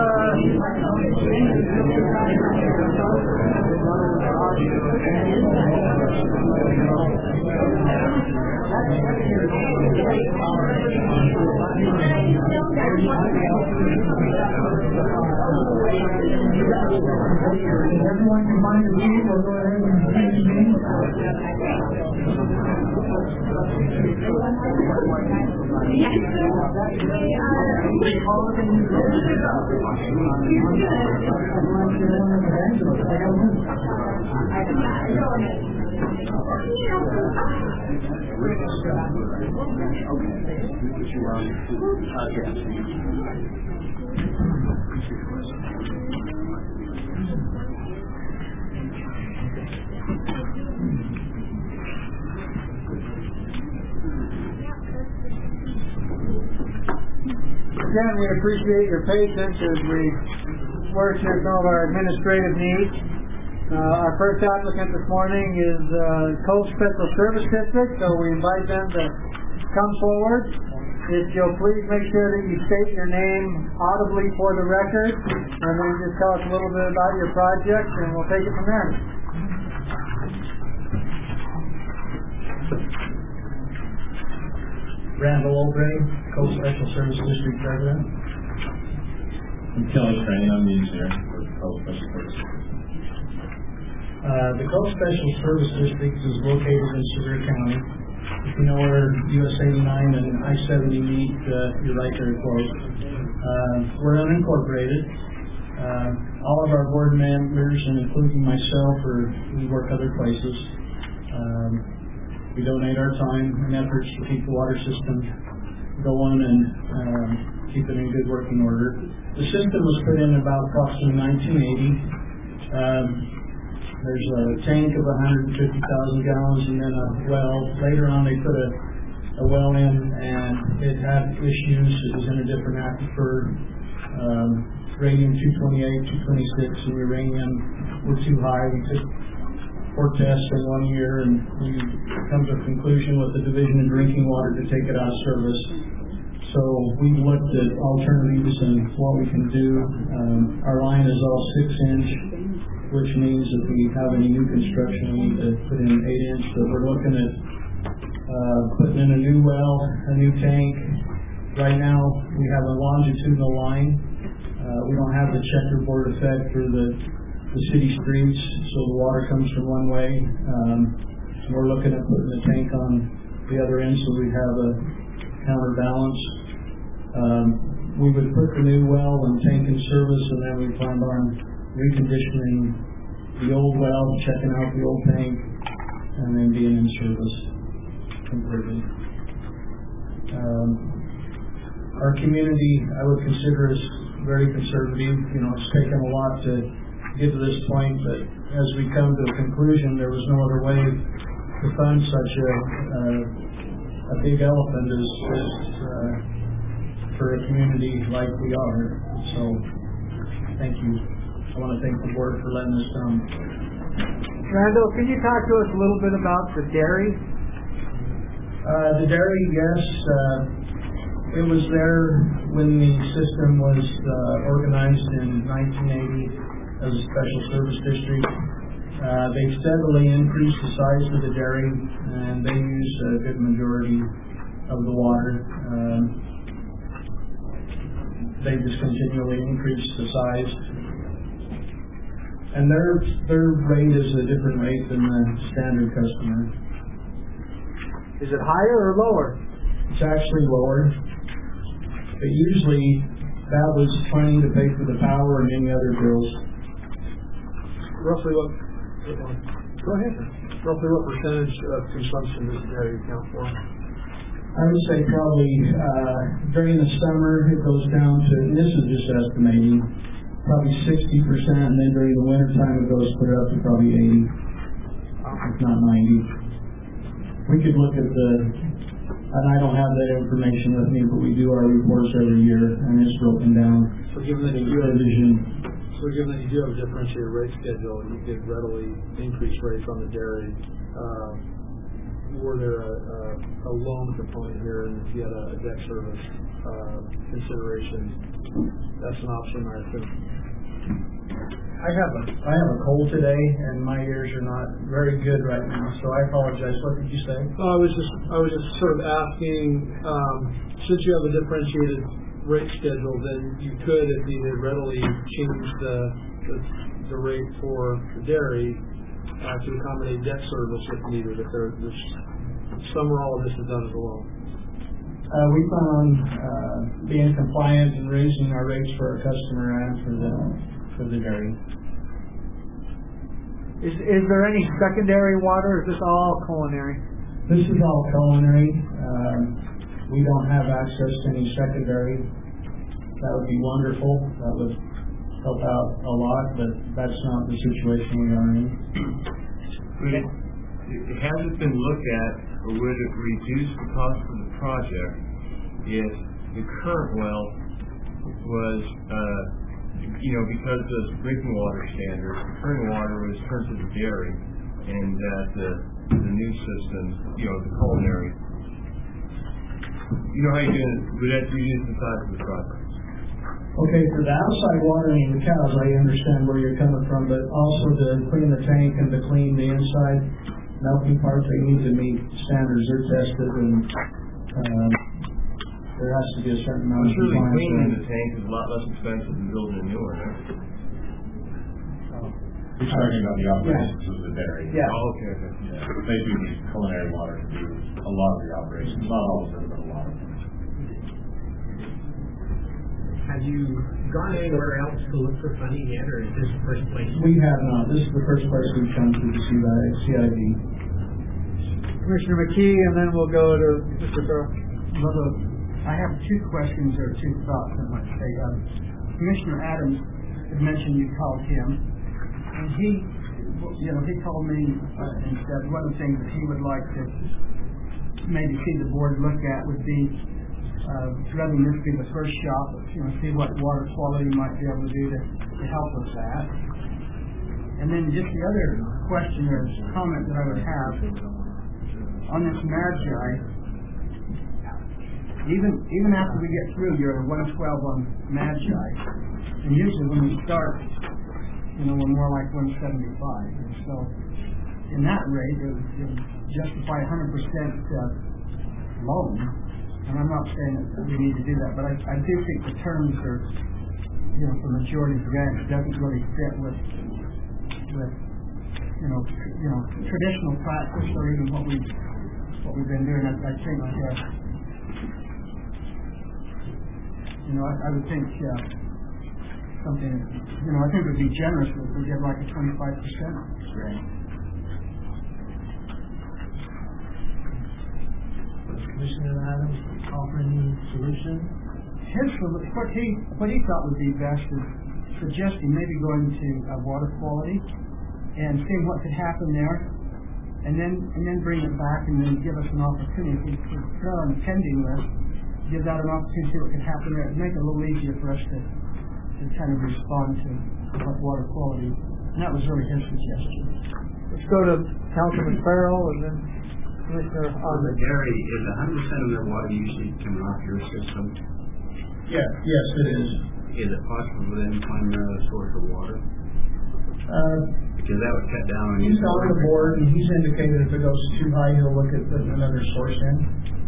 everyone can find the meeting. We'll go ahead and begin the meeting. Again, we appreciate your patience as we work through some of our administrative needs. Our first applicant this morning is Cove Special Service District, so we invite them to come forward. If you'll please make sure that you state your name audibly for the record, and then just tell us a little bit about your project, and we'll take it from there. Randall O'Bray, Cove Special Service District President. I'm Kelly Crane, I'm the engineer for Cove Special Service. The Cove Special Service District is located in Sevier County. If you know where US 89 and I-70 meet, you're right there close. We're unincorporated. All of our board members, and including myself, we work other places. We donate our time and efforts to keep the water system going and keep it in good working order. The system was put in about approximately 1980. There's a tank of 150,000 gallons and then a well. Later on they put a well in and it had issues. It was in a different aquifer. Radium 228, 226 and uranium were too high. We took for tests in 1 year, and we come to a conclusion with the Division of Drinking Water to take it out of service. So we've looked at alternatives and what we can do. Our line is all 6-inch, which means if we have any new construction, we need to put in 8-inch. But we're looking at putting in a new well, a new tank. Right now, we have a longitudinal line. We don't have the checkerboard effect for the city streets, so the water comes from one way. We're looking at putting the tank on the other end so we have a counterbalance. We would put the new well and tank in service, and then we plan on reconditioning the old well, checking out the old tank, and then being in service completely. Our community, I would consider, is very conservative. You know, it's taken a lot to get to this point, but as we come to a conclusion, there was no other way to fund such a big elephant as for a community like we are. So, thank you. I want to thank the board for letting us come. Randall, can you talk to us a little bit about the dairy? The dairy, yes. It was there when the system was organized in 1980 as a special service district. They steadily increased the size of the dairy, and they use a good majority of the water. They just continually increase the size. And their rate is a different rate than the standard customer. Is it higher or lower? It's actually lower. But usually that was trying to pay for the power and any other bills. Roughly what? Go ahead. Roughly what percentage of consumption does dairy account for? I would say probably during the summer it goes down to, and this is just estimating, probably 60%, and then during the winter time it goes clear up to probably 80, if not 90. We could look at and I don't have that information with me, but we do our reports every year, and it's broken down. So given that you do have a differentiated rate schedule, you could readily increase rates on the dairy. Were there a loan component here, and if you had a debt service consideration, that's an option, I think. I have a cold today, and my ears are not very good right now, so I apologize. What did you say? I was just sort of asking, since you have a differentiated rate schedule, then you could, if needed, readily change the rate for the dairy to accommodate debt service if needed. If there's some or all of this is done as a loan. We plan on being compliant and raising our rates for our customer and for the dairy. Is there any secondary water, or is this all culinary? This is all culinary. We don't have access to any secondary. That would be wonderful. That would help out a lot, but that's not the situation we are in. Has it been looked at, or would it reduce the cost of the project if the current well was, because of drinking water standards, the current water was turned to the dairy, and that the new system, the culinary, how you do it, would that reduce the size of the project? Okay, for the outside watering the cows, I understand where you're coming from, but also to clean the tank and to clean the inside milking parts, they need to meet standards. They're tested, and there has to be a certain amount of compliance. Surely cleaning the tank is a lot less expensive than building a new one, right? You're talking about the operations of the dairy. Yeah. Oh, okay. Yeah. They do need culinary water to do a lot of the operations. Not all of them, but a lot of them. Have you gone anywhere else to look for funding yet, or is this the first place? We have not. This is the first place we've come to the CID. Commissioner McKee, and then we'll go to Mr. Farrell. I have two questions or two thoughts I might say. Commissioner Adams had mentioned you called him, and he told me and said one of the things that he would like to maybe see the board look at would be rather than this be the first shot, see what water quality might be able to do to help with that. And then just the other question or comment that I would have on this Magi. Even after we get through your 112 on Magi, and usually when we start, we're more like 175. And so, in that rate, it would justify 100% loan. And I'm not saying that we need to do that, but I do think the terms are, for majority grant doesn't really fit with traditional practice or even what we've been doing. I think, I would think something, I think it would be generous if we did like a 25% grant. Commissioner Adams offer any solution? What he thought would be best is suggesting maybe going to water quality and seeing what could happen there, and then bring it back and then give us an opportunity. If we put on a pending list, give that an opportunity to see what could happen there. It'd make it a little easier for us to kind of respond to what water quality. And that was really his suggestion. Let's go to Councilman Farrell and then Commissioner On the dairy, is 100% of their water usually coming off your system? Yes, it is. Is it possible for them to find another source of water? Because that would cut down on He's on the board, and he's indicated if it goes too high, he'll look at putting another source in.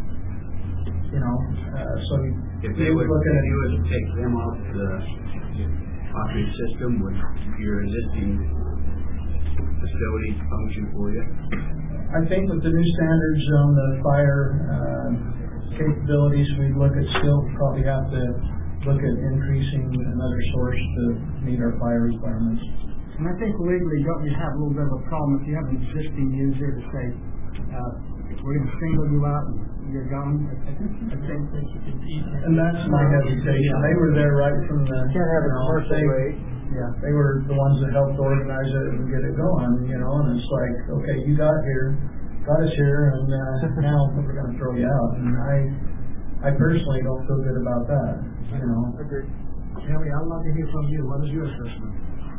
So if they would look at it, you would take them off your system, would your existing facility function for you? I think with the new standards on the fire capabilities, we'd look at still probably have to look at increasing another source to meet our fire requirements. And I think legally, don't you have a little bit of a problem if you have an existing user to say, we're going to single you out and you're gone? I think that you can easily. And that's my hesitation. They were there right from the. Can't have a commercial rate. Yeah, they were the ones that helped organize it and get it going, and it's like, okay, you got us here, and now we're going to throw you out. And I personally don't feel good about that, Agreed. Kelly, I'd love to hear from you. What is your assessment?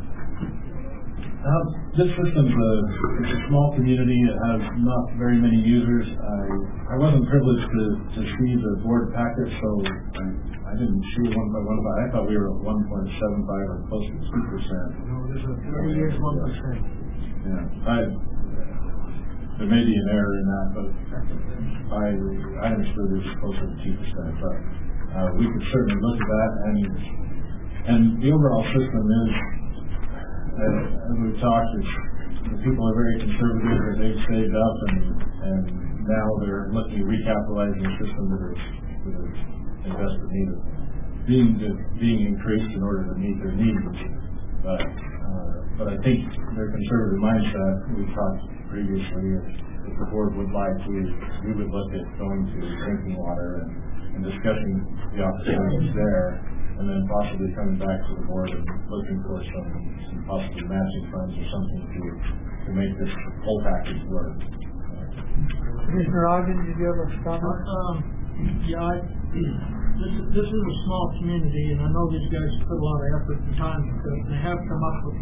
This system's it's a small community. It has not very many users. I wasn't privileged to see the board packet, so I didn't see one by one. I thought we were at 1.75 or close to 2%. No, there's a 30 years 1%. Yeah, there may be an error in that, but I understood it was closer to 2%. But we could certainly look at that, and the overall system is. As we've talked, the people are very conservative, and they've saved up, and now they're looking at recapitalizing the system that is in desperate need of being increased in order to meet their needs. But I think their conservative mindset, we've talked previously, if the board would like, we would look at going to drinking water and discussing the opportunities there, and then possibly coming back to the board and looking for some possibly matching funds or something to make this whole package work. Commissioner Ogden, did you have a comment? This is a small community, and I know these guys put a lot of effort and time into it. They have come up with,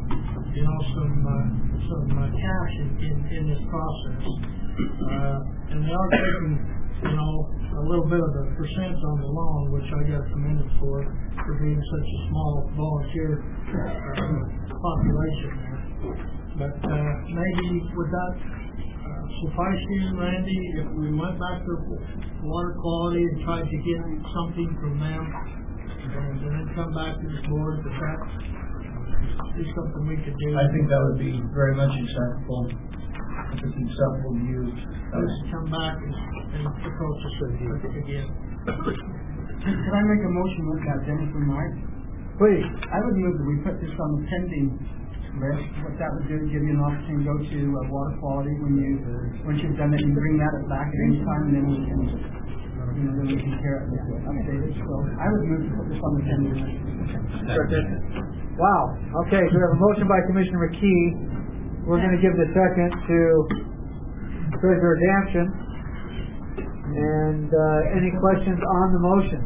some cash in this process, and they are taking, a little bit of the percent on the loan, which I got commended for being such a small volunteer population there. But maybe would that suffice you, Randy, if we went back to water quality and tried to get something from them, and then come back to the board? If that is something we could do. I think that would be very much acceptable. If it's acceptable to you. Let's come back and approach us again. Could I make a motion with that, Jennifer, Mike? Please. I would move that we put this on the pending list. What that would do is give you an opportunity to go to water quality once you've done it, and bring that back at any time, and then we can, then we can hear it and update it. So I would move to put this on the pending list. Wow. Okay, so we have a motion by Commissioner McKee. We're going to give the second to Treasurer Damson. And any questions on the motion?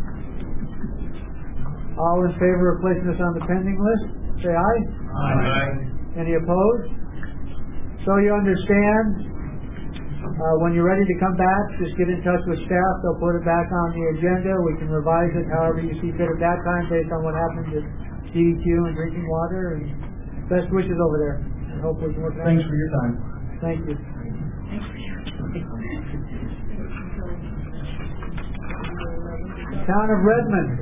All in favor of placing this on the pending list, say aye. Aye. Any opposed? So you understand, when you're ready to come back, just get in touch with staff. They'll put it back on the agenda. We can revise it however you see fit at that time based on what happened to DEQ and drinking water. And best wishes over there. I hope we can work it out. Thanks for your time. Thank you. Town of Redmond.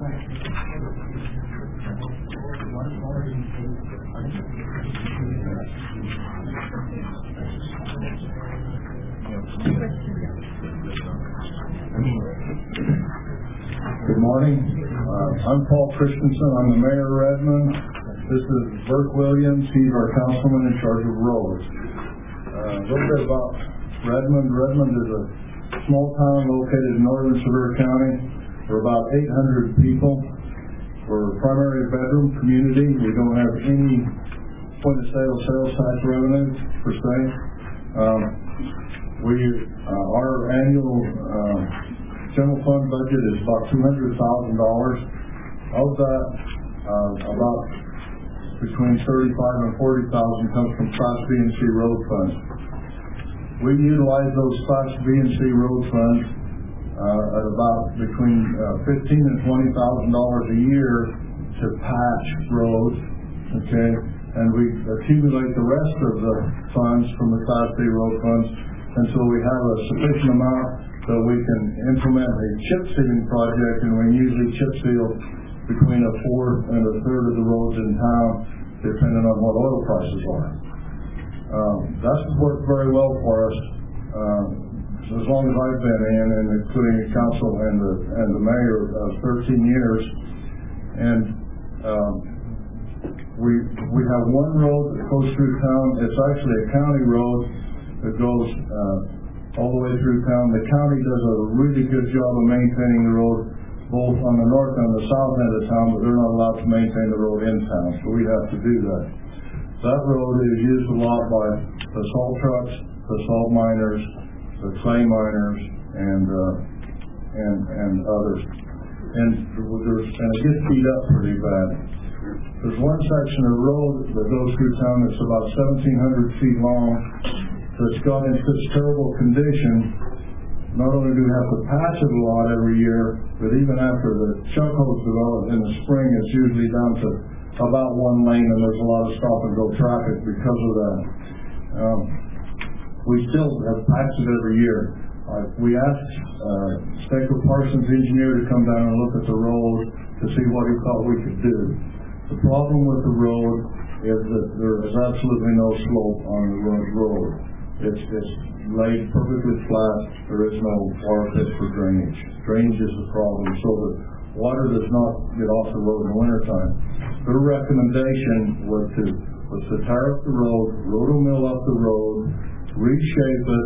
Good morning. I'm Paul Christensen. I'm the mayor of Redmond. This is Burke Williams. He's our councilman in charge of roads. A little bit about Redmond. Redmond is a small town located in northern Sevier County. We're about 800 people. We're a primary bedroom community. We don't have any point-of-sale sales tax revenue per se. Our annual general fund budget is about $200,000. Of that, about between $35,000 and $40,000 comes from Class B and C road funds. We utilize those Class B and C road funds at about between $15,000 and $20,000 a year to patch roads, okay? And we accumulate the rest of the funds from the Class B road funds until we have a sufficient amount so we can implement a chip sealing project, and we usually chip seal between a fourth and a third of the roads in town, depending on what oil prices are. That's worked very well for us as long as I've been in, and including the council and the mayor of 13 years. And we have one road that goes through town. It's actually a county road that goes all the way through town. The county does a really good job of maintaining the road both on the north and the south end of town, but they're not allowed to maintain the road in town, so we have to do that. That road is used a lot by the salt trucks, the salt miners, the clay miners, and others. And it gets beat up pretty bad. There's one section of road that goes through town that's about 1,700 feet long that's got into such terrible condition. Not only do we have to patch it a lot every year, but even after the chunk holes develop in the spring, it's usually down to about one lane, and there's a lot of stop and go traffic because of that. We still have patched it every year. We asked Stecker Parsons engineer to come down and look at the road to see what he thought we could do. The problem with the road is that there is absolutely no slope on the road. It's laid perfectly flat. There is no water pit for drainage. Drainage is the problem, so the water does not get off the road in the wintertime. Their recommendation was to tear up the road, rotomill up the road, reshape it,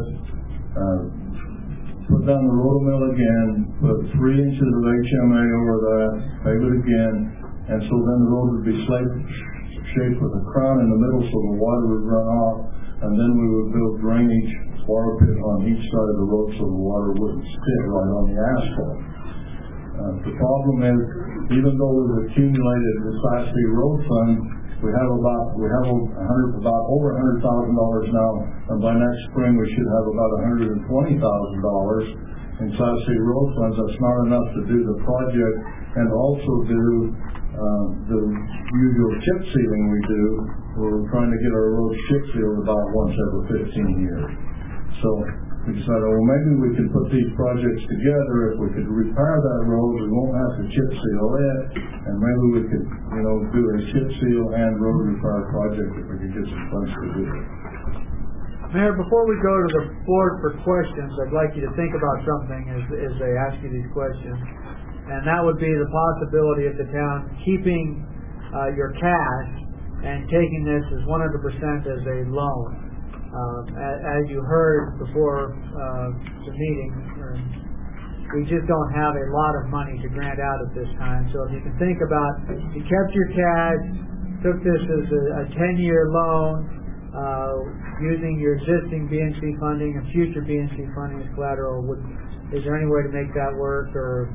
put down the rotomill again, put 3 inches of HMA over that, pave it again, and so then the road would be shaped with a crown in the middle so the water would run off, and then we would build drainage water pit on each side of the road so the water wouldn't sit right on the asphalt. The problem is, even though we've accumulated the Class B road fund, we have over $100,000 now, and by next spring we should have about $120,000 in Class C road funds. That's not enough to do the project and also do the usual chip sealing we do. We're trying to get our roads chip sealed about once every 15 years. So we decided, well, maybe we could put these projects together. If we could repair that road, we won't have to chip seal it, and maybe we could, do a chip seal and road repair project if we could get some funds to do it. Mayor, before we go to the board for questions, I'd like you to think about something as they ask you these questions, and that would be the possibility of the town keeping your cash and taking this as 100% as a loan. As you heard before the meeting, we just don't have a lot of money to grant out at this time. So if you can think about, you kept your cash, took this as a 10-year loan, using your existing BNC funding and future BNC funding as collateral, is there any way to make that work?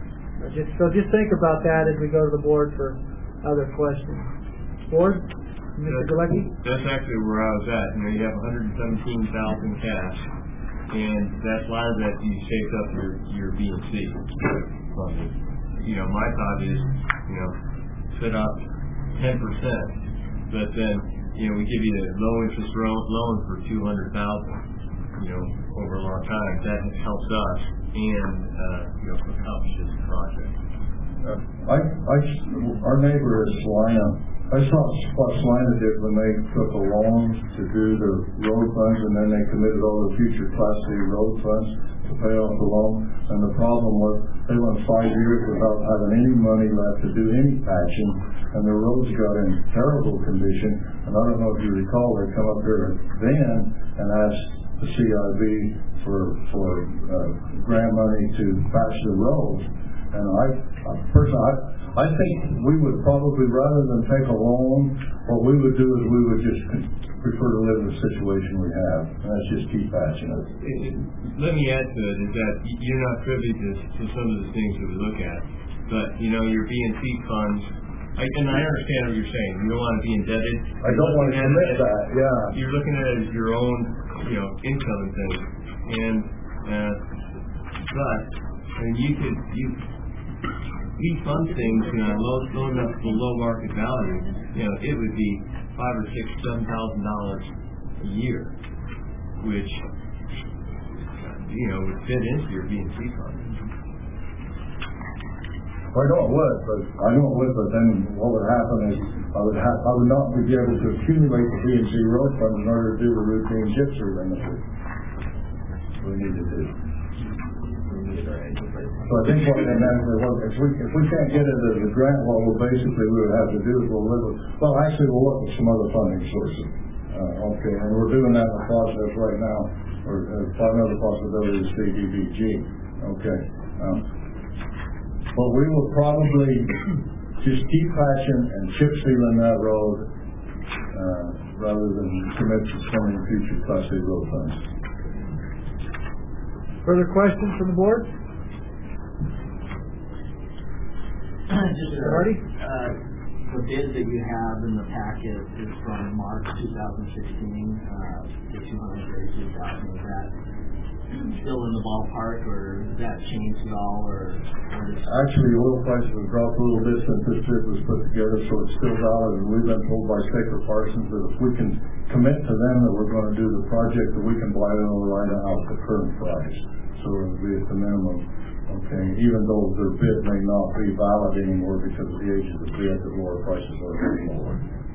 Just think about that as we go to the board for other questions. Board? Mr. Galecki? That's actually where I was at. You know, you have 117,000 cash, and that's a lot of that you saved up your B&C funding. You know, my thought is, you know, set up 10%, but then, you know, we give you a low interest loan for $200,000, you know, over a long time. That helps us and, you know, accomplishes the project. Our neighbor is Salina. I saw what Salina did when they took a loan to do the road funds, and then they committed all the future Class C road funds to pay off the loan. And the problem was they went 5 years without having any money left to do any patching, and the roads got in terrible condition. And I don't know if you recall, they come up here then and asked the CIB for grant money to patch the roads. And I think we would probably, rather than take a loan, what we would do is we would just prefer to live in the situation we have, and that's just keep patching it. Let me add to it is that you're not privy to some of the things that we look at, but you know, your B&C funds, and I understand what you're saying. You don't want to be indebted. I don't want to commit that. Yeah. You're looking at it as your own, you know, income and things, and but I mean, we fund things, you know, low enough to low market value. You know, it would be $5,000 or $6,000, $7,000 a year, which, you know, would fit into your B&C fund. I know it would, but then what would happen is I would not be able to accumulate the B&C road fund in order to do the routine chip surveying we need to do. So I think what if we can't get it as a grant, what we would have to do is we'll look at some other funding sources. Okay, and we're doing that in the process right now. Another possibility is CDBG. Okay. But we will probably just keep patching and chip sealing that road rather than commit to spending future Class A road funds. Further questions from the board? The bid that you have in the packet is from March 2016, the $232,000. Is that still in the ballpark, or has that changed at all? Actually, oil prices have dropped a little bit since this bid was put together, so it's still valid. And we've been told by Staker Parsons that if we can commit to them that we're going to do the project, that we can buy it right out the current price. So it'll be at the minimum. Okay, even though their bid may not be valid anymore because of the age of the bid, the lower prices are very lower.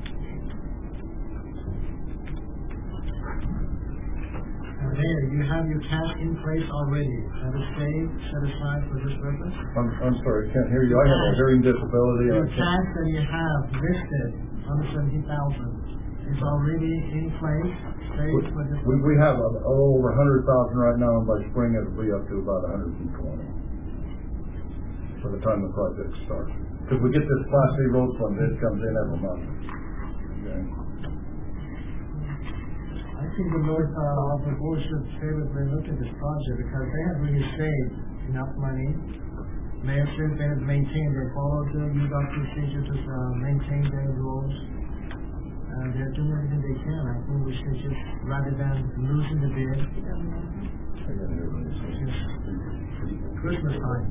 Mayor, you have your cash in place already. That is set aside for this purpose? I'm sorry, I can't hear you. I have a hearing disability. Your cash that you have listed, $170,000, is already in place. We have over 100,000 right now, and by spring it'll be up to about 120 for the time the project starts. Because we get this Class C road fund that comes in every month. Okay. I think the North the board should favorably look at this project because they have really saved enough money. Mayor said they have maintained, they followed the UDOT procedure to maintain their roads. They're doing everything they can. I think we should just, rather than losing the bid, Christmas time.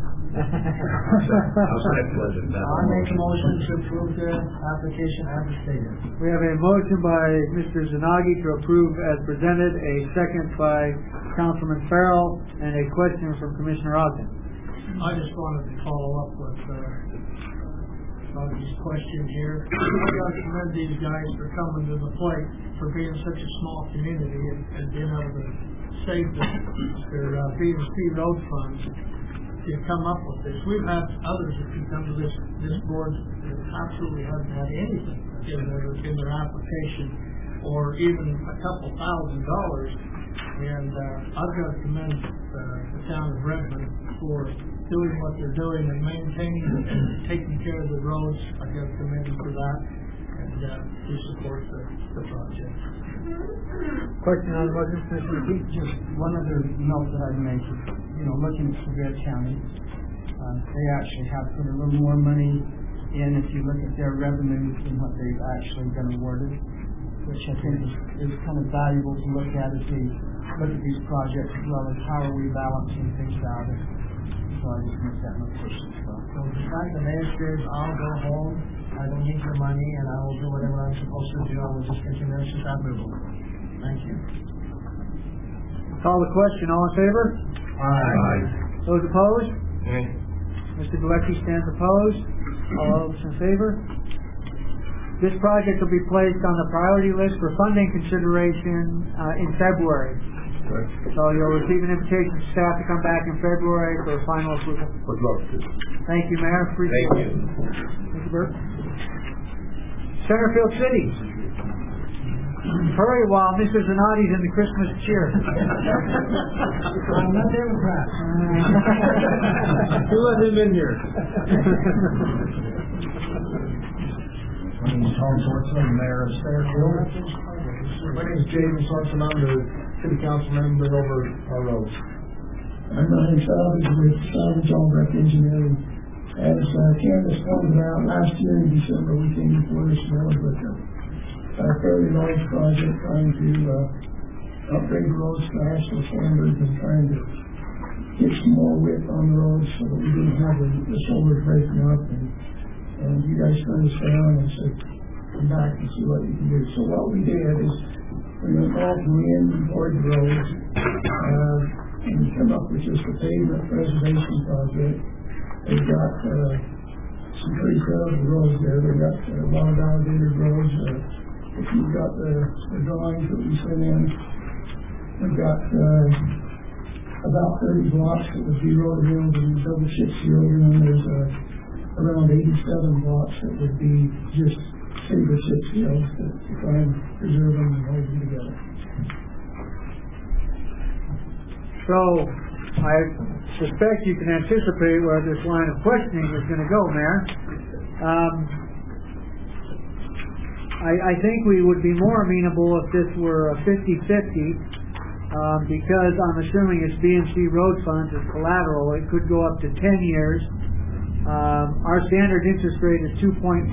I make a motion to approve the application as stated. We have a motion by Mr. Zanagi to approve as presented, a second by Councilman Farrell, and a question from Commissioner Ogden. I just wanted to follow up with Zanagi's question here. I got to commend these guys for coming to the plate, for being such a small community and being able to save their B&C road funds to come up with this. We've had others that can come to this board that absolutely haven't had anything in their application, or even a couple $1,000. And I've got to commend the town of Redmond for doing what they're doing and maintaining and taking care of the roads. I've got to commend them for that, and to support the project. Question on the motion, Commissioner McKee? Just one other note that I'd make is, looking at Sevier County, they actually have put a little more money in if you look at their revenues and what they've actually been awarded, which I think is kind of valuable to look at as we look at these projects, as well as how are we balancing things out. So I just make that notation as well. So the fact the mayor says, I'll go home, I don't need your money, and I will do whatever I'm supposed to do, I will just continue as admirable. Thank you. Call the question. All in favor? Aye. Those opposed? Aye. Mr. Galecki stands opposed. All those in favor? This project will be placed on the priority list for funding consideration in February. Right. So you'll receive an invitation from staff to come back in February for final approval. Good luck. Thank you, Mayor. Appreciate it. Thank you, Bert. Centerfield City. Hurry while Mr. Zanotti's in the Christmas cheer. I'm not Democrat. Who let him in here? My name is Tom Sorensen, I'm the mayor of Centerfield. My name is James Sorensen, I'm the city council member over our roads. I'm Ryan Salvage with Salvage Albrecht Engineering. As Candace pointed out, last year in December we came before this board with a fairly large project trying to upgrade roads to national standards and trying to get some more width on the roads so that we didn't have the shoulders breaking up. And you guys turned us down and said, come back and see what you can do. So what we did is we went all from the inventory roads and we come up with just a pavement preservation project. They've got some pretty credible roads there. They've got a lot of validated roads. If you've got the drawings that we sent in, we've got about 30 blocks that would be road hills and double chip sealed, and then there's around 87 blocks that would be just single chip seals to try and preserve them and hold them together. So, I suspect you can anticipate where this line of questioning is going to go, Mayor. I think we would be more amenable if this were a 50-50, because I'm assuming it's B&C road funds as collateral. It could go up to 10 years. Our standard interest rate is 2.5%.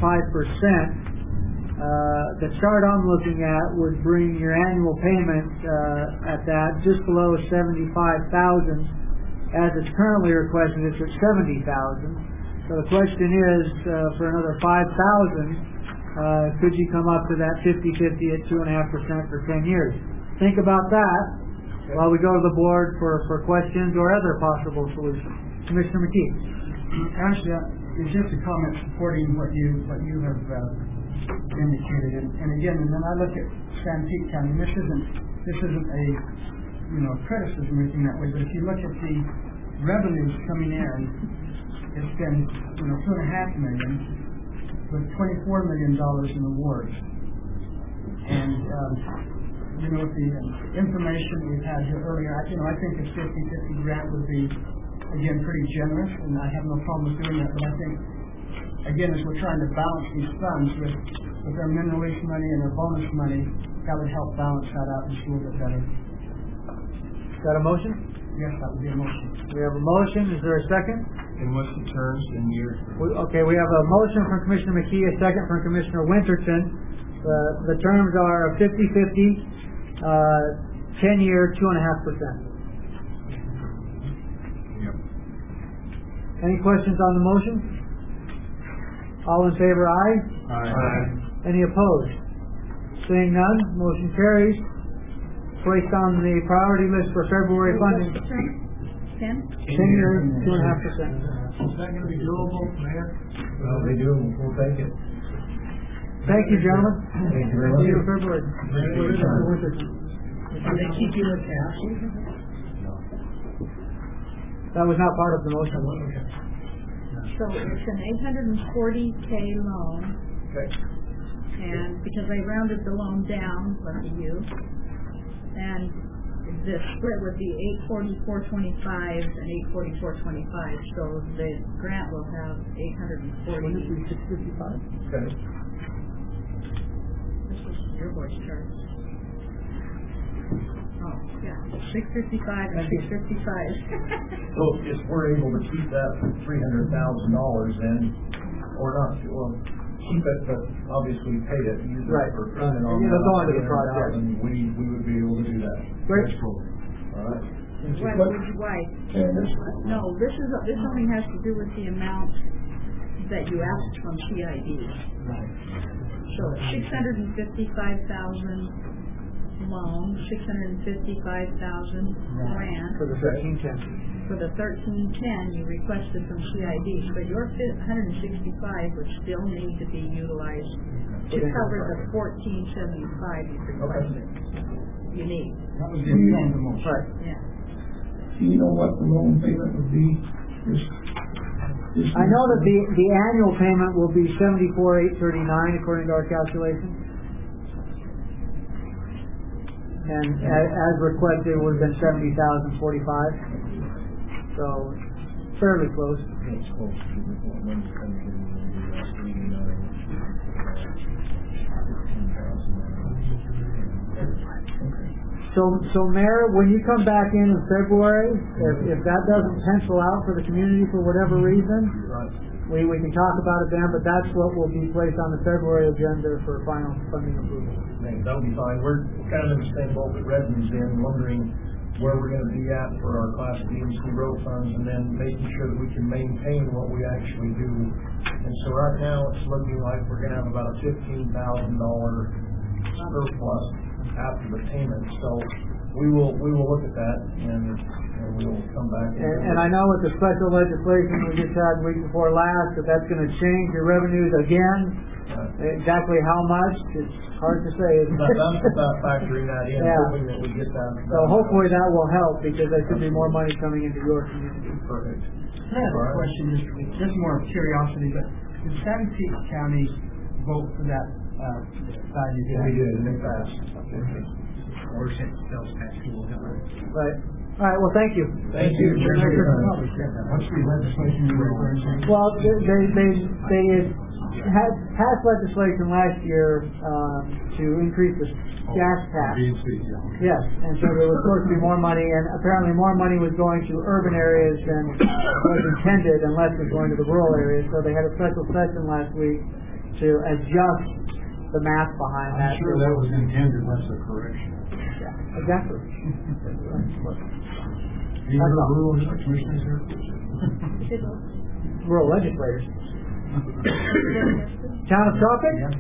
The chart I'm looking at would bring your annual payment at that just below $75,000. As it's currently requested, it's at $70,000. So the question is, for another $5,000, could you come up to that 50-50 at 2.5% for 10 years? Think about that while we go to the board for questions or other possible solutions. Commissioner McKee. Actually, it's just a comment supporting what you have indicated. And again, and then I look at Sanpete County. This isn't a criticism or anything that way. But if you look at the revenues coming in, it's been $2.5 million. With $24 million in awards. And, with the information we've had here earlier, I think a 50-50 grant would be, again, pretty generous, and I have no problem with doing that, but I think, again, as we're trying to balance these funds with our mineral lease money and our bonus money, that would help balance that out just a little bit better. Got a motion? Yes, that would be a motion. We have a motion. Is there a second? And what's the terms in years? Okay, we have a motion from Commissioner McKee, a second from Commissioner Winterton. The terms are 50-50, 10-year, 2.5%. Yep. Any questions on the motion? All in favor, aye? Aye. Any opposed? Seeing none, motion carries. Placed on the priority list for February funding. 10 years, 2.5%. Is that going to be doable, Mayor? Well, they do. We'll take it. Thank you, gentlemen. Thank you very much. See you in February. Do they keep you in cash? That was not part of the motion. So it's an $840K loan. Okay. And because I rounded the loan down, lucky you, and the split would be 840-425 and 840-425. So the grant will have 840. Would it be 655? Okay. This is your voice chart. Oh, yeah, 655 and 655. So if we're able to keep that $300,000, then or not, well, keep it, but obviously pay it, use it Right. for funding on It'll go into the 300,000, project. we would be able to do that. Great. All right. Why? No, this only has to do with the amount that you asked from CID. So 655,000 loan, 655,000 grant. For the 1310. For the 1310 you requested from CID, but your 165 would still need to be utilized to cover the 1475 you requested. You need. That was the most. Right. Yeah. Do you know what the loan payment would be? I know that the annual payment will be $74,839 according to our calculations. And as requested, it would have been $70,045. So fairly close. It's close to the one So Mayor, when you come back in February, if that doesn't pencil out for the community for whatever reason, we can talk about it then, but that's what will be placed on the February agenda for final funding approval. That'll be fine. We're kind of in the same boat that Redmond's in, wondering where we're going to be at for our Class B and C road funds, and then making sure that we can maintain what we actually do. And so right now, it's looking like we're going to have about a $15,000 surplus after the payment. So we will look at that, and we will come back. And I know with the special legislation we just had week before last, that's going to change your revenues again. Exactly how much, it's hard to say. That's about factoring that in, hoping that we get that. So hopefully that will help, because there could be more money coming into your community. Perfect. I have a question, just more of curiosity, but did Santa Fe County vote for that value? Yeah, we did, and it passed. Or sales tax will help. Right. All right, well, thank you. Thank you. What's the legislation you were referring to? Well, they had passed legislation last year to increase the gas tax. Yes, and so there was supposed to be more money, and apparently more money was going to urban areas than was intended, and less was going to the rural areas. So they had a special session last week to adjust the math behind that. I'm sure that was intended, that's a correction. Yeah, exactly. Do you know the rules, commissioners here? Rural legislators. Town of Tropic? Yeah.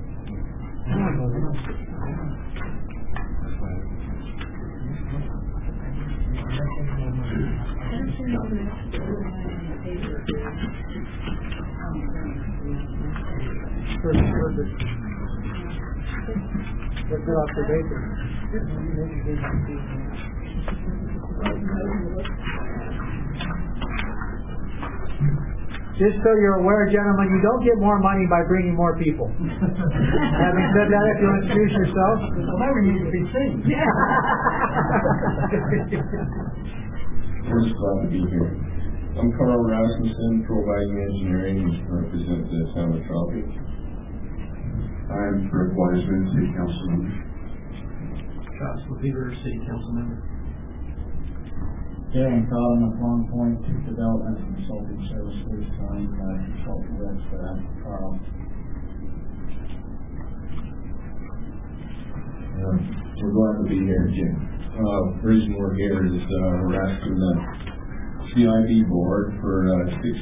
What's your observation? Just so you're aware, gentlemen, you don't get more money by bringing more people. Having said that, if you'll introduce yourself. Well, now we need to be seen. We're just glad to be here. I'm Carl Rasmussen, Providing Engineering, and represent the town of Tropic. I'm Fred Wiseman, City Council member. Travis LeVeer, City Council member. Dan Collin, Long Point Development Consulting Services. I'm consultant with Carl. We're glad to be here, Jim. The reason we're here is we're asking the CID board for a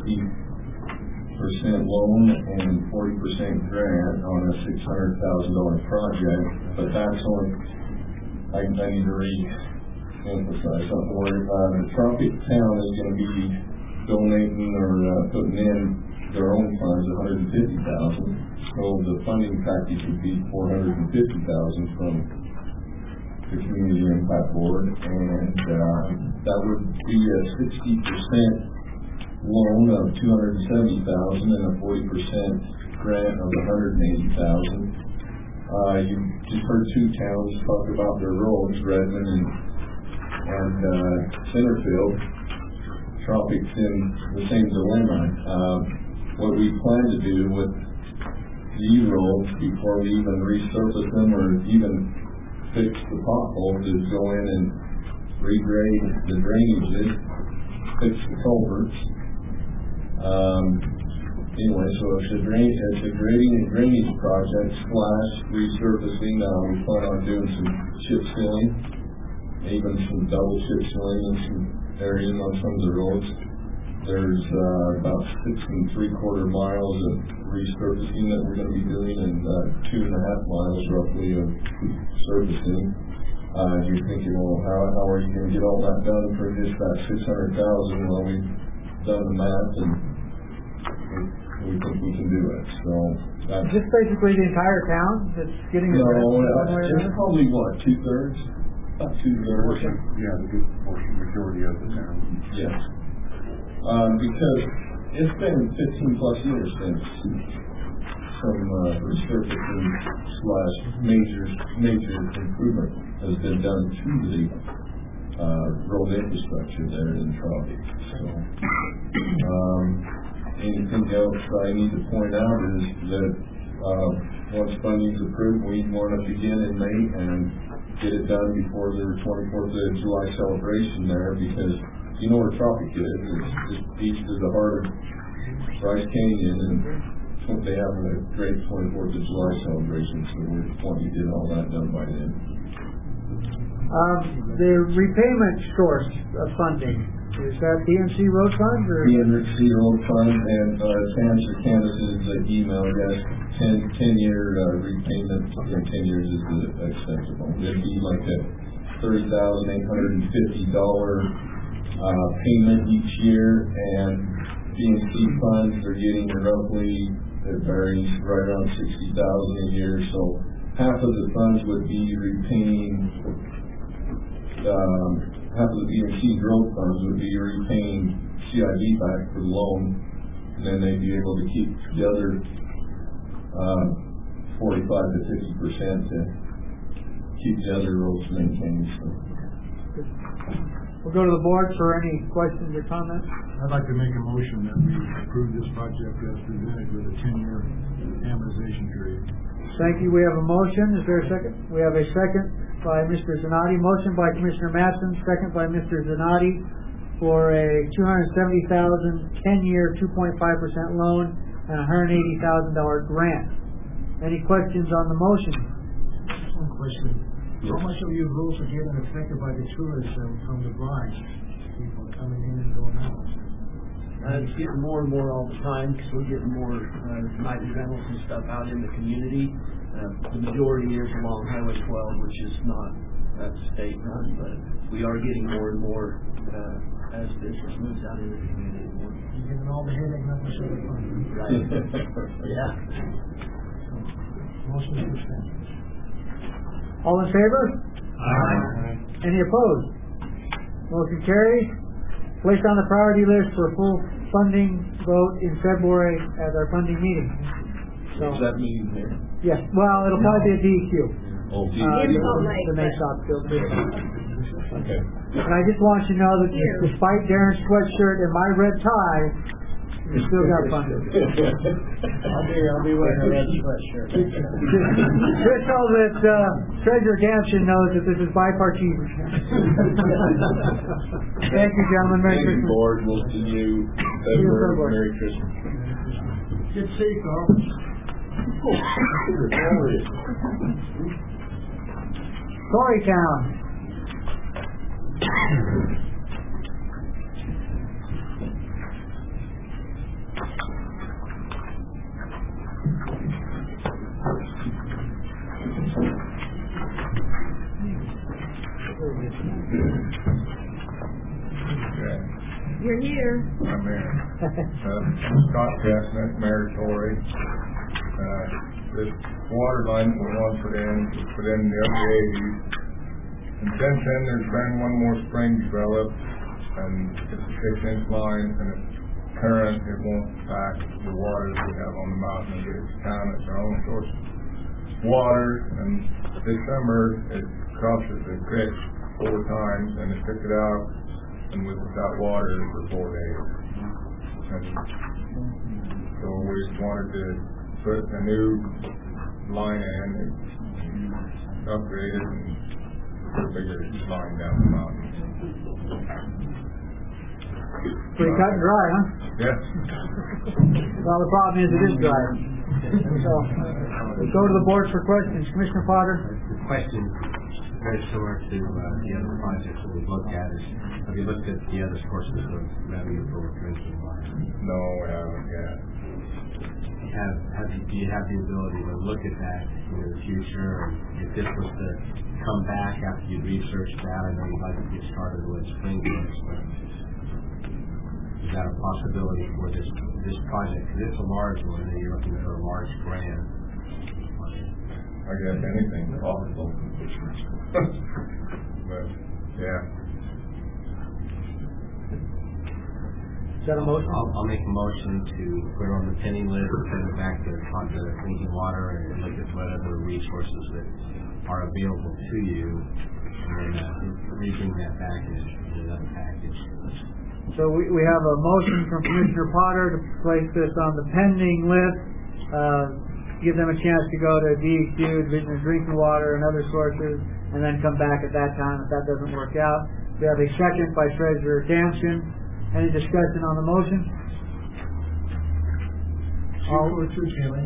60% loan and 40% grant on a $600,000 project, but that's only, I need to emphasize something where the Tropic town is going to be donating or putting in their own funds $150,000. So the funding package would be $450,000 from the Community Impact Board, and that would be a 60% loan of $270,000 and a 40% grant of $180,000. You just heard two towns talk about their roads, Redmond and Centerfield. Tropic's in the same dilemma. What we plan to do with the roads before we even resurface them or even fix the potholes is go in and regrade the drainages, fix the culverts, Anyway, so it's a grading and drainage project / resurfacing. We plan on doing some chip sealing, even some double chip sealing in some areas on some of the roads. There's about 6 3/4 miles of resurfacing that we're going to be doing, and 2.5 miles roughly of surfacing. You're thinking, well, how are you going to get all that done for just that $600,000? Well, we've done the math, and we think we can do it. So that's just basically the entire town that's getting it. It's probably what, 2/3? About 2/3. Yeah, the good portion, majority of the town. Yes. Because it's been 15+ years since some resurfacing / major improvement has been done to the road infrastructure there in Tropic. So, anything else I need to point out is that once funding is approved, we want to begin in May and get it done before the 24th of July celebration there, because you know where Tropic is. It's just east of the heart of Bryce Canyon, and they have a great 24th of July celebration, so we want to get all that done by then. The repayment source of funding, is that PNC Road Fund? Or? PNC Road Fund, and to answer Candace's email, yes, 10-year repayment in 10 years is acceptable. It'd be like a $30,850 payment each year, and PNC funds are getting roughly, it varies, right around $60,000 a year. So half of the funds would be repaying. Half of the PNC growth funds would be repaying CID back for the loan, and then they'd be able to keep the other 45 to 50% to keep the other roads maintained. So. We'll go to the board for any questions or comments. I'd like to make a motion that we approve this project as presented with a 10-year amortization period. Thank you. We have a motion. Is there a second? We have a second by Mr. Zanotti. Motion by Commissioner Matson, second by Mr. Zanotti for a $270,000 10-year 2.5% loan and a $180,000 grant. Any questions on the motion? One question. Yes. How much of your roads are getting affected by the tourism from the brine? People coming in and going out. It's getting more and more all the time because we're getting more night rentals and stuff out in the community. The majority is along Highway 12, which is not state run, but we are getting more and more as business moves out into the community. You're getting all the headache, not much of the fun. Right. Yeah. Motion to suspend. All in favor? Aye. Any opposed? Motion carries. Placed on the priority list for full funding vote in February at our funding meeting. So, is that meeting there? Yes. Well, it'll probably be a DEQ. Oh, DEQ. The Maysop building. Okay. And I just want you to know that despite Darren's sweatshirt and my red tie, we still got funding. I'll be wearing a red sweatshirt. Just so that Treasurer Gampson knows that this is bipartisan. Thank you, gentlemen. Merry Christmas. Board. We'll see you February. Merry Christmas. Good to see you, Carl. Torytown. You're here. I'm here. Scott Chestnut, Mayor Tory. This water line we want put in the upper 80s. And since then, there's been one more spring developed, and it's a 6-inch line, and it's current. It won't pack the water that we have on the mountain and get it to town. It's our own source of water. And this summer, it crosses the creek 4 times, and it took it out, and we was without water for 4 days. And so we just wanted to put a new line in and upgrade it and put a bigger line down the mountain. Pretty cut and dry, huh? Yeah. Well, the problem is it is dry. So, we'll go to the board for questions. Commissioner Potter? The question, very similar to the other projects that we've looked at, is have you looked at the other sources of revenue for drinking water? No, we haven't yet. Do you have the ability to look at that in the future? If this was to come back after you research that, I know you'd like to get started with sprinklers, but is that a possibility for this project? Because it's a large one, and you're looking for a large grant. I guess anything's possible. But, yeah. Is that a motion? I'll make a motion to put it on the pending list, send it back to talk to drinking water, and look at what other resources that are available to you, and rebring that back in another package. So we have a motion from Commissioner Potter to place this on the pending list, give them a chance to go to DEQ, Division of Drinking Water, and other sources, and then come back at that time if that doesn't work out. We have a second by Treasurer Damson. Any discussion on the motion? Or two, Taylor.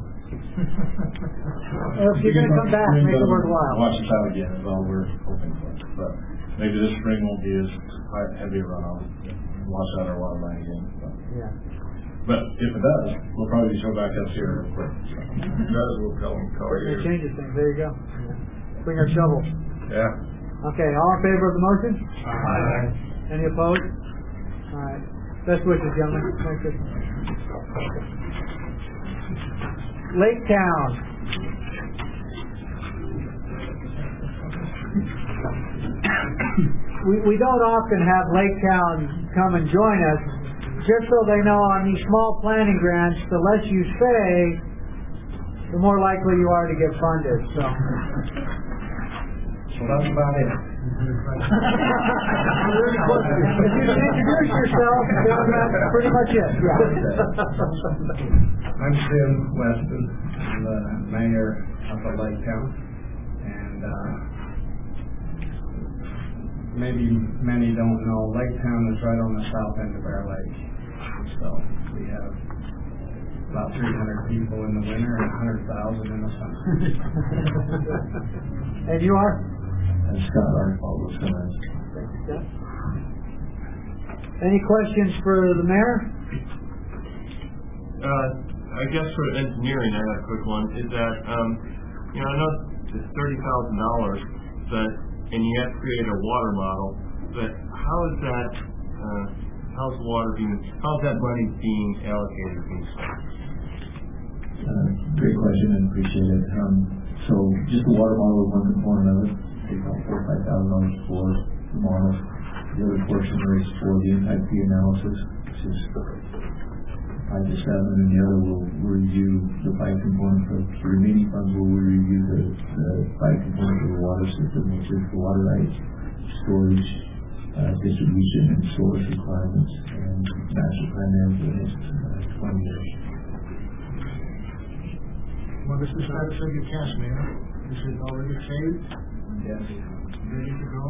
If you're going to come back, make it worthwhile. Watch this out again is all we're hoping for. But maybe this spring won't be as heavy a runoff. Wash out our water line again. So. Yeah. But if it does, we'll probably show back up here real quick. So. If it does, we'll tell them, call you. It changes things. There you go. Bring our shovel. Yeah. Okay, all in favor of the motion? Aye. Any opposed? All right. Best wishes, gentlemen. Merry Christmas. Lake Town. We don't often have Lake Town come and join us, just so they know on these small planning grants, the less you say, the more likely you are to get funded. So that's about it. If you introduce yourself, that's pretty much it. Yeah. I'm Tim Weston. I'm the mayor of the Lake Town, and maybe many don't know, Lake Town is right on the south end of our lake. So we have about 300 people in the winter and 100,000 in the summer. And you are? And Scott Archibald was going to. Any questions for the mayor? I guess for engineering, I have a quick one. Is that I know it's $30,000, but and you have to create a water model. But how is that? How's that money being allocated? Great question and appreciate it. So just the water model is one component of it. Take about $4,000 or $5,000 for the model. The other portion is for the impact fee analysis, which is 5 to 7, and the other will review the 5 components of the remaining funds. Will review the 5 components of the water system, which is the water rights, storage, distribution, and source requirements, and master plan there for the next 20 years. Well, this is not a figure cash, Mayor. This is already saved. Yes. Ready to go.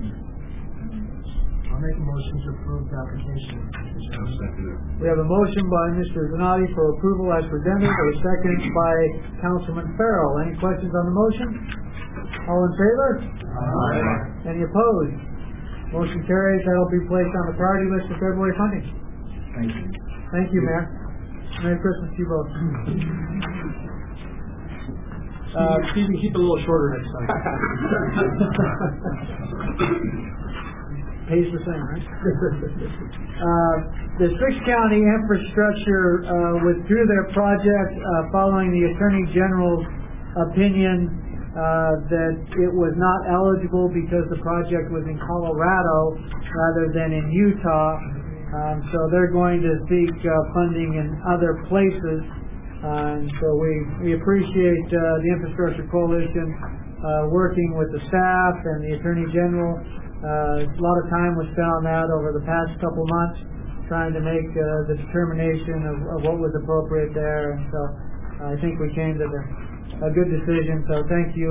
I'll make a motion to approve the application. We have a motion by Mr. Zanotti for approval as presented, a second by Councilman Farrell. Any questions on the motion? All in favor? Aye. Any opposed? Motion carries. That will be placed on the priority list for February funding. Thank you. Thank you, Mayor. Merry Christmas to you both. Stephen, keep it a little shorter next time. Pays the same, right? The Six County Infrastructure withdrew their project following the Attorney General's opinion that it was not eligible because the project was in Colorado rather than in Utah. So they're going to seek funding in other places. And so we appreciate the Infrastructure Coalition working with the staff and the Attorney General. A lot of time was spent on that over the past couple months, trying to make the determination of what was appropriate there. And so I think we came to a good decision. So thank you,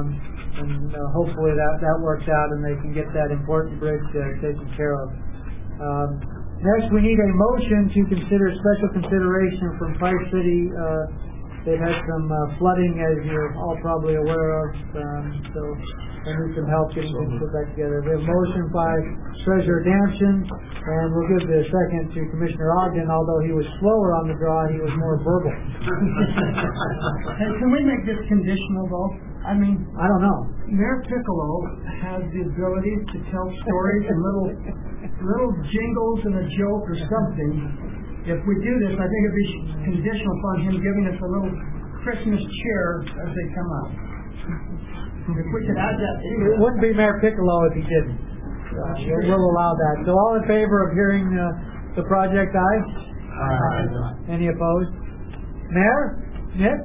and hopefully that works out and they can get that important bridge taken care of. Next, we need a motion to consider special consideration from Price City. They've had some flooding, as you're all probably aware of, so they need some help getting things put back together. We have a motion by Treasurer Damson, and we'll give the second to Commissioner Ogden. Although he was slower on the draw, he was more verbal. Hey, can we make this conditional, though? I mean, I don't know. Mayor Piccolo has the ability to tell stories and little jingles and a joke or something. If we do this, I think it'd be conditional upon him giving us a little Christmas cheer as they come out. If we could add that. It wouldn't be Mayor Piccolo if he didn't. We'll allow that. So all in favor of hearing the project, aye? Aye. Any opposed? Mayor? Nick?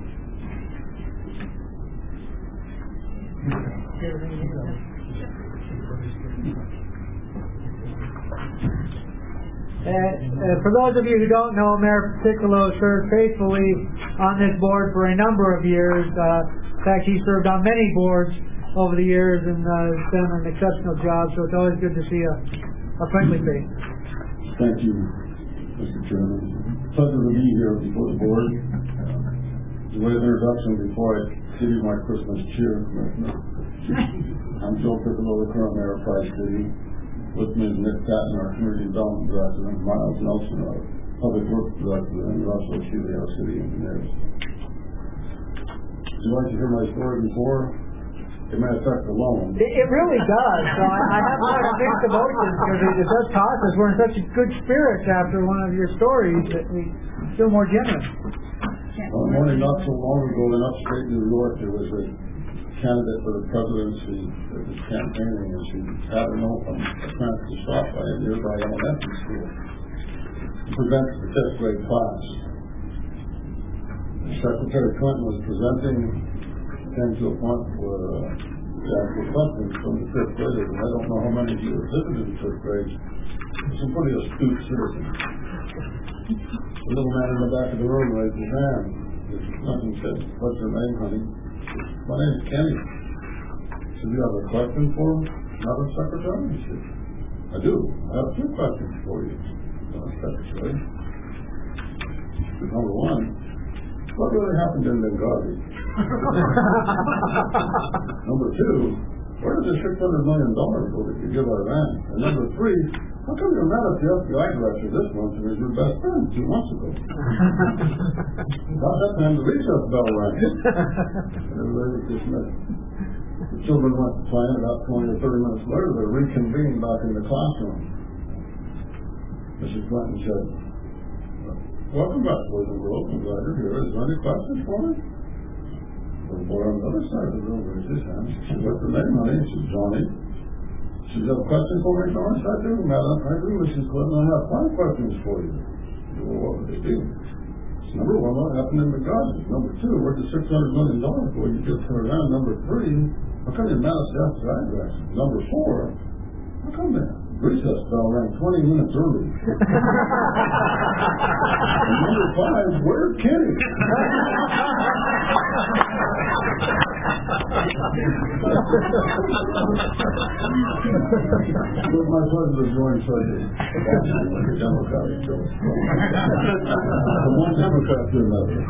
For those of you who don't know, Mayor Piccolo served faithfully on this board for a number of years. In fact, he served on many boards over the years and has done an exceptional job, so it's always good to see a friendly face. Thank you, Mr. Chairman. Pleasure to be here before the board. The way of introduction before I give you my Christmas cheer, Commissioner. I'm Joe Piccolo, the current mayor of Price City. With me is Nick Patton, our community development director, and Miles Nelson, our public works director, and Russell Shealy, our city engineer. Would you like to hear my story before? It may affect the loan. It really does. So I have quite a mixed emotions because it does cost us. We're in such good spirits after one of your stories that we feel more generous. Well, morning not so long ago in upstate New York, there was a candidate for the presidency that was campaigning, and she had a chance to stop by a nearby elementary school to present to the 5th grade class. Secretary Clinton was presenting, came to a point where the actual questions from the 5th graders, and I don't know how many of you have visited the 5th grade, some pretty astute citizens. The little man in the back of the room raised his hand. Mrs. Clinton said, "What's your name, honey?" "My name is Kenny." "So you have a question for Madam Secretary?" He said, "I do. I have 2 questions for you, Madam Secretary. Number 1, what really happened in Benghazi? Number 2, where did the $600 million go that you give Iran? And number 3, how come you're mad at the FBI director this month and is your best friend 2 months ago?" About that time, the recess bell rang. Everybody was dismissed. The children went to play, and about 20 or 30 minutes later, they reconvened back in the classroom. Mrs. Clinton said, "Welcome back, boys and girls. I'm glad you're here. Is there any questions for me?" The boy on the other side of the room raised his hand. She said, "What's your name, honey?" He said, "Johnny." She said, "You have a question for me, Johnny?" "I do, madam. I do, Mrs. Clinton. I have 5 questions for you." "Well, what would they be?" "Number 1, what happened in Benghazi? Number 2, where did $600 million go you just turned around? Number 3, how come you're mad at the FBI director? Number 4, how come the recess bell rang 20 minutes early?" And number 5, where's Kenny? It was my pleasure to join such a Democratic choice. From one Democrat to another.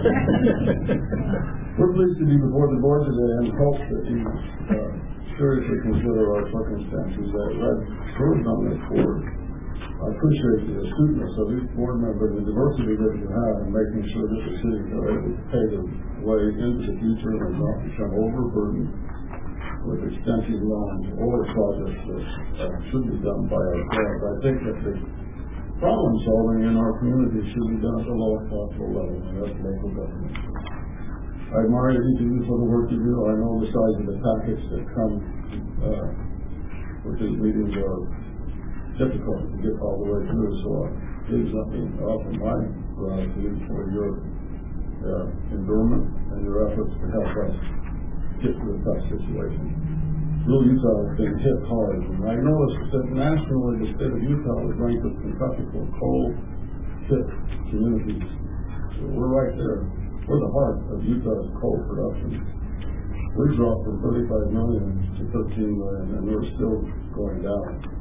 We're pleased to be before the board today and hope that you seriously consider our circumstances. I've served on this board. I appreciate the astuteness of each board member and the diversity that you have in making sure that the cities are able to pay their way into the future and not become overburdened with extensive loans or projects that should be done by ourselves. I think that the problem solving in our community should be done at the lowest possible level, and that's local government. I admire each of you for the work you do. I know the size of the packets that come with these meetings are difficult to get all the way through, so please let me offer my gratitude for your endurance and your efforts to help us get through a tough situation. Rural Utah has been hit hard, and I noticed that nationally the state of Utah is ranked as Kentucky for coal-hit communities. So we're right there. We're the heart of Utah's coal production. We dropped from 35 million to 13 million, and we're still going down.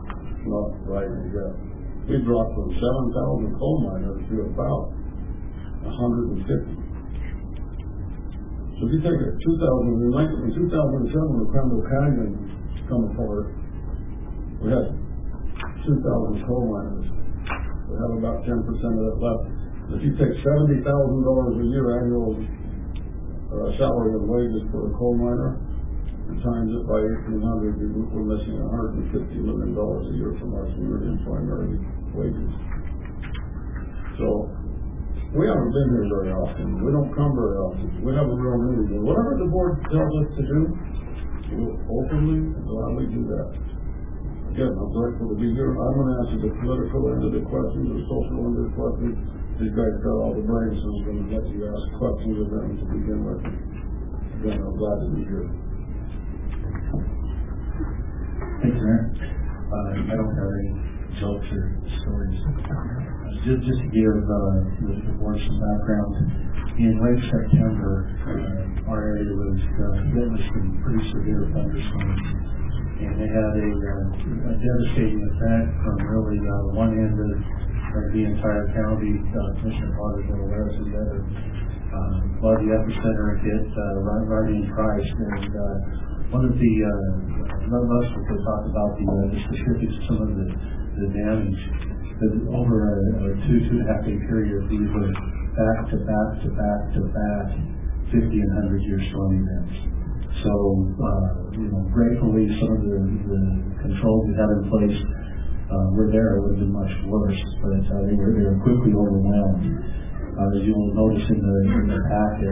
not rising yet. We dropped from 7,000 coal miners to about 150. So if you take it, in 2007 when Crandall Canyon come apart, we had 2,000 coal miners. We have about 10% of that left. If you take $70,000 a year annual salary and wages for a coal miner and times it by 1,800, we're missing $150 million a year from our community in primary wages. So we haven't been here very often. We don't come very often. We have a real need. And whatever the board tells us to do, we'll openly and gladly do that. Again, I'm grateful to be here. I'm going to answer the political end of the questions, the social end of the questions. These guys got all the brains, so I'm going to let you ask questions of them to begin with. Again, I'm glad to be here. Thank you, Mayor. I don't have any jokes or stories. Just to give the board some background, in late September, our area was hit with some pretty severe thunderstorms, and they had a devastating effect from really one end of the entire county. Commissioner Potter's been aware of the other. But the epicenter hit right in Christ, and one of the none of us will talk about the specifics of some of the damage. But over a 2.5 day period, these were back to back 50 and 100 year storm events. So, gratefully, some of the controls we had in place were there. It would have been much worse, but they were quickly overwhelmed. As you'll notice in the packet,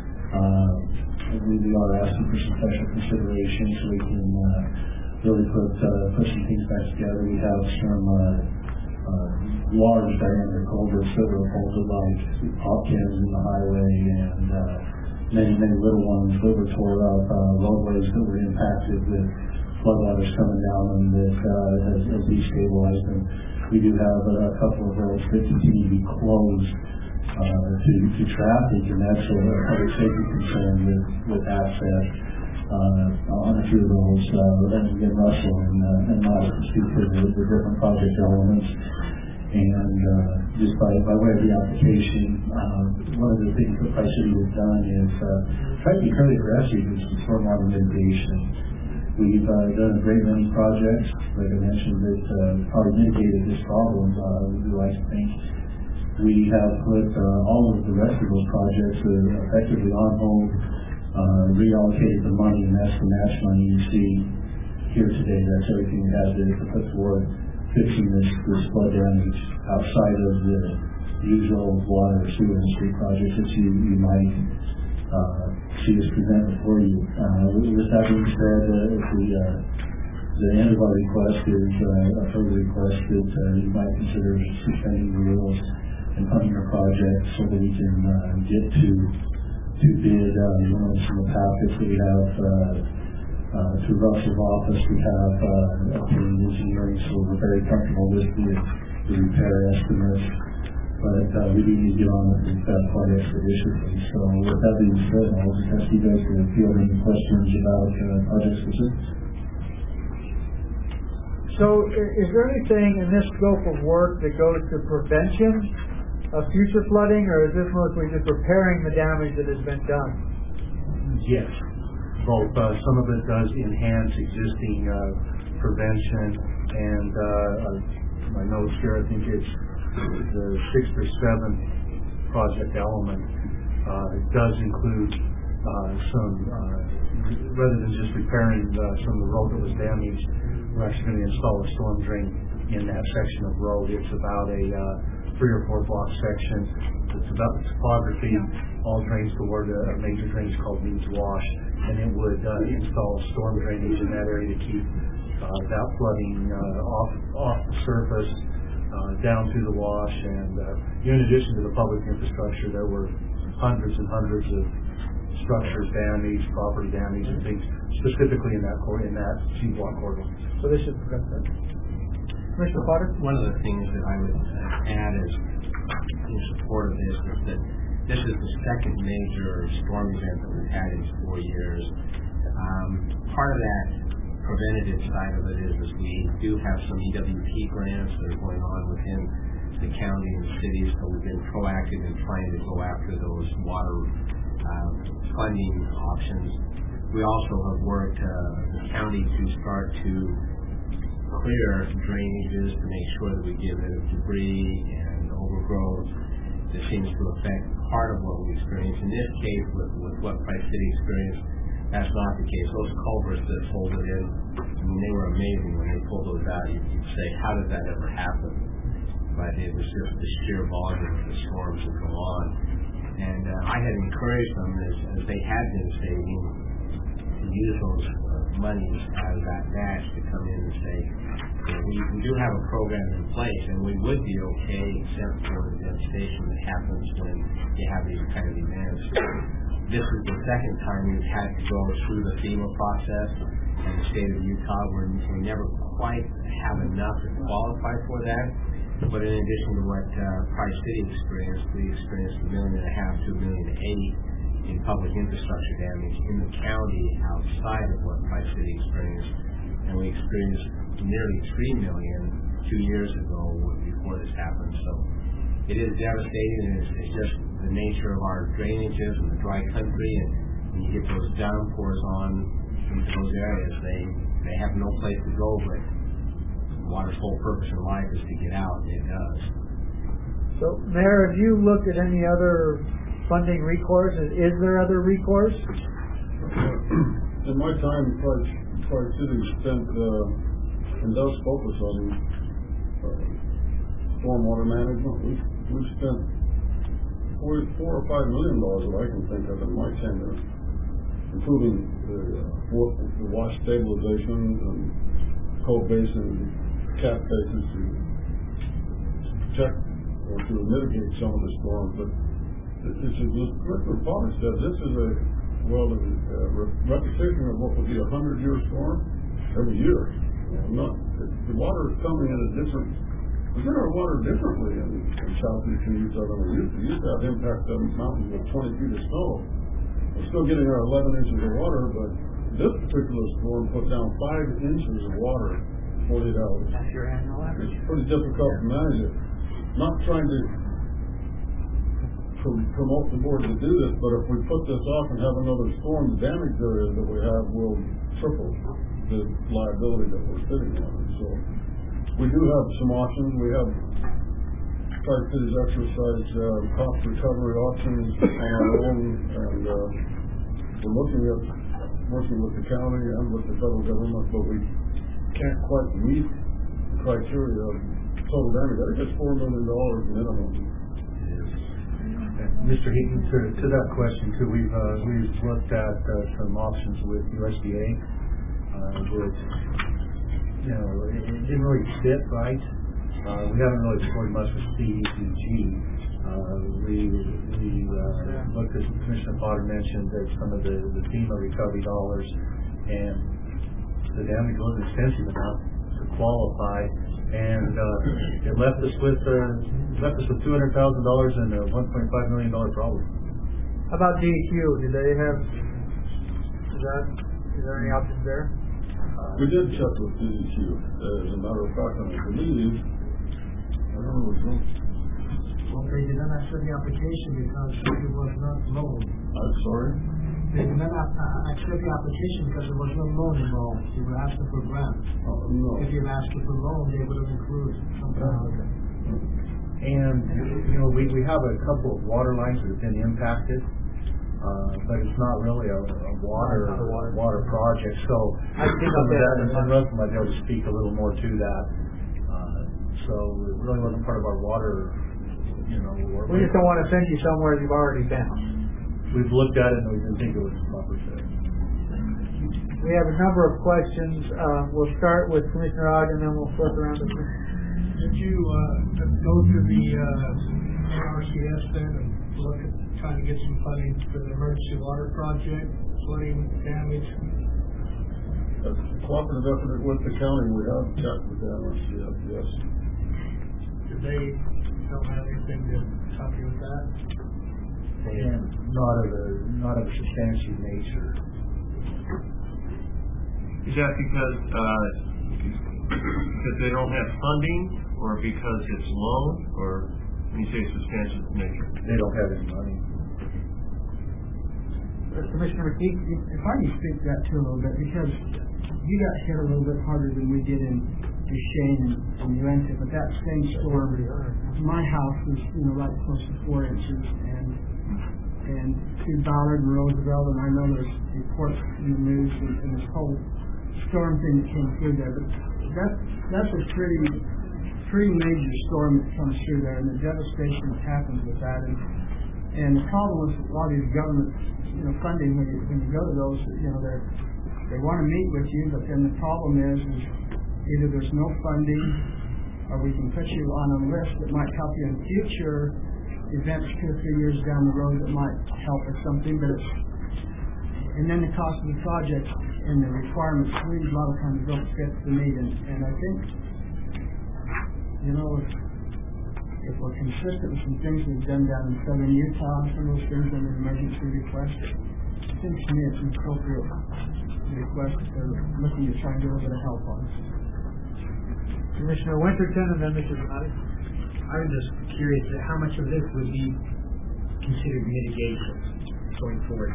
we are asking for some special consideration so we can really put some things back together. We have some large diameter culverts that were folded like pop cans in the highway, and many little ones that were tore up, roadways that were impacted with floodwaters coming down and that has destabilized them. We do have a couple of roads that continue to be closed to traffic, and that's a public safety concern with access on a few of those. Then again, Russell and Miles can speak to the different project elements. And just by way of the application, one of the things that Tri-City has done is try to be fairly aggressive with some stormwater mitigation. We've done a great many projects, like I mentioned, that probably mitigated this problem, we like to think. We have put all of the rest of those projects effectively on hold, reallocated the money, and that's the match money you see here today. That's everything we have to put toward fixing this flood damage outside of the usual water, sewer, and street projects that you might see us present before you. With that being said, the end of our request is a further request that you might consider suspending the rules and funding our project so that we can get to bid. You know, some of the packets that we have through Russell's office, we have obtained engineering, so we're very comfortable with the repair estimates. But we do need to get on with that quite expeditiously. So with that being said, I'll just ask you guys to field any questions about project specifics. So is there anything in this scope of work that goes to prevention of future flooding, or is this mostly just repairing the damage that has been done? Yes, both. Some of it does enhance existing prevention, and my notes here, I think it's the 6th or 7th project element does include some, rather than just repairing some of the road that was damaged, we're actually going to install a storm drain in that section of road. It's about a 3 or 4 block section. It's about the topography. All drains toward a major drain called Means Wash, and it would install storm drainage in that area to keep that flooding off the surface, down through the wash. And in addition to the public infrastructure, there were hundreds and hundreds of structures damaged, property damage, and things specifically in that C-block corridor. So this should prevent that. Commissioner Potter? One of the things that I would add is in support of this is that this is the second major storm event that we've had in 4 years. Part of that preventative side of it is we do have some EWP grants that are going on within the county and the cities, so we've been proactive in trying to go after those water funding options. We also have worked the county to start to clear drainages to make sure that we get rid of debris and overgrowth that seems to affect part of what we experience. In this case, with what Price City experienced, that's not the case. Those culverts that folded in, I mean, they were amazing when they pulled those out. You'd say, how did that ever happen? But it was just the sheer volume of the storms that go on. And I had encouraged them, as they had been saving, to use those monies as that match to come in and say, we do have a program in place, and we would be okay except for the devastation that happens when you have these kind of events. This is the second time we've had to go through the FEMA process in the state of Utah, where we never quite have enough to qualify for that. But in addition to what Price City experienced, we experienced $1.5 million to $1.8 million in public infrastructure damage in the county outside of what Price City experienced, and we experienced nearly $3 million 2 years ago before this happened. So it is devastating, and it's just the nature of our drainages and the dry country, and when you get those downpours on into those areas, they have no place to go, but water's whole purpose in life is to get out, and it does. So, Mayor, have you looked at any other funding recourse? Is there other recourse? In my time, Price City spent and does focus on stormwater management. We've spent $4 or $5 million that I can think of in my tenure, including the wash stabilization and cold basin cap bases to protect or to mitigate some of the storms. But it's as Mr. Potter said, this is a repetition of what would be a 100-year storm every year. The water is coming in a different. We get our water differently in southeastern Utah than we used to. We used to have impact on mountains with 20 feet of snow. We're still getting our 11 inches of water, but this particular storm put down 5 inches of water in 48 hours. That's your annual average. It's pretty difficult to manage it. Not trying to promote the board to do this, but if we put this off and have another storm, the damage area that we have will triple the liability that we're sitting on. So we do have some options. We have Price City's exercise cost recovery options on our own, and we're working with the county and with the federal government, but we can't quite meet the criteria of total damage. I think it's $4 million minimum. Mr. Heaton, to that question too, we've looked at some options with USDA, which it didn't really fit right. We haven't really explored much with CDBG. We looked at, Commissioner Potter mentioned that some of the FEMA recovery dollars, and the damage wasn't extensive enough to qualify, and it left us with $200,000 and a $1.5 million problem. How about DEQ? Do they have? Is there any options there? We did check with DEQ. As a matter of fact, I believe. I don't know. Well, they did not accept the application because it was not loan. I'm sorry? They did not accept the application because there was no loan involved. They were asking for grants. No. If they were asking for loan, they would have included something. And we have a couple of water lines that have been impacted, but it's not really a water project. So I think that, and Russell might be able to speak a little more to that. So it really wasn't part of our water. We just don't want to send you somewhere you've already been. We've looked at it and we didn't think it was a proper fit. We have a number of questions. We'll start with Commissioner Ogden, and then we'll flip around to Did you go to the NRCS then and look at trying to get some funding for the emergency water project, flooding damage? As a cooperative effort with the county, we have checked with the NRCS, yes. Did they don't have anything to help you with that? And not of a substantial nature. Is that because they don't have funding, or because it's low, or when you say substantial nature? They don't have any money. Commissioner McKee? If I can speak to that too a little bit, because you got hit a little bit harder than we did in Duchesne and Uinta, but that same storm, my house was, right close to 4 inches, and through Ballard and Roosevelt, and I know there's reports in the news and this whole storm thing that came through there, but that's a pretty major storm that comes through there, and the devastation that happens with that, and the problem with a lot of these government, funding, when you go to those, they want to meet with you, but then the problem is either there's no funding, or we can put you on a list that might help you in future events 2 or 3 years down the road that might help or something, and then the cost of the project and the requirements really a lot of times don't fit the need, and I think, if we're consistent with some things we've done down in southern Utah, some of those things on the emergency request, it seems to me it's an appropriate request if they're looking to try and get a little bit of help on us. Commissioner Winterton and then Mr. Donati. I was just curious how much of this would be considered mitigation going forward?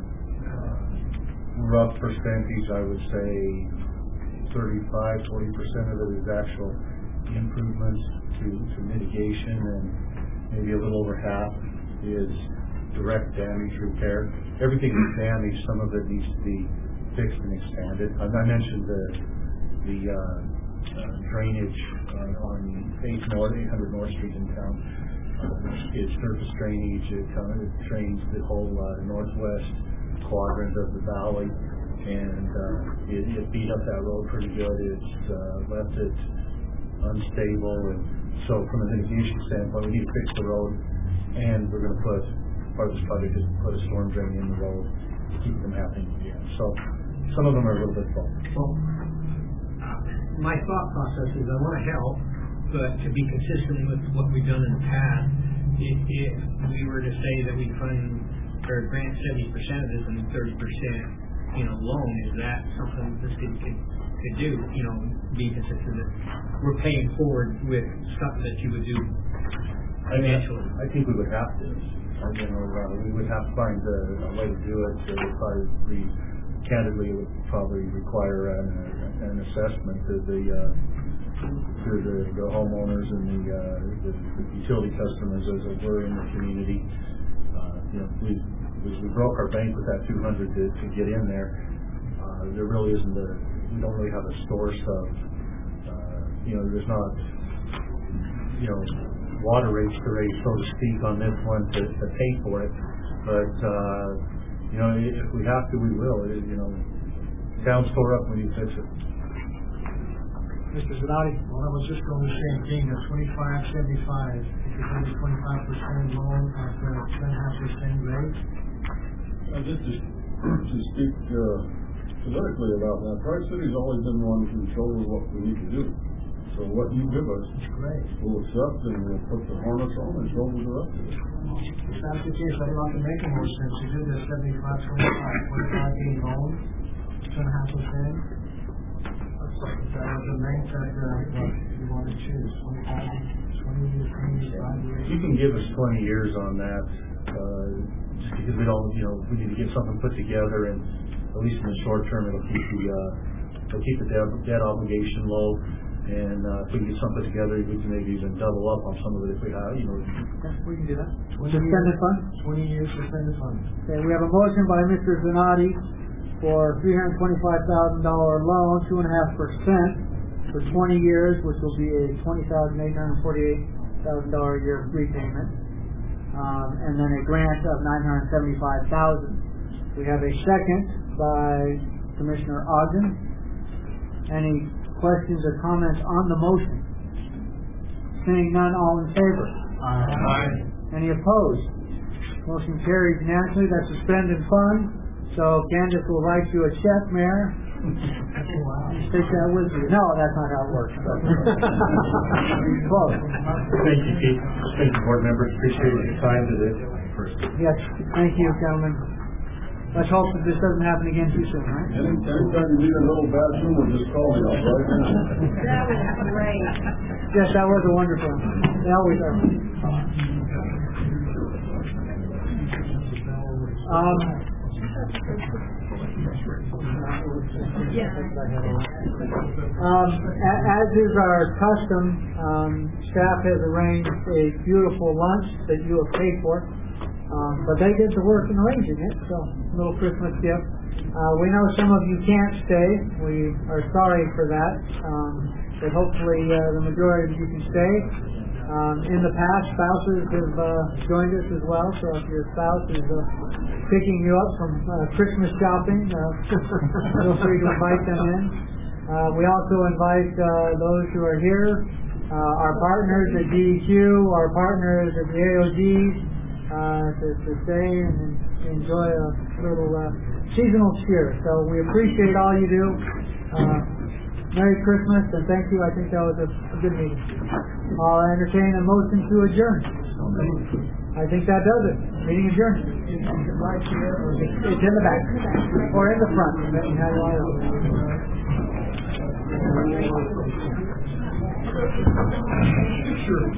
Rough percentage, I would say 35-40% of it is actual improvements to mitigation, and maybe a little over half is direct damage repair. Everything is damaged. Some of it needs to be fixed and expanded. I mentioned the drainage on 800 North Street in town. It's surface drainage. It drains the whole northwest quadrant of the valley, and it beat up that road pretty good. It's left it unstable, and so from a mitigation standpoint, we need to fix the road, and we're going to put part of this project is to put a storm drain in the road to keep them happening again. So some of them are a little bit full. Well, my thought process is I want to help, but to be consistent with what we've done in the past, if we were to say that we fund or grant 70% of this and 30%, loan, is that something this could do? Be consistent that we're paying forward with stuff that you would do financially. I think we would have to. We would have to find a way to do it. Candidly, it would probably require an assessment to the homeowners and the utility customers as it were in the community. We broke our bank with that 200 to get in there. There really isn't we don't really have a source of, there's not, water rates to raise, so to speak, on this one to pay for it. But, if we have to, we will. Town store up when you fix it. Mr. Zanatti? Well, I was just going the same thing, the 25-75, if it's only 25% loan at 10.5% rate. Just to speak politically about that, Tri City's always been the one who shows us what we need to do. So what you give us, we'll accept, and we'll put the harness on and shoulders are up to it. If that's the case, I'd like to make more sense. You do the 75-25 being loan, 2.5%. That was the main factor you want to choose. 20 years. You can give us 20 years on that, just because we don't, we need to get something put together, and at least in the short term, it'll keep the debt obligation low. And if we can get something together, we can maybe even double up on some of it if we have, we can do that. Suspended fund? 20 years suspended fund. Okay, we have a motion by Mr. Zanatti for $325,000 loan, 2.5% for 20 years, which will be a $20,848,000 a year repayment, and then a grant of $975,000. We have a second by Commissioner Ogden. Any questions or comments on the motion? Seeing none, all in favor? Aye. Any opposed? Motion carries unanimously. That's suspended fund. So Candace will write you a check, Mayor. Take that with you. No, that's not how it works. Close. Thank you, Pete. Thank you, board members. Appreciate your time to this. Yes, thank you, gentlemen. let's hope that this doesn't happen again too soon, right? Anytime you need a little bathroom, we'll just call you up right now. That was great. Yes, that was a wonderful one. They always are. As is our custom, staff has arranged a beautiful lunch that you have paid for, but they did the work in arranging it, so a little Christmas gift. We know some of you can't stay. We are sorry for that, but hopefully the majority of you can stay. In the past, spouses have joined us as well, so if your spouse is picking you up from Christmas shopping, feel free to invite them in. We also invite those who are here, our partners at DEQ, our partners at the AOGs, to stay and enjoy a little seasonal cheer. So we appreciate all you do. Merry Christmas and thank you. I think that was a good meeting. I'll entertain a motion to adjourn. I think that does it. Meeting adjourned. It's in the back or in the front. Depending how you want it. Sure.